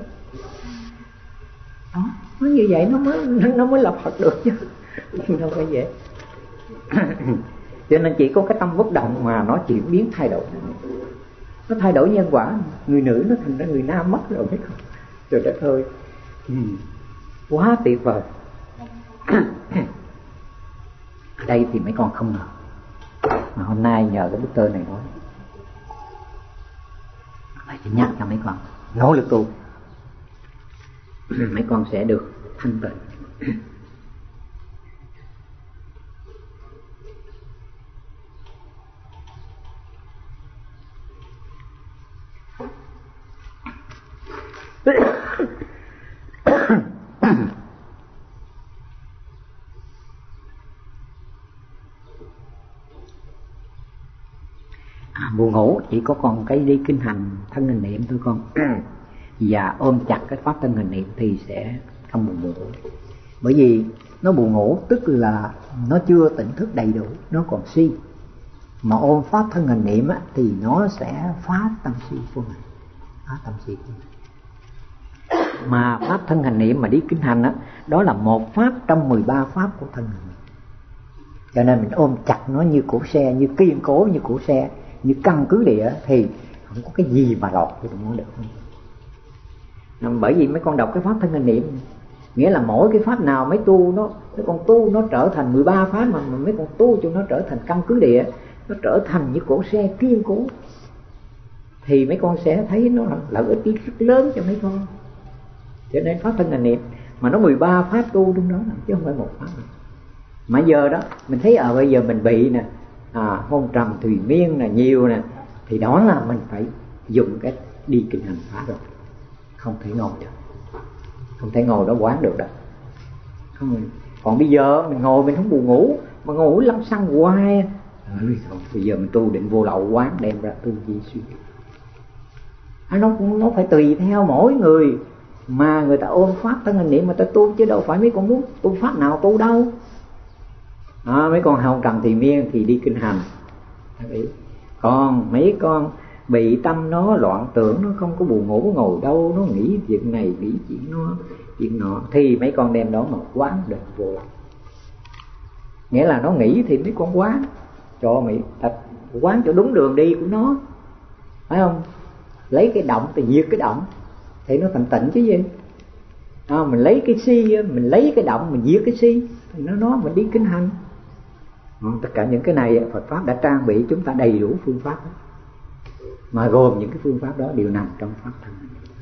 đó. Nó như vậy nó mới nó mới là Phật được chứ đâu phải vậy. Cho nên chỉ có cái tâm bất động mà nó chuyển biến thay đổi, nó thay đổi nhân quả. Người nữ nó thành ra người nam mất rồi biết không? Trời đất ơi, Ừ. Quá tuyệt vời. Ở đây thì mấy con không ngờ, mà hôm nay nhờ cái bức tơ này nói, thầy chỉ nhắc cho mấy con nỗ lực tu, mấy con sẽ được thanh tịnh. À, buồn ngủ chỉ có còn cái đi kinh hành thân hình niệm thôi con. Và ôm chặt cái pháp thân hình niệm thì sẽ không buồn ngủ. Bởi vì nó buồn ngủ tức là nó chưa tỉnh thức đầy đủ, nó còn si. Mà ôm pháp thân hình niệm á, thì nó sẽ phá tâm si của mình, phá tâm si của mình. Mà pháp thân hành niệm mà đi kinh hành á, đó là một pháp trong mười ba pháp của thân hành niệm. Cho nên mình ôm chặt nó như cổ xe, như kiên cố như cổ xe, như căn cứ địa, thì không có cái gì mà lọt thì đừng có được. Bởi vì mấy con đọc cái pháp thân hành niệm, nghĩa là mỗi cái pháp nào mấy tu nó, mấy con tu nó trở thành mười ba pháp, mà, mà mấy con tu cho nó trở thành căn cứ địa, nó trở thành như cổ xe kiên cố, thì mấy con sẽ thấy nó là lợi ích rất lớn cho mấy con. Cho nên pháp thân hành niệm mà nó mười ba pháp tu trong đó, chứ không phải một pháp nào. Mà giờ đó mình thấy ở à, bây giờ mình bị nè, à, hôn trầm thùy miên là nhiều nè, thì đó là mình phải dùng cái đi kinh hành phá rồi. Không thể ngồi được, không thể ngồi đó quán được đâu. Không. Còn bây giờ mình ngồi mình không buồn ngủ, mà ngủ lắm xăng hoài. À, bây giờ mình tu định vô lậu quán, đem ra tu di suy. À, nó nó phải tùy theo mỗi người mà người ta ôm pháp thân hành niệm mà ta tu, chứ đâu phải mấy con muốn tu pháp nào tu đâu. À, mấy con hồng trầm thì miên thì đi kinh hành. Còn mấy con bị tâm nó loạn tưởng, nó không có buồn ngủ ngồi đâu, nó nghĩ việc này nghĩ chuyện nó chuyện nọ, thì mấy con đem đó mà quán định vô lậu. Nghĩa là nó nghĩ thì mấy con quán cho mày thật, quán cho đúng đường đi của nó, phải không? Lấy cái động thì diệt cái động thì nó thành tịnh chứ gì. À, mình lấy cái si, mình lấy cái động mình diệt cái si thì nó nó mình đi kinh hành. À, tất cả những cái này Phật pháp đã trang bị chúng ta đầy đủ phương pháp đó. Mà gồm những cái phương pháp đó đều nằm trong pháp thân hành niệm.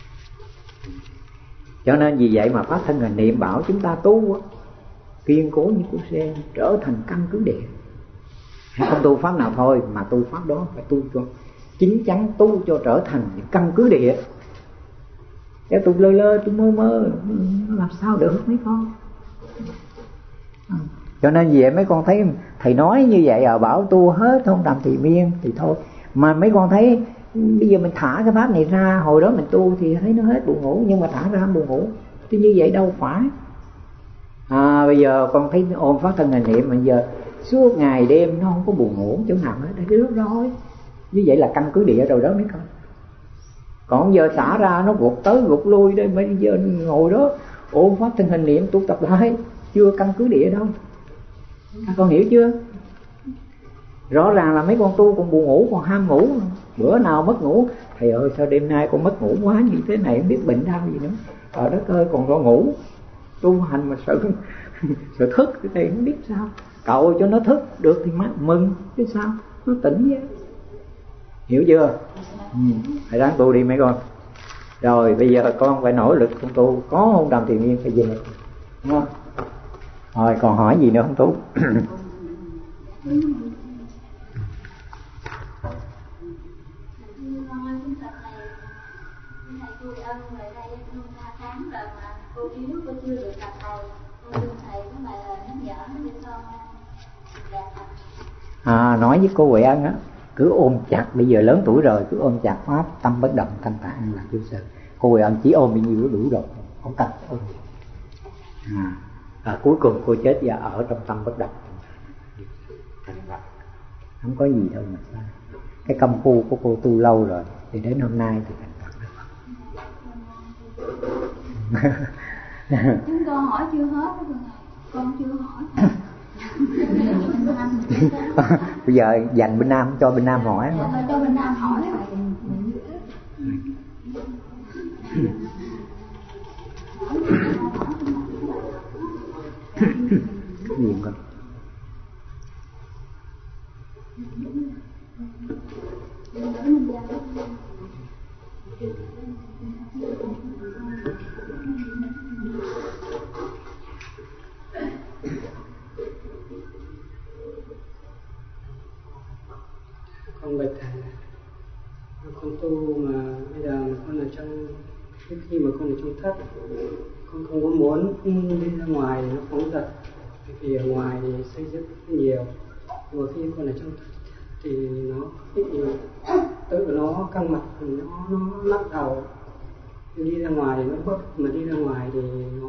Cho nên vì vậy mà pháp thân hành niệm bảo chúng ta tu kiên cố như củ xe, trở thành căn cứ địa. Không tu pháp nào thôi, mà tu pháp đó phải tu cho chính chắn, tu cho trở thành những căn cứ địa. Chứ tu lơ lơ, tu mơ mơ, làm sao được mấy con. Cho nên vì vậy mấy con thấy thầy nói như vậy à, bảo tu hết không đầm thì miên thì thôi. Mà mấy con thấy bây giờ mình thả cái pháp này ra, hồi đó mình tu thì thấy nó hết buồn ngủ, nhưng mà thả ra buồn ngủ thì như vậy đâu phải. À, bây giờ con thấy ôm pháp thân hành niệm mà giờ suốt ngày đêm nó không có buồn ngủ chỗ nào hết, cái lúc đó như vậy là căn cứ địa rồi đó mấy con. Còn giờ xả ra nó gục tới gục lui đây, bây giờ ngồi đó ôm pháp thân hành niệm tu tập lại, chưa căn cứ địa đâu. À, con hiểu chưa? Rõ ràng là mấy con tu còn buồn ngủ, còn ham ngủ. Bữa nào mất ngủ, thầy ơi sao đêm nay con mất ngủ quá như thế này, không biết bệnh đau gì nữa. Trời đất ơi, còn lo ngủ tu hành mà sợ sợ thức thì thầy không biết sao. Cầu cho nó thức được thì mừng, chứ sao nó tỉnh vậy. Hiểu chưa? Ừ. Hãy ráng tu đi mấy con. Rồi bây giờ con phải nỗ lực con tu, có hôn đầm thì nhiên phải về, đúng không? Rồi còn hỏi gì nữa không Tu? À, nói với cô Huệ Ân á, cứ ôm chặt, bây giờ lớn tuổi rồi, cứ ôm chặt pháp tâm bất động thanh thản an lạc vô sự. Cô Huệ Ân chỉ ôm bao nhiêu đủ rồi, không cần ôm. À, à, cuối cùng cô chết và ở trong tâm bất động, không có gì đâu mà sao. Cái công phu của cô tu lâu rồi, thì đến hôm nay thì thành Phật. Chúng con hỏi chưa hết đó, con chưa hỏi. Bây giờ dành bên Nam cho bên Nam hỏi. Dạ, cho bên Nam hỏi. Niệm con. Con bạch thầy, con tu mà bây giờ con ở trong, khi mà con ở trong thất, con không có muốn đi ra ngoài nó phóng dật, vì ở ngoài thì xây dựng nhiều, nhưng mà khi con ở trong thất thì nó bị tự nó căng mặt, nó nó lắc đầu, đi ra ngoài thì nó bớt, mà đi ra ngoài thì nó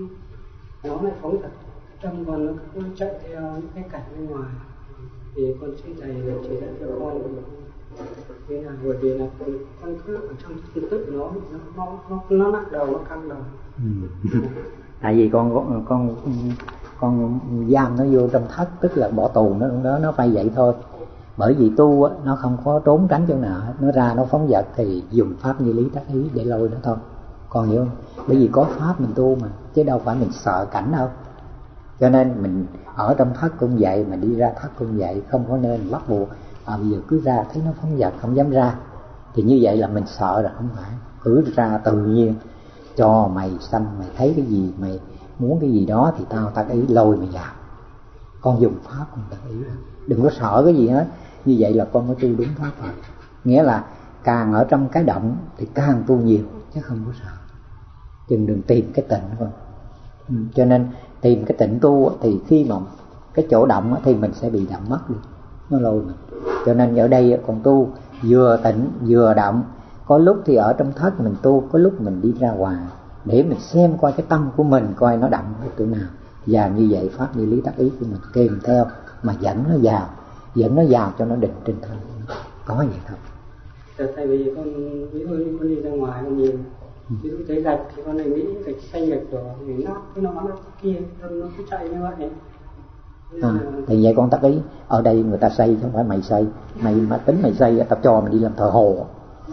nó lại phóng dật, tâm con nó cứ chạy theo những cái cảnh bên ngoài. Thì con xin thầy là chỉ dẫn cho con thế nào, bởi vì là con, con cứ ở trong tự nó nó nó nó lắc đầu, nó căng đầu. Ừ. Tại vì con con con con giam nó vô trong thất, tức là bỏ tù nó đó, nó phải vậy thôi. Bởi vì tu á, nó không có trốn tránh chỗ nào hết, nó ra nó phóng dật thì dùng pháp như lý tác ý để lôi nó thôi. Con hiểu không? Bởi vì có pháp mình tu mà, chứ đâu phải mình sợ cảnh đâu. Cho nên mình ở trong thất cũng vậy, mà đi ra thất cũng vậy, không có nên bắt buộc à, bây giờ cứ ra thấy nó phóng dật không dám ra, thì như vậy là mình sợ rồi. Không phải, cứ ra tự nhiên, cho mày sanh, mày thấy cái gì, mày muốn cái gì đó thì tao tác ý lôi mày vào. Con dùng pháp con tác ý, đừng có sợ cái gì hết. Như vậy là con mới tu đúng pháp rồi. Nghĩa là càng ở trong cái động thì càng tu nhiều, chứ không có sợ. Chừng đừng tìm cái tịnh con. Ừ, cho nên tìm cái tịnh tu thì khi mà cái chỗ động thì mình sẽ bị động mất đi, nó lôi mình. Cho nên ở đây còn tu vừa tịnh vừa động. Có lúc thì ở trong thất mình tu, có lúc mình đi ra ngoài để mình xem coi cái tâm của mình coi nó động ở chỗ nào. Và như vậy pháp như lý tác ý của mình kèm theo mà dẫn nó vào, dẫn nó vào cho nó định trên thân. Có vậy thôi. Tại vì con ví dụ như con đi ra ngoài con nhìn, ví dụ thấy gạch thì con lại nghĩ gạch xanh gạch đỏ thì nát cái nó nát cái kia, nó cứ chạy như vậy. À, thì vậy con tác ý ở đây người ta xây không phải mày xây, mày mà tính mày xây tao cho mày đi làm thợ hồ.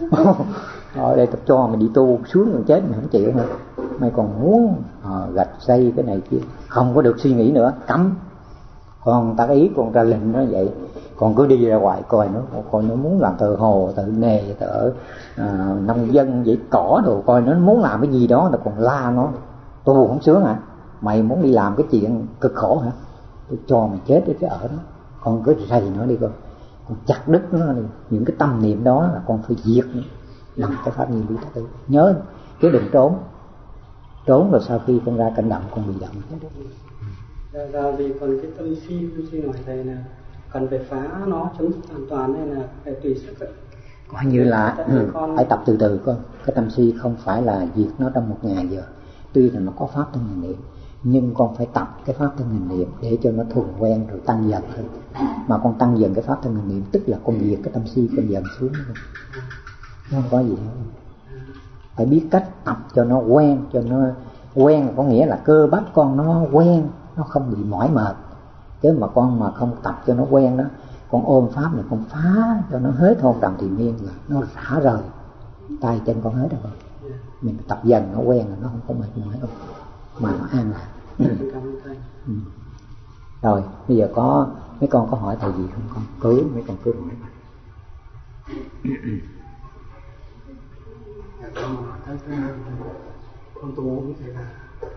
Ở đây tao cho mày đi tu sướng rồi chết mày không chịu hả? Mày còn muốn à, gạch xây cái này kia, không có được suy nghĩ nữa, cấm. Còn tác ý con ra lệnh nó vậy, còn cứ đi ra ngoài coi nó, coi nó muốn làm thợ hồ, thợ nghề, thợ à, nông dân vậy cỏ đồ, coi nó muốn làm cái gì đó là còn la nó, tu không sướng hả? Mày muốn đi làm cái chuyện cực khổ hả? Tôi cho mày chết ở cái ở đó, con cứ rầy nó đi con, con chặt đứt nó đi. Những cái tâm niệm đó là con phải diệt nó, nằm cái pháp như lý tác ý. Nhớ chứ đừng trốn, trốn rồi sau khi con ra cảnh động con bị động chết. Ra, ra vì còn cái tâm si, tâm si nói thầy là cần phải phá nó chấm dứt hoàn toàn, nên là phải tùy sức ấy. Coi như là ừ, con... phải tập từ từ con. Cái tâm si không phải là diệt nó trong một ngày giờ. Tuy là nó có pháp thân hành niệm, nhưng con phải tập cái pháp thân hành niệm để cho nó thuần quen rồi tăng dần hơn. Mà con tăng dần cái pháp thân hành niệm tức là con diệt cái tâm si con dần xuống. Không có gì hết. Phải biết cách tập cho nó quen, cho nó quen có nghĩa là cơ bắp con nó quen, nó không bị mỏi mệt. Chứ mà con mà không tập cho nó quen đó, con ôm pháp này con phá cho nó hết hôn trầm thì miên là nó rã rời, tay chân con hết rồi. Mình tập dần nó quen là nó không có mệt mỏi đâu, mà nó an lạc. Ừ. Rồi bây giờ có mấy con có hỏi thầy gì không con? Cứ mấy con cứ hỏi. Con tu cũng thể là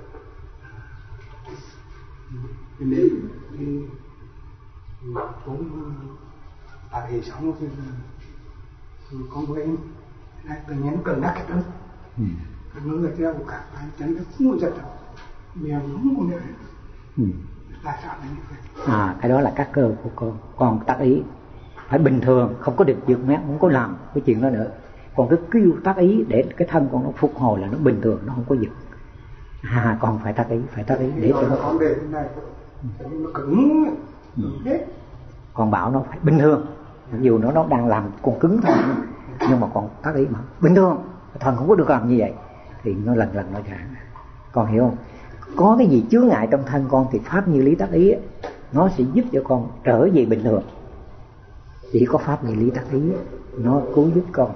nên đi cũng tại vì sống thì con của em tự nhiên cần đắc cái đó, cái nó là theo cả hai chân nó không có giật đâu, mèo nó không có nữa. Tại sao lại như vậy? À, cái đó là các cơ của con, con tác ý phải bình thường, không có được giật mát, không có làm cái chuyện đó nữa. Con cứ kêu tác ý để cái thân con nó phục hồi là nó bình thường, nó không có giật. À, con phải tác ý, phải tác ý để cho nó con để thế này, nó cứng hết. Con bảo nó phải bình thường, mặc dù nó nó đang làm con cứng thôi, nhưng mà con tác ý mà bình thường, thần không có được làm như vậy thì nó lần lần nó trả. Con hiểu không? Có cái gì chướng ngại trong thân con thì pháp như lý tác ý nó sẽ giúp cho con trở về bình thường. Chỉ có pháp như lý tác ý nó cứu giúp con.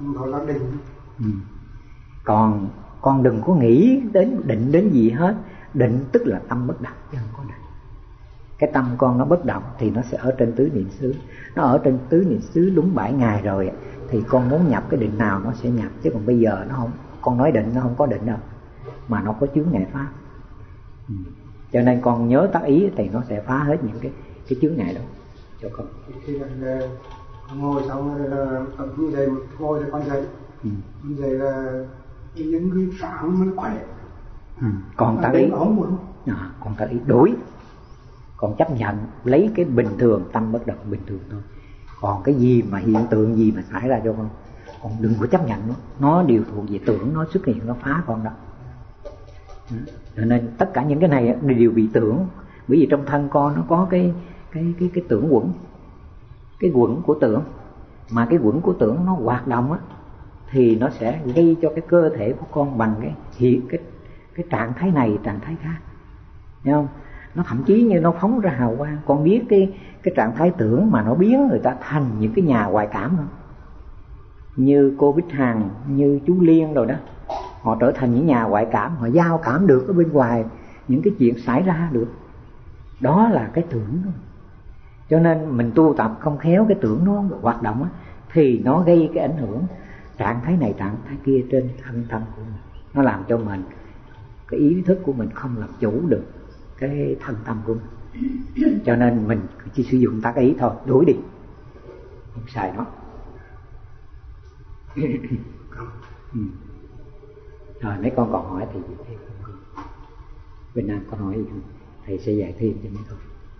Ừ. Còn con đừng có nghĩ đến định đến gì hết, Định tức là tâm bất động chứ không có định. Cái tâm con nó bất động thì nó sẽ ở trên tứ niệm xứ. Nó ở trên tứ niệm xứ đúng bảy ngày rồi thì con muốn nhập cái định nào nó sẽ nhập. Chứ còn bây giờ nó không, con nói định nó không có định đâu, mà nó có chướng ngại pháp. ừ. Cho nên con nhớ tác ý thì nó sẽ phá hết những cái cái chướng ngại đó cho con. Khi mà ngồi xong là tập như vậy, ngồi là con dậy, ừ. con dậy là những cái phản nó khỏe. ừ. Còn tác ý, à, còn tác ý đối, còn chấp nhận lấy cái bình thường, tâm bất động bình thường thôi. Còn cái gì mà hiện tượng gì mà xảy ra cho con, con đừng có chấp nhận nó. Nó đều thuộc về tưởng, nó xuất hiện nó phá con đó. Cho nên tất cả những cái này đều bị tưởng. Bởi vì trong thân con nó có cái cái cái cái tưởng quẩn, cái quẩn của tưởng. Mà cái quẩn của tưởng nó hoạt động á, thì nó sẽ gây cho cái cơ thể của con bằng cái hiện cái cái trạng thái này, trạng thái khác, thấy không? Nó thậm chí như nó phóng ra hào quang. Con biết cái cái trạng thái tưởng mà nó biến người ta thành những cái nhà ngoại cảm không? Như cô Bích Hằng, như chú Liên rồi đó, họ trở thành những nhà ngoại cảm, họ giao cảm được ở bên ngoài những cái chuyện xảy ra được. Đó là cái tưởng đó. Cho nên mình tu tập không khéo, cái tưởng nó hoạt động á, thì nó gây cái ảnh hưởng trạng thái này trạng thái kia trên thân tâm của mình. Nó làm cho mình, cái ý thức của mình không làm chủ được cái thân tâm của mình. Cho nên mình chỉ sử dụng tác ý thôi, đuổi đi, không xài nó. ừ. Rồi mấy con còn hỏi thì gì thêm không? Bên Nam con hỏi gì không? Thầy sẽ dạy thêm cho mấy con.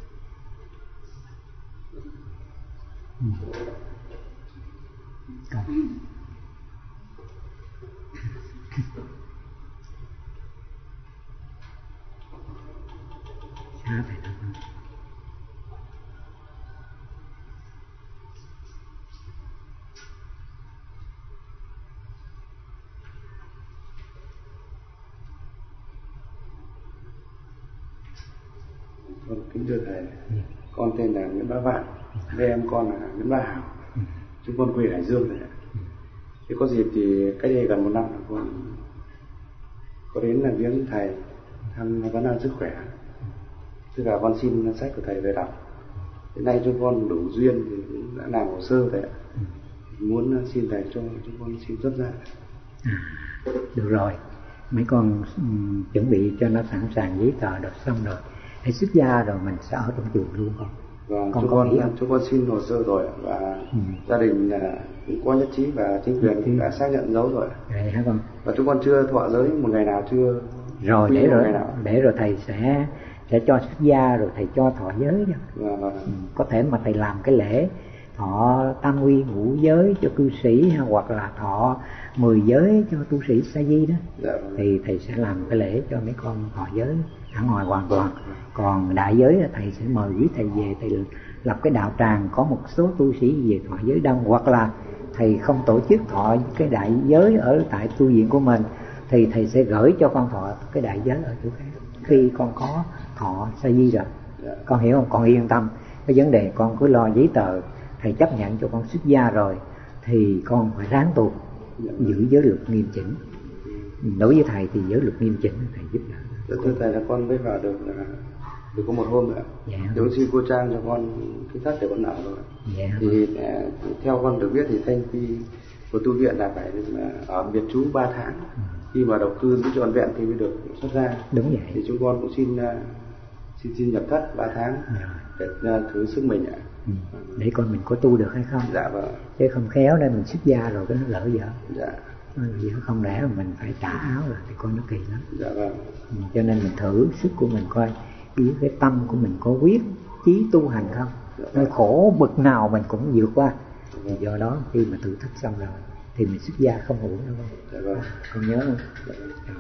ừ. Con. Sao thầy nói không? Con kính thưa thầy, ừ. con tên là Nguyễn Bá Vạn, đây em con là Nguyễn Bá Hảo, ừ. chúng con quê Hải Dương thầy ạ. Ừ. Thế có dịp thì cách đây gần một năm là con có đến là viếng thầy thăm vấn an sức khỏe. Tức là con xin sách của thầy về đọc. Đến nay chúng con đủ duyên thì cũng đã làm hồ sơ thầy ạ. Ừ. Muốn xin thầy cho chúng con xin xuất ra. À, được rồi, mấy con um, chuẩn bị cho nó sẵn sàng giấy tờ được xong rồi, hãy xuất gia rồi mình sẽ ở trong chùa luôn con. Vâng, con chúng con chúng con xin hồ sơ rồi và ừ. gia đình là cũng có nhất trí và chính quyền ừ. đã xác nhận dấu rồi. Vậy hả con? Và chúng con chưa thọ giới một ngày nào chưa. Rồi để rồi để rồi thầy sẽ sẽ cho xuất gia rồi thầy cho thọ giới cho. Vâng, vâng. Ừ, có thể mà thầy làm cái lễ thọ tam quy ngũ giới cho cư sĩ, hoặc là thọ mười giới cho tu sĩ sa di đó. Dạ, vâng. Thì thầy sẽ làm cái lễ cho mấy con thọ giới hẳn ngoài hoàn toàn. Còn đại giới là thầy sẽ mời quý thầy về, thầy lập cái đạo tràng có một số tu sĩ về thọ giới đông, hoặc là thầy không tổ chức thọ cái đại giới ở tại tu viện của mình thì thầy sẽ gửi cho con thọ cái đại giới ở chỗ khác khi con có thọ sa di rồi. Con hiểu không? Con yên tâm, cái vấn đề con cứ lo giấy tờ, thầy chấp nhận cho con xuất gia rồi thì con phải ráng tu, giữ giới luật nghiêm chỉnh. Đối với thầy thì giới luật nghiêm chỉnh thầy giúp đỡ. Thưa thầy là con mới vào được được có một hôm nữa. Dạ. Nếu xin cô Trang cho con cái thắt để con nợ rồi. Dạ. Thì theo con được biết thì thanh quy của tu viện là phải ở biệt trú ba tháng. Ừ. Khi mà độc cư giữ trọn vẹn thì mới được xuất ra. Đúng vậy. Thì chúng con cũng xin xin xin nhập thất ba tháng để thử sức mình ạ. Ừ. Để coi mình có tu được hay không. Dạ vâng. Chứ không khéo nên mình xuất gia rồi cái nó lỡ dở. Dạ. Nó dở không lẽ mà mình phải trả áo là thì coi nó kỳ lắm. Dạ vâng. Ừ. Cho nên mình thử sức của mình coi với cái tâm của mình có quyết chí tu hành không. Dạ vâng. Nơi khổ bực nào mình cũng vượt qua. Dạ vâng. Thì do đó khi mà thử thách xong rồi thì mình xuất gia không uổng đâu không. Dạ vâng. Con nhớ không? Dạ vâng. Rồi.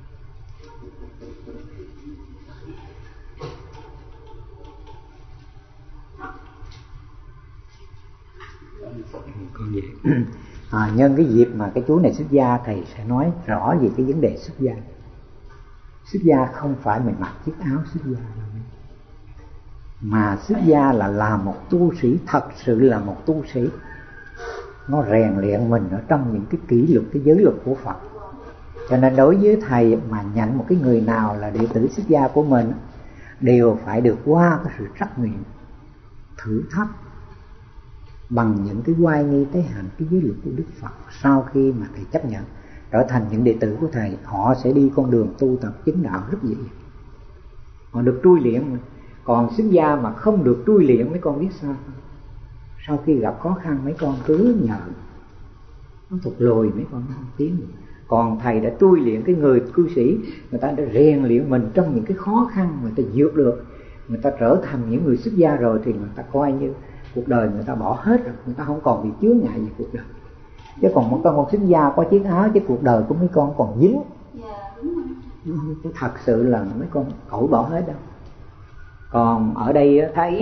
Con vậy. À, nhân cái dịp mà cái chú này xuất gia, thầy sẽ nói rõ về cái vấn đề xuất gia. Xuất gia không phải mình mặc chiếc áo xuất gia đâu, mà xuất gia là làm một tu sĩ, thật sự là một tu sĩ. Nó rèn luyện mình ở trong những cái kỷ luật, cái giới luật của Phật. Cho nên đối với thầy mà nhận một cái người nào là đệ tử xuất gia của mình đều phải được qua cái sự trắc nghiệm, thử thách bằng những cái oai nghi tế hạnh, cái giới luật của Đức Phật. Sau khi mà thầy chấp nhận trở thành những đệ tử của thầy, họ sẽ đi con đường tu tập chứng đạo rất dễ dàng. Họ được trui luyện mà. Còn xuất gia mà không được trui luyện, mấy con biết sao không? Sau khi gặp khó khăn mấy con cứ nhờ, nó thụt lùi, mấy con không tiến được. Còn thầy đã trui luyện cái người cư sĩ, người ta đã rèn luyện mình trong những cái khó khăn, người ta vượt được, người ta trở thành những người xuất gia rồi, thì người ta coi như cuộc đời người ta bỏ hết rồi, người ta không còn bị chướng ngại về cuộc đời. Chứ còn một con xuất gia có chiếc áo, chứ cuộc đời của mấy con còn dính. Chứ thật sự là mấy con cởi bỏ hết đâu. Còn ở đây thấy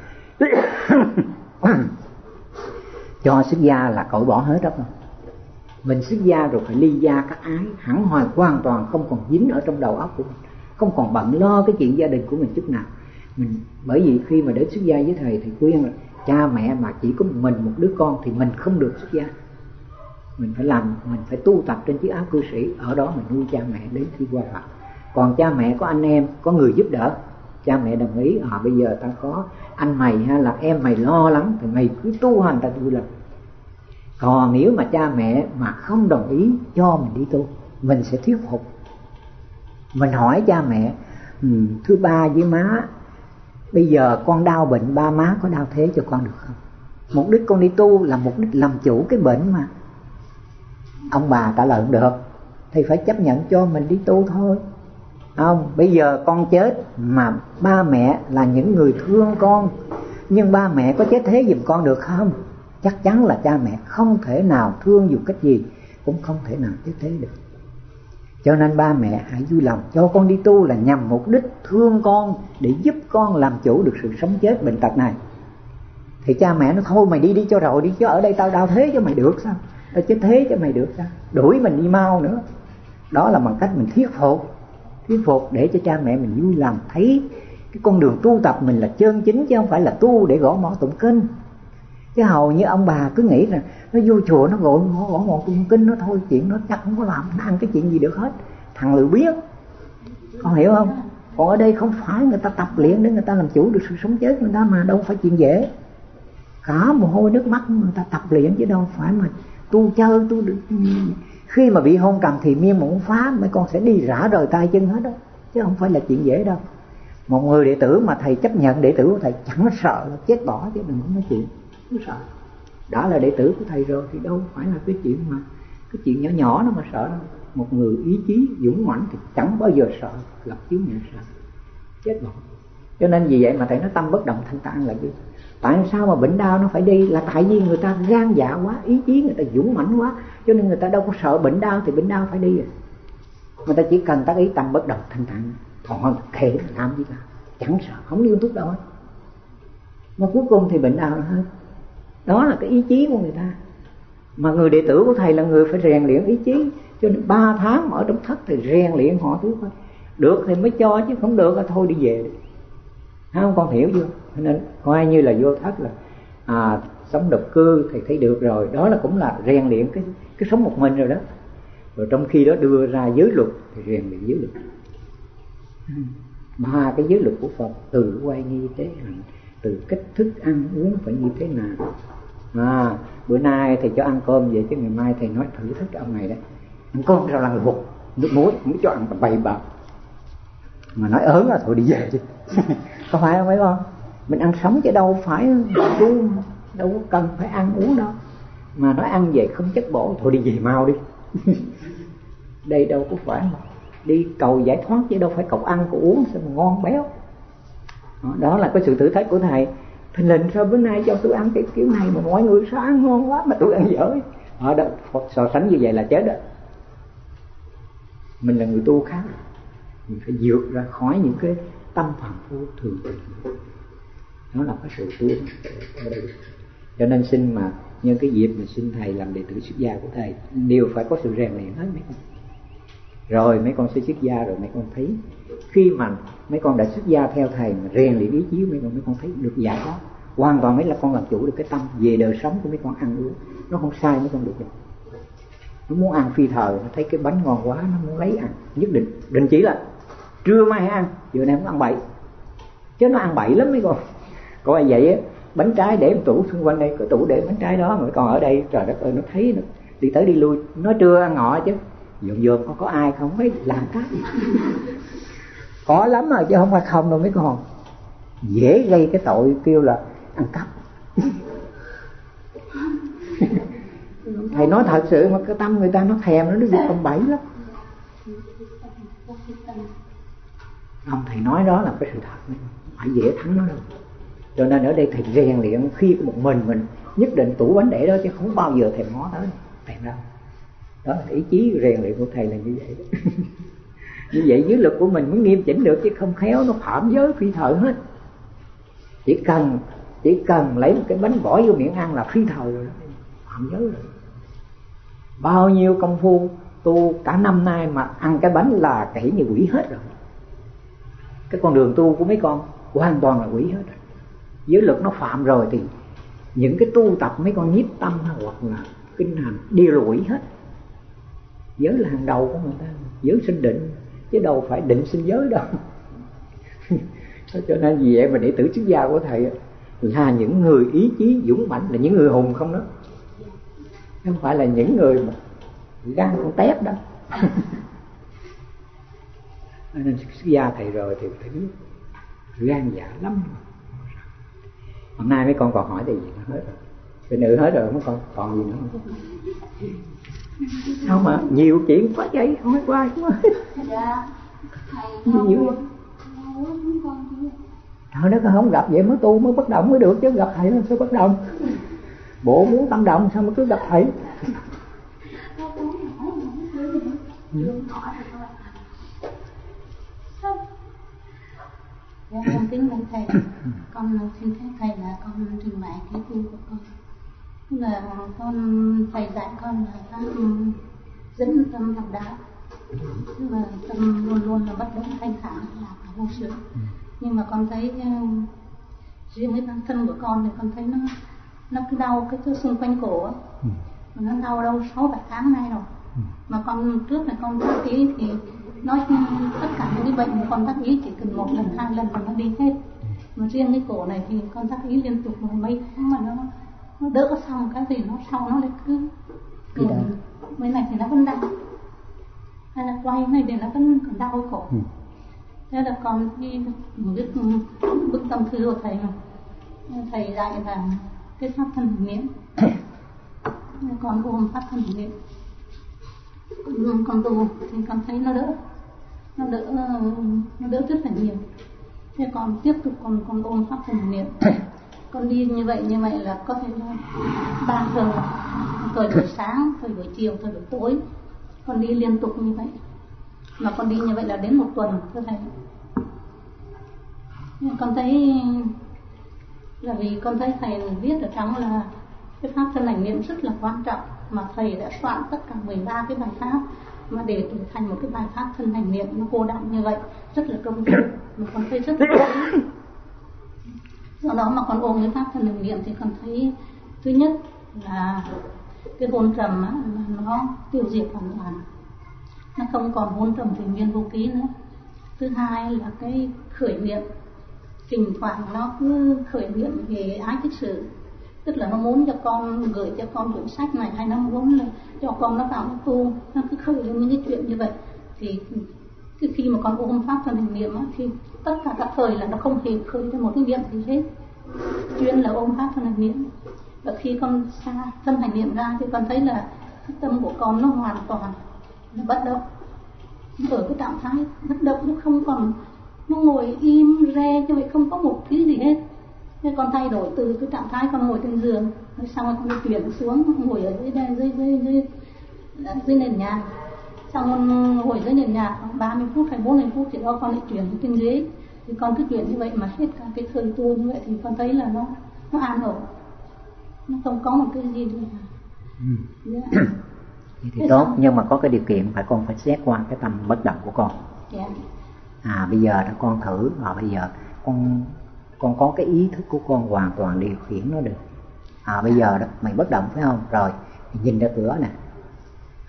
cho xuất gia là cởi bỏ hết đó không? Mình xuất gia rồi phải ly gia các ái, hẳn hoàn hoàn toàn không còn dính ở trong đầu óc của mình, không còn bận lo cái chuyện gia đình của mình chút nào. Mình bởi vì khi mà đến xuất gia với thầy thì khuyên là cha mẹ mà chỉ có mình một đứa con thì mình không được xuất gia. Mình phải làm, mình phải tu tập trên chiếc áo cư sĩ, ở đó mình nuôi cha mẹ đến khi qua Phật. Còn cha mẹ có anh em, có người giúp đỡ, cha mẹ đồng ý, à bây giờ ta có anh mày hay là em mày lo lắng thì mày cứ tu hành ta vui lòng. Còn nếu mà cha mẹ mà không đồng ý cho mình đi tu, mình sẽ thuyết phục. Mình hỏi cha mẹ, thưa ba với má, bây giờ con đau bệnh, ba má có đau thế cho con được không? Mục đích con đi tu là mục đích làm chủ cái bệnh mà. Ông bà trả lời không được, thì phải chấp nhận cho mình đi tu thôi. Không, bây giờ con chết mà ba mẹ là những người thương con, nhưng ba mẹ có chết thế giùm con được không? Chắc chắn là cha mẹ không thể nào thương dù cách gì cũng không thể nào chết thế được. Cho nên ba mẹ hãy vui lòng cho con đi tu là nhằm mục đích thương con, để giúp con làm chủ được sự sống chết bệnh tật này. Thì cha mẹ nó thôi mày đi đi cho rồi đi, chứ ở đây tao đau thế cho mày được sao? Tao chết thế cho mày được sao? Đuổi mình đi mau nữa. Đó là bằng cách mình thuyết phục, thuyết phục để cho cha mẹ mình vui lòng thấy cái con đường tu tập mình là chân chính, chứ không phải là tu để gõ mõ tụng kinh. Chứ hầu như ông bà cứ nghĩ là nó vô chùa nó gọi gõ mõ tụng kinh nó thôi, chuyện nó chắc không có làm, nó ăn cái chuyện gì được hết. Thằng lười biết, con hiểu không? Còn ở đây không phải người ta tập luyện để người ta làm chủ được sự sống chết người ta mà, đâu phải chuyện dễ. Cả mồ hôi nước mắt người ta tập luyện chứ đâu phải mà tu chơi tu được. Khi mà bị hôn trầm thì miên muộn phá, mấy con sẽ đi rã rời tay chân hết đó, chứ không phải là chuyện dễ đâu. Một người đệ tử mà thầy chấp nhận đệ tử của thầy chẳng sợ là chết bỏ, chứ đừng có nói chuyện cứ sợ. Đã là đệ tử của thầy rồi thì đâu phải là cái chuyện mà cái chuyện nhỏ nhỏ nó mà sợ đâu. Một người ý chí dũng mãnh thì chẳng bao giờ sợ lập chướng ngại sợ chết bỏ. Cho nên vì vậy mà thầy nói tâm bất động thanh tạng là gì? Tại sao mà bệnh đau nó phải đi? Là tại vì người ta gan dạ quá, ý chí người ta dũng mãnh quá, cho nên người ta đâu có sợ bệnh đau, thì bệnh đau phải đi rồi. Người ta chỉ cần tác ý tâm bất động thanh tạng, thọ thể làm gì cả, chẳng sợ, không đi uống thuốc đâu hết. Mà cuối cùng thì bệnh đau nó hết. Đó là cái ý chí của người ta. Mà người đệ tử của thầy là người phải rèn luyện ý chí, cho nên ba tháng mà ở trong thất thì rèn luyện họ thuốc thôi. Được thì mới cho, chứ không được là thôi đi về đi. Không, con hiểu chưa? Nên coi như là vô thất là à, sống độc cư thì thấy được rồi, đó là cũng là rèn luyện cái cái sống một mình rồi đó. Rồi trong khi đó đưa ra giới luật thì rèn luyện giới luật. Ba cái giới luật của Phật, từ quay nghi tế hạnh, từ cách thức ăn uống phải như thế nào. À, bữa nay thầy cho ăn cơm vậy, chứ ngày mai thầy nói thử thách ông này đấy, ăn cơm sao là bột nước muối, muốn cho ăn bày bạc, mà nói ớn là thôi đi về đi. Có phải không mấy con? Mình ăn sống chứ đâu phải tu, đâu có cần phải ăn uống đâu. Mà nói ăn về không chất bổ, thôi đi về mau đi. Đây đâu có phải mà đi cầu giải thoát, chứ đâu phải cầu ăn cầu uống sao mà ngon béo. Đó, đó là cái sự thử thách của thầy. Thầy lệnh sao bữa nay cho tôi ăn cái kiểu này mà mọi người sao ăn ngon quá mà tôi ăn dở. Ở đó so sánh như vậy là chết đó. Mình là người tu khác, mình phải vượt ra khỏi những cái tâm phàm phu thường thường. Đó là cái sự tu ở đây. Cho nên xin mà nhân cái dịp mà xin thầy làm đệ tử xuất gia của thầy, đều phải có sự rèn luyện hết mấy con. Rồi mấy con sẽ xuất gia rồi mấy con thấy khi mà mấy con đã xuất gia theo thầy mà rèn luyện ý chí mấy con, mấy con thấy được giải thoát hoàn toàn. Mấy là con làm chủ được cái tâm về đời sống của mấy con ăn uống, nó không sai mấy con được rồi. nó muốn ăn phi thời, nó thấy cái bánh ngon quá nó muốn lấy ăn, nhất định định chỉ là trưa mai ăn, giờ này không ăn bậy, chứ nó ăn bậy lắm mấy con. Còn vậy á, bánh trái để một tủ xung quanh đây, có tủ để bánh trái đó, mà còn ở đây trời đất ơi, nó thấy nó đi tới đi lui, nó trưa ăn ngọ chứ dồn dồn có có ai không phải làm cái có lắm rồi chứ không phải không đâu mấy con. Dễ gây cái tội kêu là ăn cắp. Thầy nói thật sự mà cái tâm người ta nó thèm, nó được ông bảy lắm. Ông thầy nói đó là cái sự thật, không phải dễ thắng nó đâu. Cho nên ở đây thầy rèn luyện khi có một mình mình nhất định tủ bánh để đó, chứ không bao giờ thèm ngó tới thèm đâu. Đó là ý chí rèn luyện của thầy là như vậy. Như vậy giới luật của mình mới nghiêm chỉnh được, chứ không khéo nó phạm giới phi thời hết. Chỉ cần chỉ cần lấy một cái bánh bỏ vô miệng ăn là phi thời rồi đó, phạm giới rồi. Bao nhiêu công phu tu cả năm nay mà ăn cái bánh là kể như quỷ hết rồi. Cái con đường tu của mấy con hoàn toàn là quỷ hết rồi. Giới luật nó phạm rồi thì những cái tu tập mấy con nhiếp tâm hoặc là kinh hành đều là quỷ hết. Giới là hàng đầu của người ta, giới sinh định chứ đâu phải định sinh giới đâu. Cho nên vì vậy mà đệ tử xuất gia của thầy là những người ý chí dũng mãnh, là những người hùng không đó, không phải là những người mà gan con tép đâu. Nên xuất gia thầy rồi thì phải biết gan dạ lắm. Hôm nay mấy con còn hỏi cái gì nữa hết rồi, cái nữ hết rồi, mấy con còn gì nữa không? Không mà nhiều chuyện quá vậy, không biết qua không hết. Dạ thầy nhiều vậy. Thôi nó không gặp vậy mới tu mới bất động mới được, chứ gặp thầy làm sao bất động. Bộ muốn tâm động sao mà cứ gặp thầy. Dạ, con kính bạch thầy, con xin phép thầy là con trình bày cái tu của con. Tức là con thầy dạy con là pháp dẫn tâm học đạo, tức là tâm luôn luôn là bất động thanh thản, là vô sự. Nhưng mà con thấy riêng cái bản thân của con thì con thấy nó nó cứ đau cái chỗ xung quanh cổ ấy. Nó đau đâu sáu bảy tháng nay rồi. Mà con trước này con đăng ký thì nói tất cả những cái bệnh của con đắc ý chỉ cần một lần hai lần là nó đi hết. Mà riêng cái cổ này thì con đắc ý liên tục rồi mấy tháng mà nó nó đỡ xong cái gì nó sau nó lại cứ ừ, mấy này thì nó vẫn đau, hay là quay này thì nó vẫn còn đau cái cổ. Ừ. Thế là con đi viết bức tâm thư của thầy, thầy dạy là cái pháp thân hình niệm, con ôm pháp thân hình niệm, con, con tu thì con thấy nó đỡ, nó đỡ, nó đỡ rất là nhiều. Thế con tiếp tục con con ôm pháp thân hình niệm, con đi như vậy như vậy là có thể là ba giờ, thời buổi sáng, thời buổi chiều, thời buổi tối, con đi liên tục như vậy. Mà con đi như vậy là đến một tuần thưa thầy. Con thấy là vì con thấy thầy viết ở trong là cái pháp thân hành niệm rất là quan trọng, mà thầy đã soạn tất cả mười ba cái bài pháp mà để trở thành một cái bài pháp thân hành niệm nó cô đọng như vậy, rất là công phu, mà con thấy rất là tốt. Do đó mà con ôm cái pháp thân hành niệm thì con thấy thứ nhất là cái hôn trầm á, nó tiêu diệt hoàn toàn, nó không còn hôn trầm thủy miên vô ký nữa. Thứ hai là cái khởi niệm, thỉnh thoảng nó cứ khởi niệm về ái thích sự, tức là nó muốn cho con gửi cho con quyển sách này, hay nó muốn là cho con nó vào nó tu, nó cứ khởi lên những cái chuyện như vậy. Thì khi mà con ôm pháp thân hành niệm á, thì tất cả các thời là nó không hề khởi lên một cái niệm gì hết, chuyên là ôm pháp thân hành niệm. Và khi con xa thân hành niệm ra thì con thấy là cái tâm của con nó hoàn toàn nó bất động, nó ở cái trạng thái bất động, nó không còn, nó ngồi im re như vậy, không có một thứ gì hết. Thế con thay đổi từ cái trạng thái con ngồi trên giường, rồi xong rồi con đi chuyển xuống ngồi ở dưới đây, dưới dưới dưới, dưới nền nhà, xong con ngồi dưới nền nhà khoảng ba mươi phút hay bốn mươi phút thì đó con lại chuyển trên dưới. Thì con cứ chuyển như vậy mà hết cả cái thời tu như vậy thì con thấy là nó nó an ổn, nó không có một cái gì nữa. Ừ. Yeah. Thì tốt, nhưng mà có cái điều kiện phải con phải xét qua cái tâm bất động của con. Yeah. À bây giờ đó con thử, và bây giờ con con có cái ý thức của con hoàn toàn điều khiển nó được. À bây giờ đó mày bất động phải không? Rồi nhìn ra cửa nè,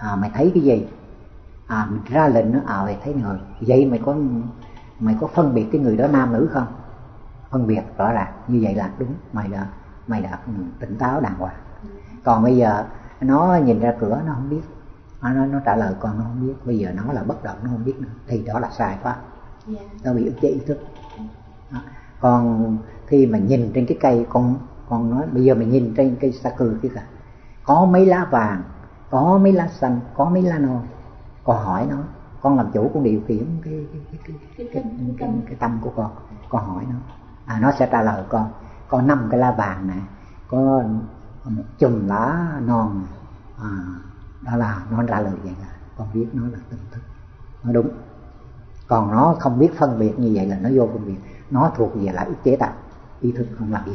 À, mày thấy cái gì? À, mình ra lệnh nó, à mày thấy người. Vậy mày có mày có phân biệt cái người đó nam nữ không? Phân biệt rõ ràng, như vậy là đúng, mày đã mày đã tỉnh táo đàng hoàng. Còn bây giờ nó nhìn ra cửa nó không biết, nó nó trả lời con nó không biết, bây giờ nó là bất động nó không biết nữa, thì đó là sai pháp. Nó bị ức chế ý thức. Đó. Còn khi mà nhìn trên cái cây, con con nói bây giờ mày nhìn trên cây sa cừ kia cả, có mấy lá vàng, có mấy lá xanh, có mấy lá non, con hỏi nó, con làm chủ, con điều khiển cái cái cái cái cái, cái, cái, cái, cái tâm của con, con hỏi nó, à, nó sẽ trả lời con, có năm cái lá vàng này, có một chùm lá non, à, đó là nó trả lời vậy là con biết nó là tỉnh thức, nó đúng. Còn nó không biết phân biệt như vậy là nó vô phân biệt, nó thuộc về là ức chế tập, ý thức không làm việc.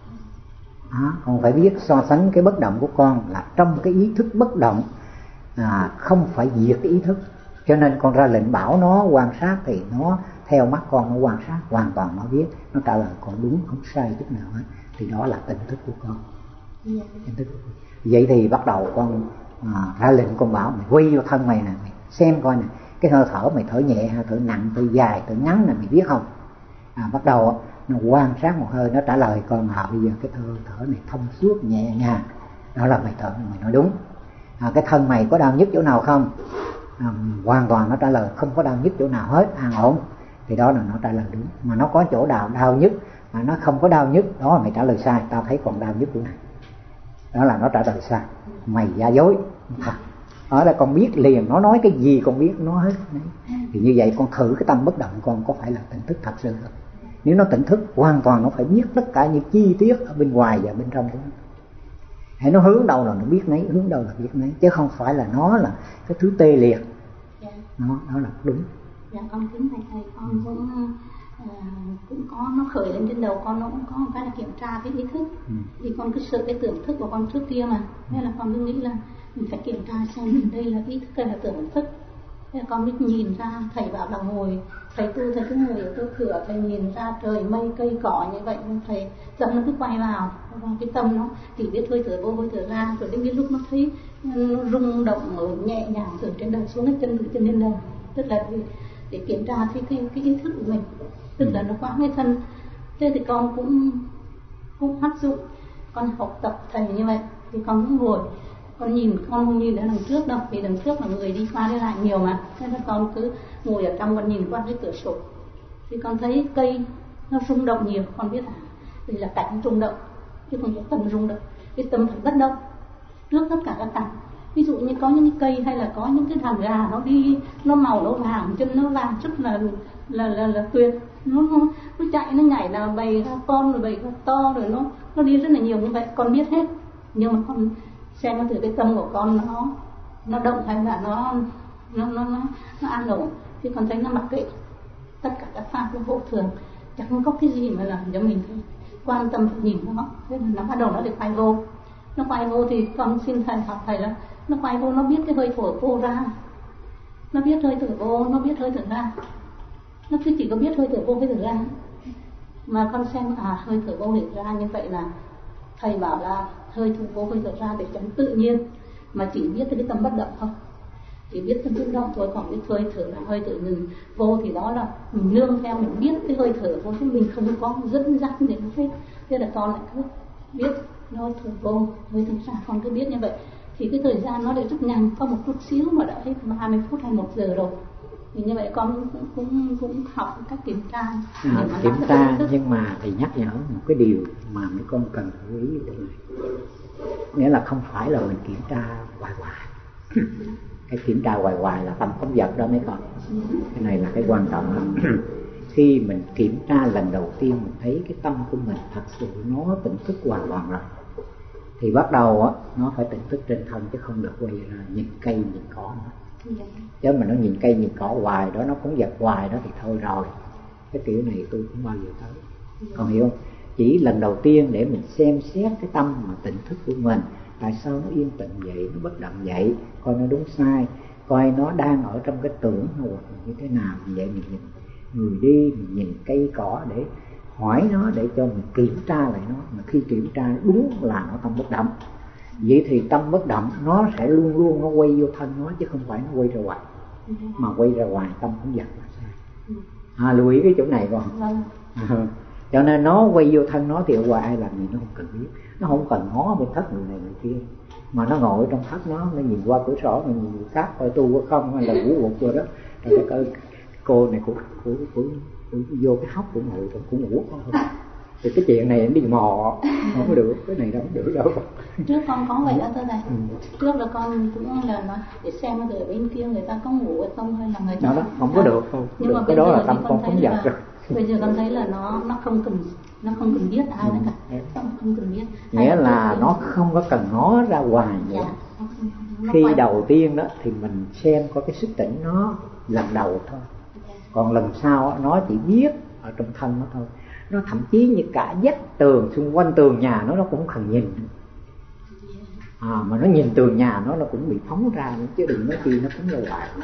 Đó, con phải biết so sánh cái bất động của con là trong cái ý thức bất động, à, không phải diệt cái ý thức. Cho nên con ra lệnh bảo nó quan sát thì nó theo mắt con nó quan sát, hoàn toàn nó biết, nó trả lời con đúng, không sai chút nào hết, thì đó là tỉnh thức của con. Yeah. Tỉnh thức của con. Vậy thì bắt đầu con à, ra lệnh con bảo mày quay vô thân mày nè, mày xem coi nè, cái hơi thở mày thở nhẹ, hơi thở nặng, thở dài, thở ngắn nè, mày biết không? À, bắt đầu nó quan sát một hơi, nó trả lời con, à bây giờ cái hơi thở này thông suốt nhẹ nhàng, đó là mày thở, mày nói đúng. À, cái thân mày có đau nhức chỗ nào không? À, hoàn toàn nó trả lời không có đau nhức chỗ nào hết, an ổn, thì đó là nó trả lời đúng. Mà nó có chỗ nào đau nhức mà nó không có đau nhức, đó là mày trả lời sai, tao thấy còn đau nhức chỗ này, đó là nó trả lời sai, mày giả dối. Ở đây con biết liền, nó nói cái gì con biết nó hết. Thì như vậy con thử cái tâm bất động con có phải là tỉnh thức thật sự không? Nếu nó tỉnh thức hoàn toàn nó phải biết tất cả những chi tiết ở bên ngoài và bên trong của nó. Hãy nó hướng đâu là nó biết nấy, hướng đâu là biết nấy, chứ không phải là nó là cái thứ tê liệt. Dạ. Nó, nó là đúng. Dạ con kính thầy, thầy con cũng uh, cũng có nó khởi lên trên đầu con, nó cũng có một cái là kiểm tra cái ý thức. Ừ. Vì con cứ sợ cái tưởng thức của con trước kia mà, nên là con cứ nghĩ là mình phải kiểm tra xem mình đây là ý thức hay là tưởng thức. Thế là con biết nhìn ra, thầy bảo là ngồi, thầy tu thầy cứ ngồi ở chỗ cửa, thầy nhìn ra trời mây cây cỏ như vậy, thầy tâm nó cứ quay vào, và cái tâm nó chỉ biết hơi thở vô hơi thở ra, rồi đến cái lúc nó thấy nó rung động ở nhẹ nhàng từ trên đầu xuống cái chân chân lên đầu, tức là để, để kiểm tra cái cái cái ý thức của mình, tức là nó quá cái thân. Thế thì con cũng cũng áp dụng, con học tập thầy như vậy thì con cũng ngồi, con nhìn, con không nhìn ở đằng trước đâu, vì đằng trước là người đi qua đi lại nhiều mà, thế nên con cứ ngồi ở trong, con nhìn qua cái cửa sổ thì con thấy cây nó rung động nhiều, con biết là đây là cảnh rung động chứ không phải tâm rung động. Cái tâm phải bất động trước tất cả các cảnh. Ví dụ như có những cái cây hay là có những cái đàn gà nó đi, nó màu nó vàng, chân nó vàng rất là là là, là tuyệt, nó, nó nó chạy nó nhảy là bầy ra con rồi bầy ra to rồi nó nó đi rất là nhiều như vậy, con biết hết. Nhưng mà con xem nó từ cái tâm của con nó nó động hay là nó nó nó nó, nó an ổn, thì con thấy nó mặc kệ tất cả các pháp nó vô thường, chẳng không có cái gì mà làm cho mình phải quan tâm phải nhìn nó. Thế là nó bắt đầu nó được quay vô, nó quay vô thì con xin thầy học thầy là nó quay vô, nó biết cái hơi thở vô ra, nó biết hơi thở vô, nó biết hơi thở ra, nó cứ chỉ có biết hơi thở vô hơi thở ra. Mà con xem à hơi thở vô hơi thở ra như vậy là thầy bảo là hơi thở vô hơi thở ra để cho nó tự nhiên, mà chỉ biết cái tâm bất động thôi, chỉ biết tâm bất động thôi. Còn cái hơi thở là hơi thở mình vô thì đó là mình nương theo, mình biết cái hơi thở vô chứ mình không có dẫn dắt để nó hết. Thế là con lại cứ biết hơi thở vô hơi thở ra, con cứ biết như vậy thì cái thời gian nó lại rất nhanh, có một chút xíu mà đã hết ba mươi phút hay một giờ rồi. Thì như vậy con cũng cũng, cũng học cách kiểm tra. À, kiểm tra, nhưng mà thầy nhắc nhở một cái điều mà mấy con cần lưu ý đây này, nghĩa là không phải là mình kiểm tra hoài hoài. Cái kiểm tra hoài hoài là tâm phóng dật đó mấy con. Cái này là cái quan trọng lắm. Khi mình kiểm tra lần đầu tiên mình thấy cái tâm của mình thật sự nó tỉnh thức hoàn toàn rồi, thì bắt đầu á nó phải tỉnh thức trên thân, chứ không được quay ra nhìn cây nhìn cỏ nữa. Chứ mà nó nhìn cây nhìn cỏ hoài đó, nó cũng giật hoài đó thì thôi rồi, cái kiểu này tôi không bao giờ tới. Còn hiểu không? Chỉ lần đầu tiên để mình xem xét cái tâm mà tỉnh thức của mình, tại sao nó yên tĩnh vậy, nó bất động vậy, coi nó đúng sai, coi nó đang ở trong cái tưởng hoặc như thế nào. Vì vậy mình nhìn người đi, mình nhìn cây cỏ để hỏi nó, để cho mình kiểm tra lại nó. Mà khi kiểm tra đúng là nó tâm bất động, Vậy thì tâm bất động nó sẽ luôn luôn nó quay vô thân nó, chứ không phải nó quay ra ngoài. Mà quay ra ngoài tâm cũng giật là sai. À, lưu ý cái chỗ này con. À, cho nên nó quay vô thân nó thì ở ngoài ai làm gì nó không cần biết. Nó không cần ngó bên thất người này người kia, mà nó ngồi trong thất nó, nó nhìn qua cửa sổ, nó nhìn các coi tu có không, hay là ngủ gục vô đó. Rồi cái cô này cũng cũng cũng vô cái hốc cũng ngồi cũng ngủ không. Thì cái chuyện này đi mò không có được, cái này đâu có được đâu. Trước con có vậy đó thưa thầy. Ừ. Trước là con cũng là nói để xem ở bên kia người ta có ngủ hay không, hay là người ta đó, đó không có được không. Nhưng được. mà Cái đó là tâm con phóng dật rồi. Bây giờ con thấy là nó nó không cần nó không cần biết ai nữa cả, không, không cần biết. Nghĩa là nó không có cần ngó ra ngoài nữa. Dạ. Khi đầu tiên đó thì mình xem có cái sức tỉnh nó lần đầu thôi. Còn lần sau nó chỉ biết ở trong thân nó thôi. Nó thậm chí như cả vách tường xung quanh tường nhà nó nó cũng không nhìn. À, mà nó nhìn tường nhà nó nó cũng bị phóng ra nữa, chứ đừng nói chi nó cũng là hoài.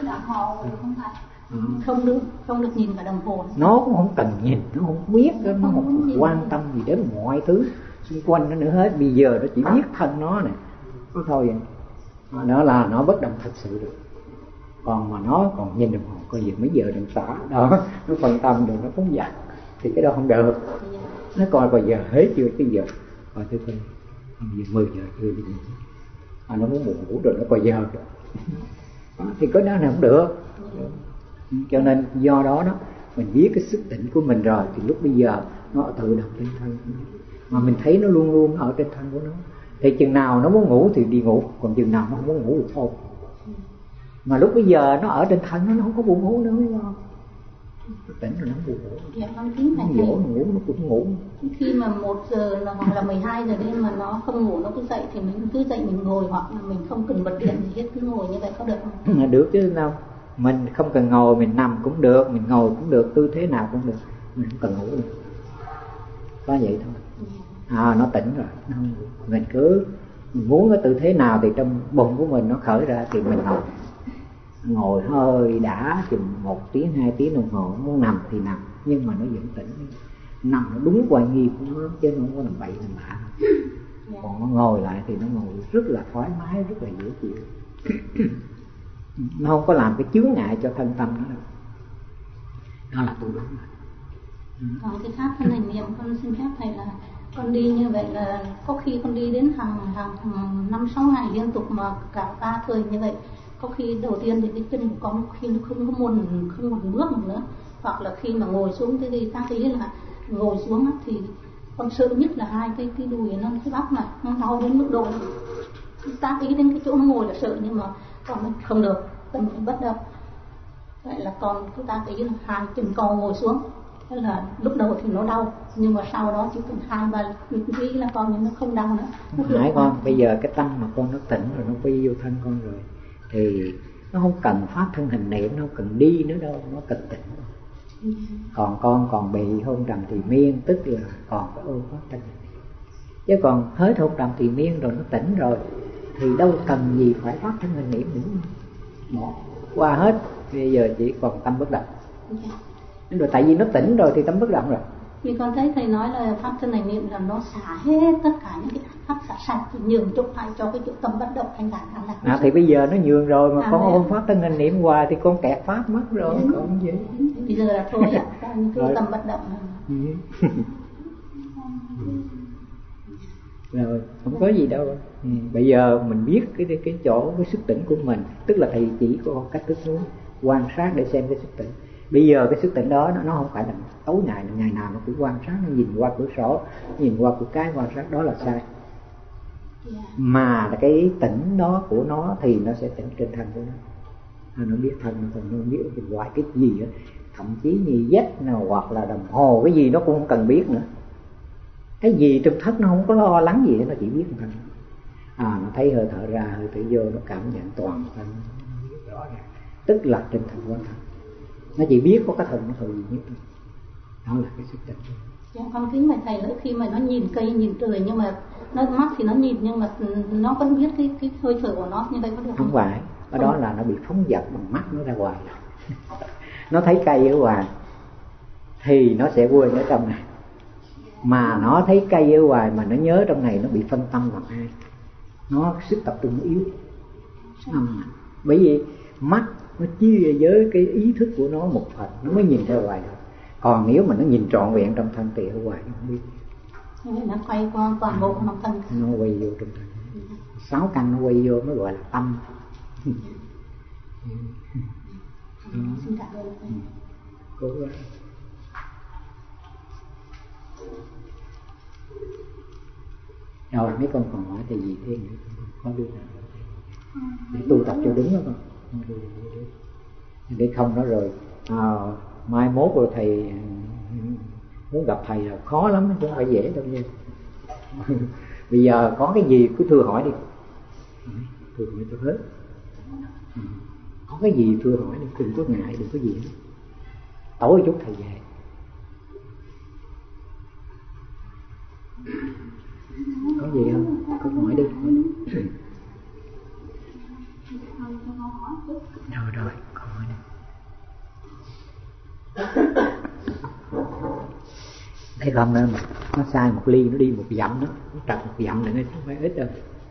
Ừ. Không được không được nhìn cả đồng hồ. Nó cũng không cần nhìn, nó không biết, nó không, không quan tâm gì đến mọi thứ xung quanh nó nữa hết. Bây giờ nó chỉ biết thân nó này, nó thôi vậy. Nó là nó bất động thật sự được. Còn mà nó còn nhìn đồng hồ coi giờ mấy giờ đồng xả đó, nó phân tâm rồi nó phóng dật thì cái đó không được. Nó coi coi giờ hết chưa, cái giờ coi thứ tư giờ mười giờ chưa đi ngủ. À, nó muốn ngủ rồi nó coi giờ rồi. Đó, thì cái đó là không được. Cho nên do đó đó mình biết cái sức tỉnh của mình rồi thì lúc bây giờ nó tự động trên thân, mà mình thấy nó luôn luôn ở trên thân của nó. Thì chừng nào nó muốn ngủ thì đi ngủ, còn chừng nào nó không muốn ngủ thì thôi. Mà lúc bây giờ nó ở trên thân nó, nó không có buồn ngủ nữa, đúng không? Nó tỉnh rồi nó không buồn ngủ. Dạ, con tính này nó ngủ nó cũng ngủ. Khi mà một giờ hoặc là mười hai giờ đêm mà nó không ngủ, nó cứ dậy thì mình cứ dậy mình ngồi, hoặc là mình không cần bật điện gì hết, cứ ngồi như vậy có được không? Được chứ đâu. Mình không cần ngồi, mình nằm cũng được, mình ngồi cũng được, tư thế nào cũng được, mình không cần ngủ được. Có vậy thôi. À, nó tỉnh rồi, nó không ngủ. Mình cứ mình muốn cái tư thế nào thì trong bụng của mình nó khởi ra thì mình ngồi. Ngồi hơi đã chừng một tiếng, hai tiếng đồng hồ, muốn nằm thì nằm, nhưng mà nó vẫn tỉnh. Nằm nó đúng quan nghi của nó, chứ nó không có làm bậy làm bạ. Còn nó ngồi lại thì nó ngồi rất là thoải mái, rất là dễ chịu. Nó không có làm cái chướng ngại cho thân tâm nó đâu. Đó là tu đúng rồi. Còn cái pháp thân hành niệm, con xin phép thầy là con đi như vậy là có khi con đi đến hàng hàng năm sáu ngày liên tục mà cả ba thời như vậy. Có khi đầu tiên thì cái chân của con khi nó không có muốn không muốn bước nữa, hoặc là khi mà ngồi xuống cái gì ta thấy là ngồi xuống thì con sợ nhất là hai cái cái đùi nó cái bắp này nó đau đến mức độ ta ý đến cái chỗ nó ngồi là sợ, nhưng mà còn không được, tâm bất động. Vậy là còn chúng ta thấy là hai chân co ngồi xuống, tức là lúc đầu thì nó đau, nhưng mà sau đó chỉ cần hai ba nghĩ là con nhưng nó không đau nữa. Hỏi con bây giờ cái tâm mà con nó tỉnh rồi, nó quy vô thân con rồi thì nó không cần phát thân hình niệm, nó không cần đi nữa đâu, nó cần tỉnh. Ừ. Còn con còn bị hôn trầm trì miên, tức là còn có ưu phát thân hình niệm. Chứ còn hết hôn trầm trì miên rồi nó tỉnh rồi thì đâu cần gì phải phát thân hình niệm nữa. Bỏ qua hết, bây giờ chỉ còn tâm bất động. Yeah. Rồi tại vì nó tỉnh rồi thì tâm bất động rồi. Vì con thấy thầy nói là pháp thân hành niệm là nó xả hết tất cả những cái pháp xả sạch, thì nhường chút lại cho cái chỗ tâm bất động thanh thản an lạc. À thì bây giờ nó nhường rồi mà à, con ôm pháp thân hành niệm hoài thì con kẹt pháp mất rồi. Ừ. Còn gì? Bây giờ là thôi ạ, cứ tâm bất động. Ừ. Rồi không có gì đâu. Ừ. Bây giờ mình biết cái cái chỗ cái sức tỉnh của mình, tức là thầy chỉ có cách thức muốn quan sát để xem cái sức tỉnh. Bây giờ cái sức tỉnh đó nó không phải là tối ngày, ngày nào nó cũng quan sát, nó nhìn qua cửa sổ, nhìn qua cửa cái quan sát, đó là sai. Yeah. Mà cái tỉnh đó của nó thì nó sẽ tỉnh trên thân của nó. Nó biết thân, nó không biết bên ngoài cái gì đó. Thậm chí như vách nào hoặc là đồng hồ, cái gì nó cũng không cần biết nữa. Cái gì trong thất nó không có lo lắng gì, nó chỉ biết thân. À, nó thấy hơi thở ra, hơi thở vô, nó cảm nhận toàn thân, rõ ràng. Tức là trên thân quan thân. Nó chỉ biết có cái thần nó thôi gì nhất thôi. Đó là cái sức tỉnh. Dạ, con kính mời thầy nữa, khi mà nó nhìn cây nhìn trời nhưng mà nó mắt thì nó nhìn nhưng mà nó vẫn biết cái cái hơi thở của nó, như vậy có được không? Không phải, cái đó là nó bị phóng dật bằng mắt nó ra ngoài. Nó thấy cây ở ngoài thì nó sẽ quên ở trong này. Mà nó thấy cây ở ngoài mà nó nhớ trong này, nó bị phân tâm bằng ai. nó sức tập trung nó yếu, nó bởi vì mắt nó chia với cái ý thức của nó một phần, nó mới nhìn theo hoài được. Còn nếu mà nó nhìn trọn vẹn trong thân thì ở hoài nó không biết. Nó quay qua toàn bộ trong thân. Nó quay vô trong thân. Sáu căn nó quay vô mới gọi là tâm. Xin cảm ơn. Cố gắng. Rồi mấy con còn hỏi thì gì thêm nữa? Có đứa nào để tu tập cho đúng đó con. Để không nó rồi à, mai mốt rồi thầy muốn gặp thầy là khó lắm, chứ không phải dễ đâu nha. Bây giờ có cái gì cứ thưa hỏi đi, thưa hỏi cho hết. Có cái gì thưa hỏi đi, đừng có ngại, đừng có gì hết. Tối chút thầy về. Có gì không? Có hỏi đi, hỏi đi. Rồi rồi, con hỏi đi. Thấy không, nó, nó sai một ly nó đi một dặm đó, nó trật một dặm này nó không phải ít đâu.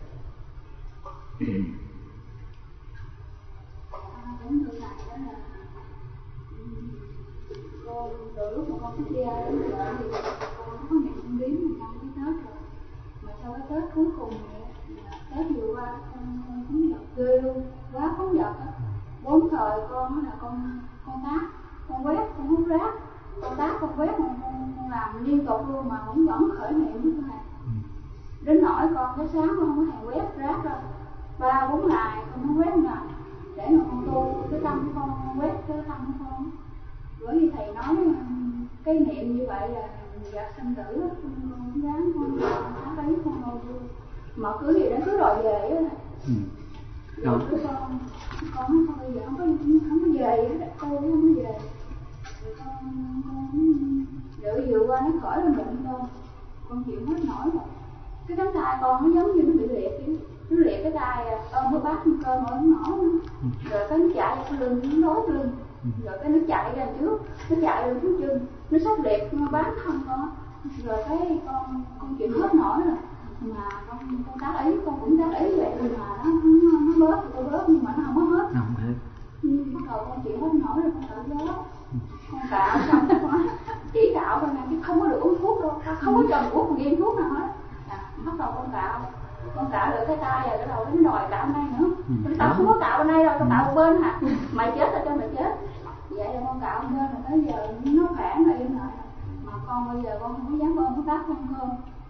Từ lúc mà con xuất gia đến giờ thì con có niệm kinh điển một năm cái Tết rồi, mà sau cái Tết cuối cùng này, Tết vừa qua con con phóng dật ghê luôn, quá phóng dật á. Bốn thời con là con con tát, con quét, con hút rác, con tát, con quét, con, con, con làm liên tục luôn mà cũng vẫn khởi niệm với thầy. Đến nỗi con cái sáng con không có thèm quét rác đâu, ba bốn ngày con không quét nào để mà con tu cái tâm của con, con quét cái tâm của con. Bởi vì thầy nói cái niệm như vậy là gạt sanh tử, con không dám, con sáng đấy con ngồi luôn. Mà cứ gì đến cứ đòi về á thầy. Ừ. Rồi cứ con, con nói con bây giờ không có, không có về á, tôi không có về. Rồi con, con đợi vừa qua nó khỏi lên bụng con, con chịu hết nổi rồi. Cái cánh tay con nó giống như nó bị liệt vậy. Nó liệt cái tay ôm cái bát cơm ở nó nổi nữa. Rồi cái nó chạy cái lưng, nó nối lưng. Rồi cái nó chạy ra trước, nó chạy lên phía chân, nó sắp liệt nó bán thân con. Rồi cái con con chịu hết nổi rồi, mà con con tác ý, con cũng tác ý vậy mà nó nó, nó bớt, tôi bớt nhưng mà nó không có hết. Không hết. Bắt đầu con chịu hết nổi rồi con tự bớt. Con cạo xong con chỉ cạo thôi nè, chứ không có được uống thuốc đâu, không có cho uống một viên thuốc nào hết. À, bắt đầu con cạo, con cạo được cái tay rồi, cái đầu nó đòi cạo này nữa. Ừ, tao không có cạo bên đây đâu, tao cạo một bên hả? Mày chết là cho mày chết. Vậy là con cạo bên là tới giờ nó phản lại im lại. Mà con bây giờ con không có dám ôm cái bát con cơm.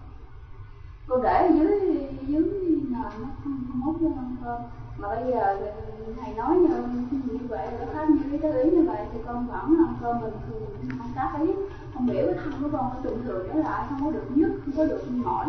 Cô để dưới dưới nền nó không mốt cho con cơm. Mà bây giờ thầy nói như, như vậy là khác như cái tới ý như vậy thì con vẫn ăn cơm bình thường, không tác ý, không biểu cái thân của con nó bình thường trở lại, không có được nhức, không có được mỏi.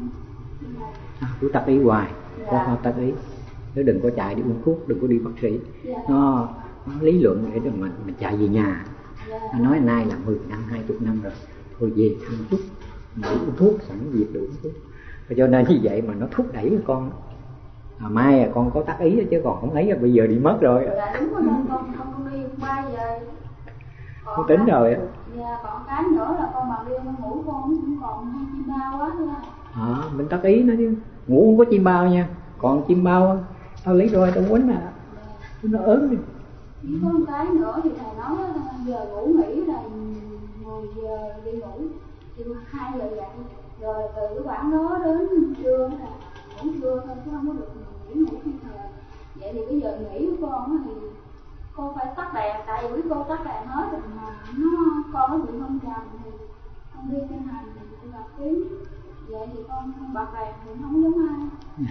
À, cứ tập ý hoài, dạ. Con không tập ý, nếu đừng có chạy đi uống thuốc, đừng có đi bác sĩ. Dạ. Nó, nó lý luận để mình mình chạy về nhà. Dạ. Nó nói nay là mười năm, hai chục năm rồi, thôi về thăm chút, uống thuốc sẵn việc đủ uống thuốc. Và cho nên như vậy mà nó thúc đẩy con. À, mai à, con có tác ý chứ còn không thấy bây giờ đi mất rồi. Dạ đúng rồi, con không đi ba giờ. Con tính rồi á. Dạ, còn cái nữa là con bằng đêm ngủ con cũng còn hay chim bao quá thôi. À, mình tác ý nó chứ. Ngủ không có chim bao nha. Còn chim bao tao lấy rồi tao quýnh à. Nó ớn đi. Chỉ có một cái nữa thì thầy nói giờ ngủ nghỉ là mười giờ đi ngủ, thì hai giờ dậy. Rồi từ cái khoảng đó đến trưa là ngủ trưa thôi chứ không có được nghỉ ngủ khi thời. Vậy thì cái giờ nghỉ của con thì con phải tắt đèn, tại vì cô tắt đèn hết rồi mà nó con nó bị không trầm thì con đi trên hành thì tôi gặp kiếm. Vậy thì con không bật đèn thì không giống ai.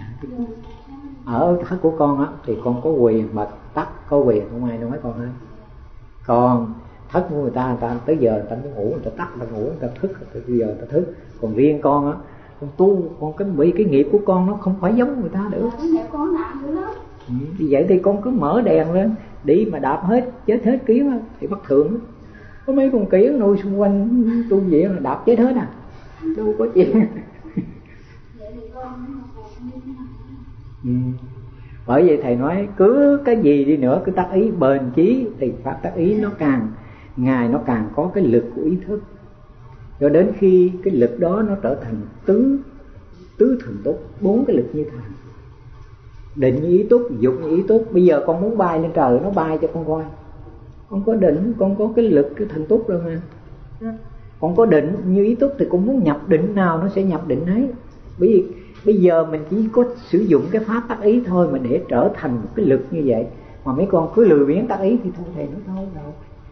Ở thất của con á thì con có quyền bật tắt, có quyền, không ai nói con hết. Còn thất của người ta, người ta tới giờ người ta muốn ngủ, người ta tắt, người ta ngủ, người ta thức, bây giờ người ta thức. Còn riêng con á, con tu, con cái bị cái nghiệp của con nó không phải giống người ta được. Cái nghiệp con nặng dữ lắm. Ừ, vì vậy thì con cứ mở đèn lên, đi mà đạp hết, chết hết kiến á, thì bất thường. Có mấy con kiến nuôi xung quanh tu viện là đạp chết hết à, đâu có chuyện. Vậy thì con ừ. Bởi vậy thầy nói cứ cái gì đi nữa cứ tác ý bền chí thì pháp tác ý nó càng ngày nó càng có cái lực của ý thức, cho đến khi cái lực đó nó trở thành tứ tứ thần tốt, bốn cái lực như thế định như ý túc, dục như ý túc. Bây giờ con muốn bay lên trời, nó bay cho con coi. Con có định, con có cái lực, cái thần túc rồi mà. Con có định như ý túc thì con muốn nhập định nào nó sẽ nhập định ấy. Bởi vì bây giờ mình chỉ có sử dụng cái pháp tác ý thôi mà để trở thành một cái lực như vậy. Mà mấy con cứ lười biếng tác ý thì thôi thầy nó thôi rồi.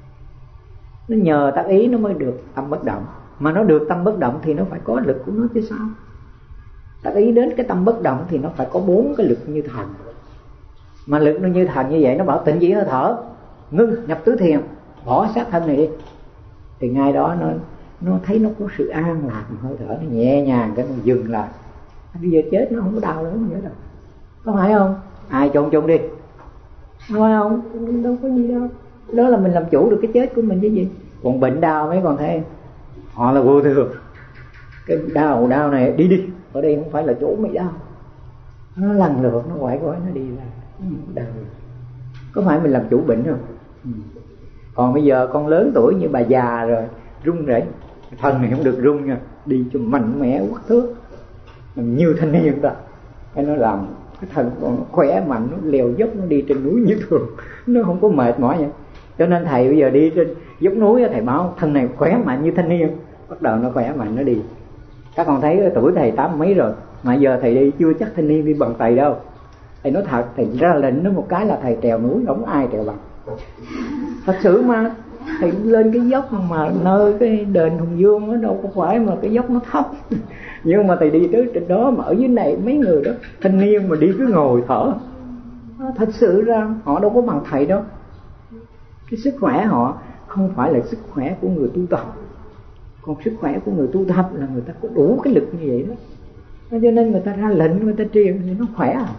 Nó nhờ tác ý nó mới được tâm bất động. Mà nó được tâm bất động thì nó phải có lực của nó chứ sao. Tác ý đến cái tâm bất động thì nó phải có bốn cái lực như thần. Mà lực nó như thần như vậy, nó bảo tịnh chỉ hơi thở, ngưng nhập tứ thiền, bỏ xác thân này đi. Thì ngay đó nó nó thấy nó có sự an lạc, hơi thở nó nhẹ nhàng, cái nó dừng lại. Bây giờ chết nó không có đau nữa nữa đâu, có phải không? Ai trộn trộn đi, phải không? Đâu có gì đâu. Đó là mình làm chủ được cái chết của mình chứ gì. Còn bệnh đau mấy con thấy họ là vô thường. Cái đau đau này đi đi, ở đây không phải là chỗ mày đau. Nó lần lượt nó quải quải nó đi ra đau. Có phải mình làm chủ bệnh không? Ừ. Còn bây giờ con lớn tuổi như bà già rồi run rẩy, thân này không được run nha, đi cho mạnh mẽ quất thước như thanh niên ta. Cái nó làm cái thân con khỏe mạnh, nó leo dốc, nó đi trên núi như thường, nó không có mệt mỏi vậy. Cho nên thầy bây giờ đi trên dốc núi thầy bảo thân này khỏe mạnh như thanh niên, bắt đầu nó khỏe mạnh nó đi. Các con thấy tuổi thầy tám mấy rồi mà giờ thầy đi chưa chắc thanh niên đi bằng thầy đâu. Thầy nói thật, thầy ra lệnh nó một cái là thầy trèo núi không ai trèo bằng. Thật sự mà thầy lên cái dốc mà nơi cái đền Hùng Vương nó đâu có phải mà cái dốc nó thấp. Nhưng mà thầy đi tới trên đó mà ở dưới này mấy người đó thanh niên mà đi cứ ngồi thở. Thật sự ra họ đâu có bằng thầy đâu. Cái sức khỏe họ không phải là sức khỏe của người tu tập. Còn sức khỏe của người tu tập là người ta có đủ cái lực như vậy đó. Cho nên người ta ra lệnh, người ta truyền thì nó khỏe à.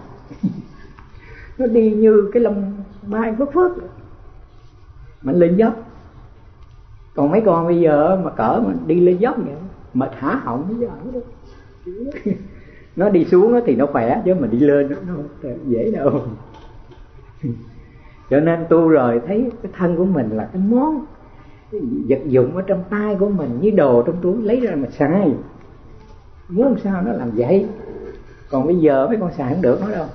Nó đi như cái lông bay phất phất mà lên dốc. Còn mấy con bây giờ mà cỡ mà đi lên dốc vậy mệt há họng bây giờ đâu. Nó đi xuống thì nó khỏe chứ mà đi lên nó không dễ đâu. Cho nên tu rồi thấy cái thân của mình là cái món cái vật dụng ở trong tay của mình, như đồ trong túi lấy ra mà xài, muốn sao nó làm vậy. Còn bây giờ mấy con xài không được nó đâu.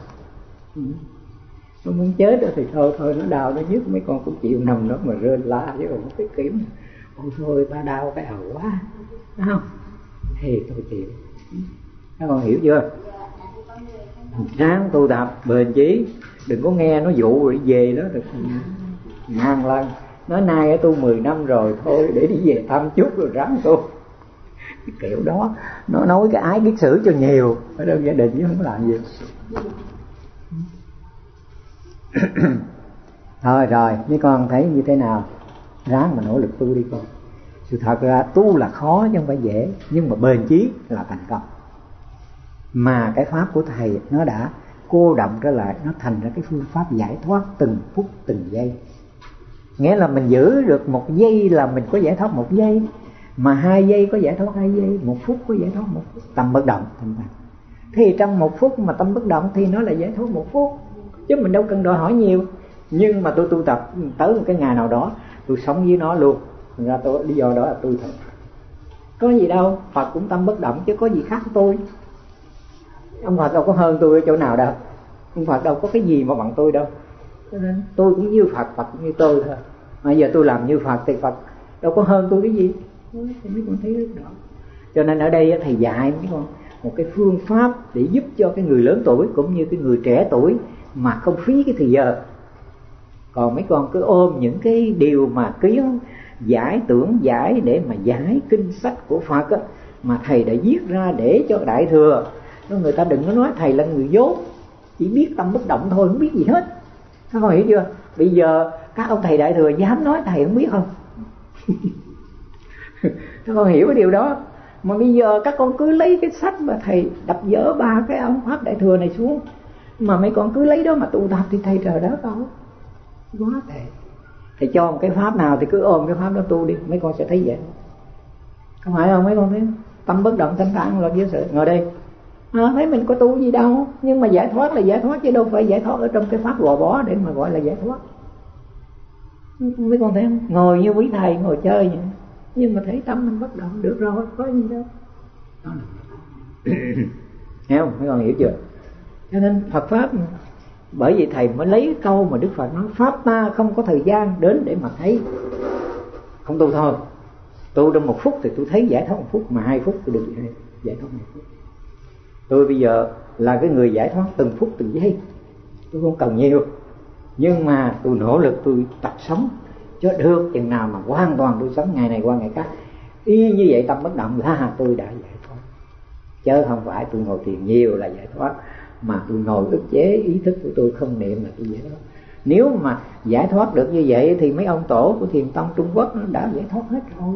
Nó muốn chết rồi thì thôi thôi nó đau nó nhức, mấy con cũng chịu nằm đó mà rên la chứ còn cái kiểm ôi thôi ba đau cái đầu quá, phải không? Thì tôi chịu. Các con hiểu chưa? Ráng tu tập bền chí, đừng có nghe nó dụ rồi đi về đó được ngàn lần. Nói nay tu mười năm rồi thôi để đi về thăm chút rồi ráng tu. Cái kiểu đó nó nói cái ái biết xử cho nhiều ở đâu gia đình chứ không có làm gì. Thôi rồi mấy con thấy như thế nào, ráng mà nỗ lực tu đi con. Sự thật ra tu là khó chứ không phải dễ, nhưng mà bền chí là thành công. Mà cái pháp của thầy nó đã cô đọng trở lại, nó thành ra cái phương pháp giải thoát từng phút từng giây. Nghĩa là mình giữ được một giây là mình có giải thoát một giây, mà hai giây có giải thoát hai giây, một phút có giải thoát một phút. Tâm bất động thành ra. Thì trong một phút mà tâm bất động thì nó là giải thoát một phút, chứ mình đâu cần đòi hỏi nhiều. Nhưng mà tôi tu tập tới một cái ngày nào đó tôi sống với nó luôn, thành ra tôi lý do đó là tôi thật. Có gì đâu, Phật cũng tâm bất động chứ có gì khác tôi. Ông Phật đâu có hơn tôi ở chỗ nào đâu, ông Phật đâu có cái gì mà bằng tôi đâu. Cho nên tôi cũng như Phật, Phật cũng như tôi thôi. Mà giờ tôi làm như Phật thì Phật đâu có hơn tôi cái gì. Mấy con thấy rất rõ. Cho nên ở đây thầy dạy mấy con một cái phương pháp để giúp cho cái người lớn tuổi cũng như cái người trẻ tuổi mà không phí cái thời giờ. Còn mấy con cứ ôm những cái điều mà kiến giải tưởng giải để mà giải kinh sách của Phật á, mà thầy đã viết ra để cho đại thừa. Người ta đừng có nói thầy là người dốt, chỉ biết tâm bất động thôi, không biết gì hết. Các con hiểu chưa? Bây giờ các ông thầy đại thừa dám nói thầy không biết không? Các con hiểu cái điều đó. Mà bây giờ các con cứ lấy cái sách mà thầy đập dỡ ba cái ông pháp đại thừa này xuống, mà mấy con cứ lấy đó mà tụ tập thì thầy trời đó đâu. Quá tệ. Thầy cho một cái pháp nào thì cứ ôm cái pháp đó tu đi, mấy con sẽ thấy vậy. Không phải không mấy con thấy? Tâm bất động thanh thản là giới sự. Ngồi đây à, thấy mình có tu gì đâu, nhưng mà giải thoát là giải thoát chứ đâu phải giải thoát ở trong cái pháp gò bó để mà gọi là giải thoát. Mấy con thấy không? Ngồi như quý thầy ngồi chơi vậy, nhưng mà thấy tâm mình bất động được rồi, có gì đâu. Đó là hiểu không? Mấy con hiểu chưa? Cho nên Phật pháp, bởi vì thầy mới lấy câu mà Đức Phật nói pháp ta không có thời gian đến để mà thấy. Không tu thôi, tu trong một phút thì tôi thấy giải thoát một phút, mà hai phút tôi được giải thoát một phút. Tôi bây giờ là cái người giải thoát từng phút từng giây, tôi không cần nhiều, nhưng mà tôi nỗ lực tôi tập sống cho được chừng nào mà hoàn toàn tôi sống ngày này qua ngày khác y như vậy, tâm bất động là tôi đã giải thoát. Chứ không phải tôi ngồi thiền nhiều là giải thoát, mà tôi ngồi ức chế ý thức của tôi không niệm là tôi giải thoát. Nếu mà giải thoát được như vậy thì mấy ông tổ của thiền tông Trung Quốc nó đã giải thoát hết rồi.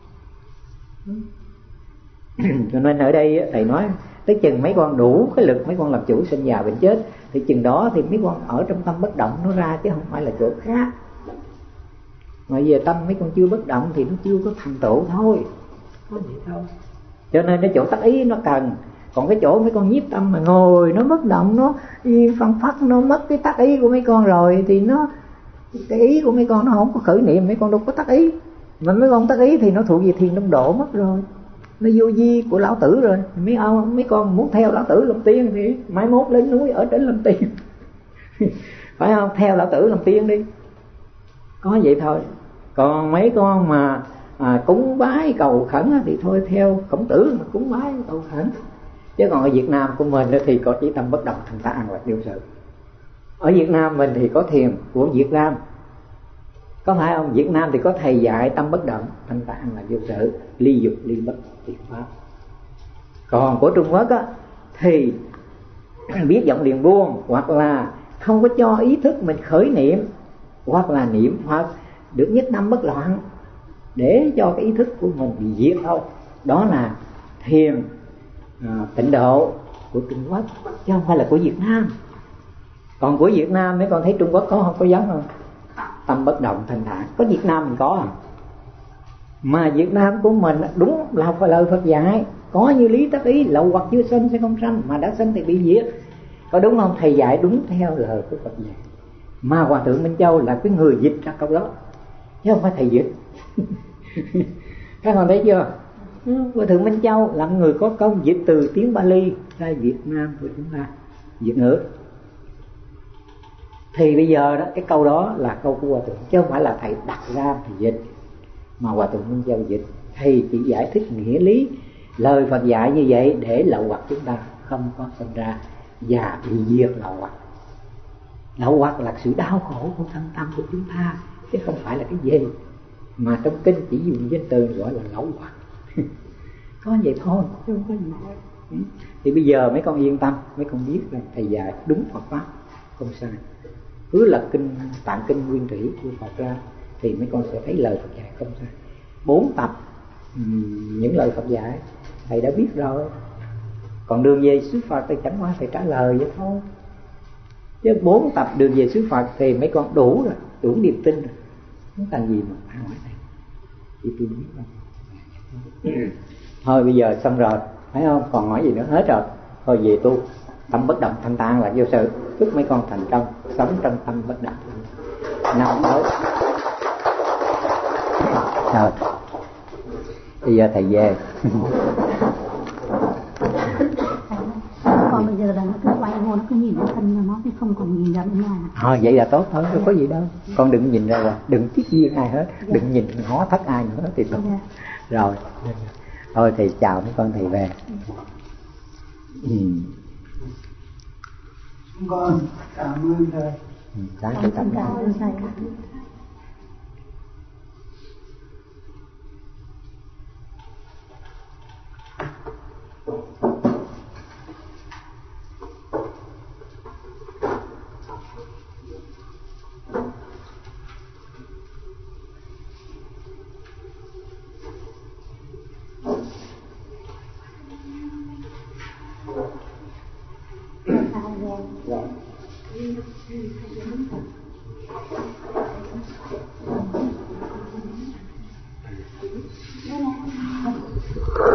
Cho nên ở đây thầy nói tới chừng mấy con đủ cái lực, mấy con làm chủ sinh già bệnh chết, thì chừng đó thì mấy con ở trong tâm bất động nó ra, chứ không phải là chỗ khác. Mà về tâm mấy con chưa bất động thì nó chưa có thành tựu thôi, có vậy thôi. Cho nên cái chỗ tác ý nó cần. Còn cái chỗ mấy con nhiếp tâm mà ngồi nó bất động, nó phân phát, nó mất cái tác ý của mấy con rồi thì nó, cái ý của mấy con nó không có khởi niệm, mấy con đâu có tác ý. Mà mấy con tác ý thì nó thuộc về thiền đông độ mất rồi, nó vô vi của lão tử rồi. Mấy ông mấy con muốn theo lão tử làm tiên thì mai mốt lên núi ở trên làm tiên phải không? Theo lão tử làm tiên đi, có vậy thôi. Còn mấy con mà à, cúng bái cầu khẩn thì thôi theo Khổng Tử mà cúng bái cầu khẩn. Chứ còn ở Việt Nam của mình thì có chỉ tâm bất động thành ta an lạc vô sự. Ở Việt Nam mình thì có thiền của Việt Nam, có phải không? Việt Nam thì có thầy dạy tâm bất động thành ta an lạc vô sự, ly dục ly bất thiện pháp. Còn của Trung Quốc á, thì biết vọng liền buông, hoặc là không có cho ý thức mình khởi niệm, hoặc là niệm Phật được nhất tâm bất loạn để cho cái ý thức của mình bị diệt thôi. Đó là thiền à, tịnh độ của Trung Quốc, chứ không phải là của Việt Nam. Còn của Việt Nam mấy con thấy Trung Quốc có không, có giống không? Tâm bất động thanh thản, có Việt Nam mình có à. Mà Việt Nam của mình đúng là phải lời Phật dạy, có như lý tác ý, lậu hoặc chưa sinh sẽ không sanh, mà đã sinh thì bị diệt. Có đúng không? Thầy dạy đúng theo lời của Phật dạy. Mà Hòa Thượng Minh Châu là cái người dịch ra câu đó, chứ không phải thầy dịch các con thấy chưa? Hòa Thượng Minh Châu là người có công dịch từ tiếng Bali ra Việt Nam của chúng ta, Việt ngữ. Thì bây giờ đó, cái câu đó là câu của Hòa Thượng, chứ không phải là thầy đặt ra thầy dịch, mà Hòa Thượng Minh Châu dịch. Thầy chỉ giải thích nghĩa lý lời Phật dạy như vậy để lậu hoặc chúng ta không có sinh ra và bị diệt lậu hoặc. Lậu hoặc là sự đau khổ của thân tâm của chúng ta, chứ không phải là cái gì. Mà trong kinh chỉ dùng danh từ gọi là lậu hoặc có vậy thôi, chứ không có gì hết. Thì bây giờ mấy con yên tâm, mấy con biết là thầy dạy đúng Phật pháp, không sai. Cứ là kinh tạng kinh nguyên thủy của Phật ra thì mấy con sẽ thấy lời Phật dạy không sai. Bốn tập những lời Phật dạy thầy đã biết rồi. Còn đường về xứ Phật thì chẳng qua thầy trả lời vậy thôi. Chứ bốn tập đường về xứ Phật thì mấy con đủ rồi, đủ niềm tin rồi, không cần gì mà phải hỏi thầy. Chỉ tôi biết đâu. Thôi bây giờ xong rồi, phải không? Còn hỏi gì nữa hết rồi. Thôi về tu, tâm bất động thanh tạng là vô sự. Chúc mấy con thành công, sống trong tâm bất động. Năm tới. Rồi. Bây giờ thầy về. Còn bây giờ là nó cứ quay ngồi, nó cứ nhìn vào thân nó, chứ không còn nhìn ra bên ngoài. Thôi vậy là tốt thôi, không có gì đâu. Con đừng nhìn ra rồi, đừng tiếc duyên ai hết, đừng nhìn ngó thất ai nữa thì tốt. Rồi. Thôi thầy chào mấy con, thầy về. Ừ. Con cảm ơn thầy. Ừ, cảm ơn thầy. Cảm ơn thầy. Rồi.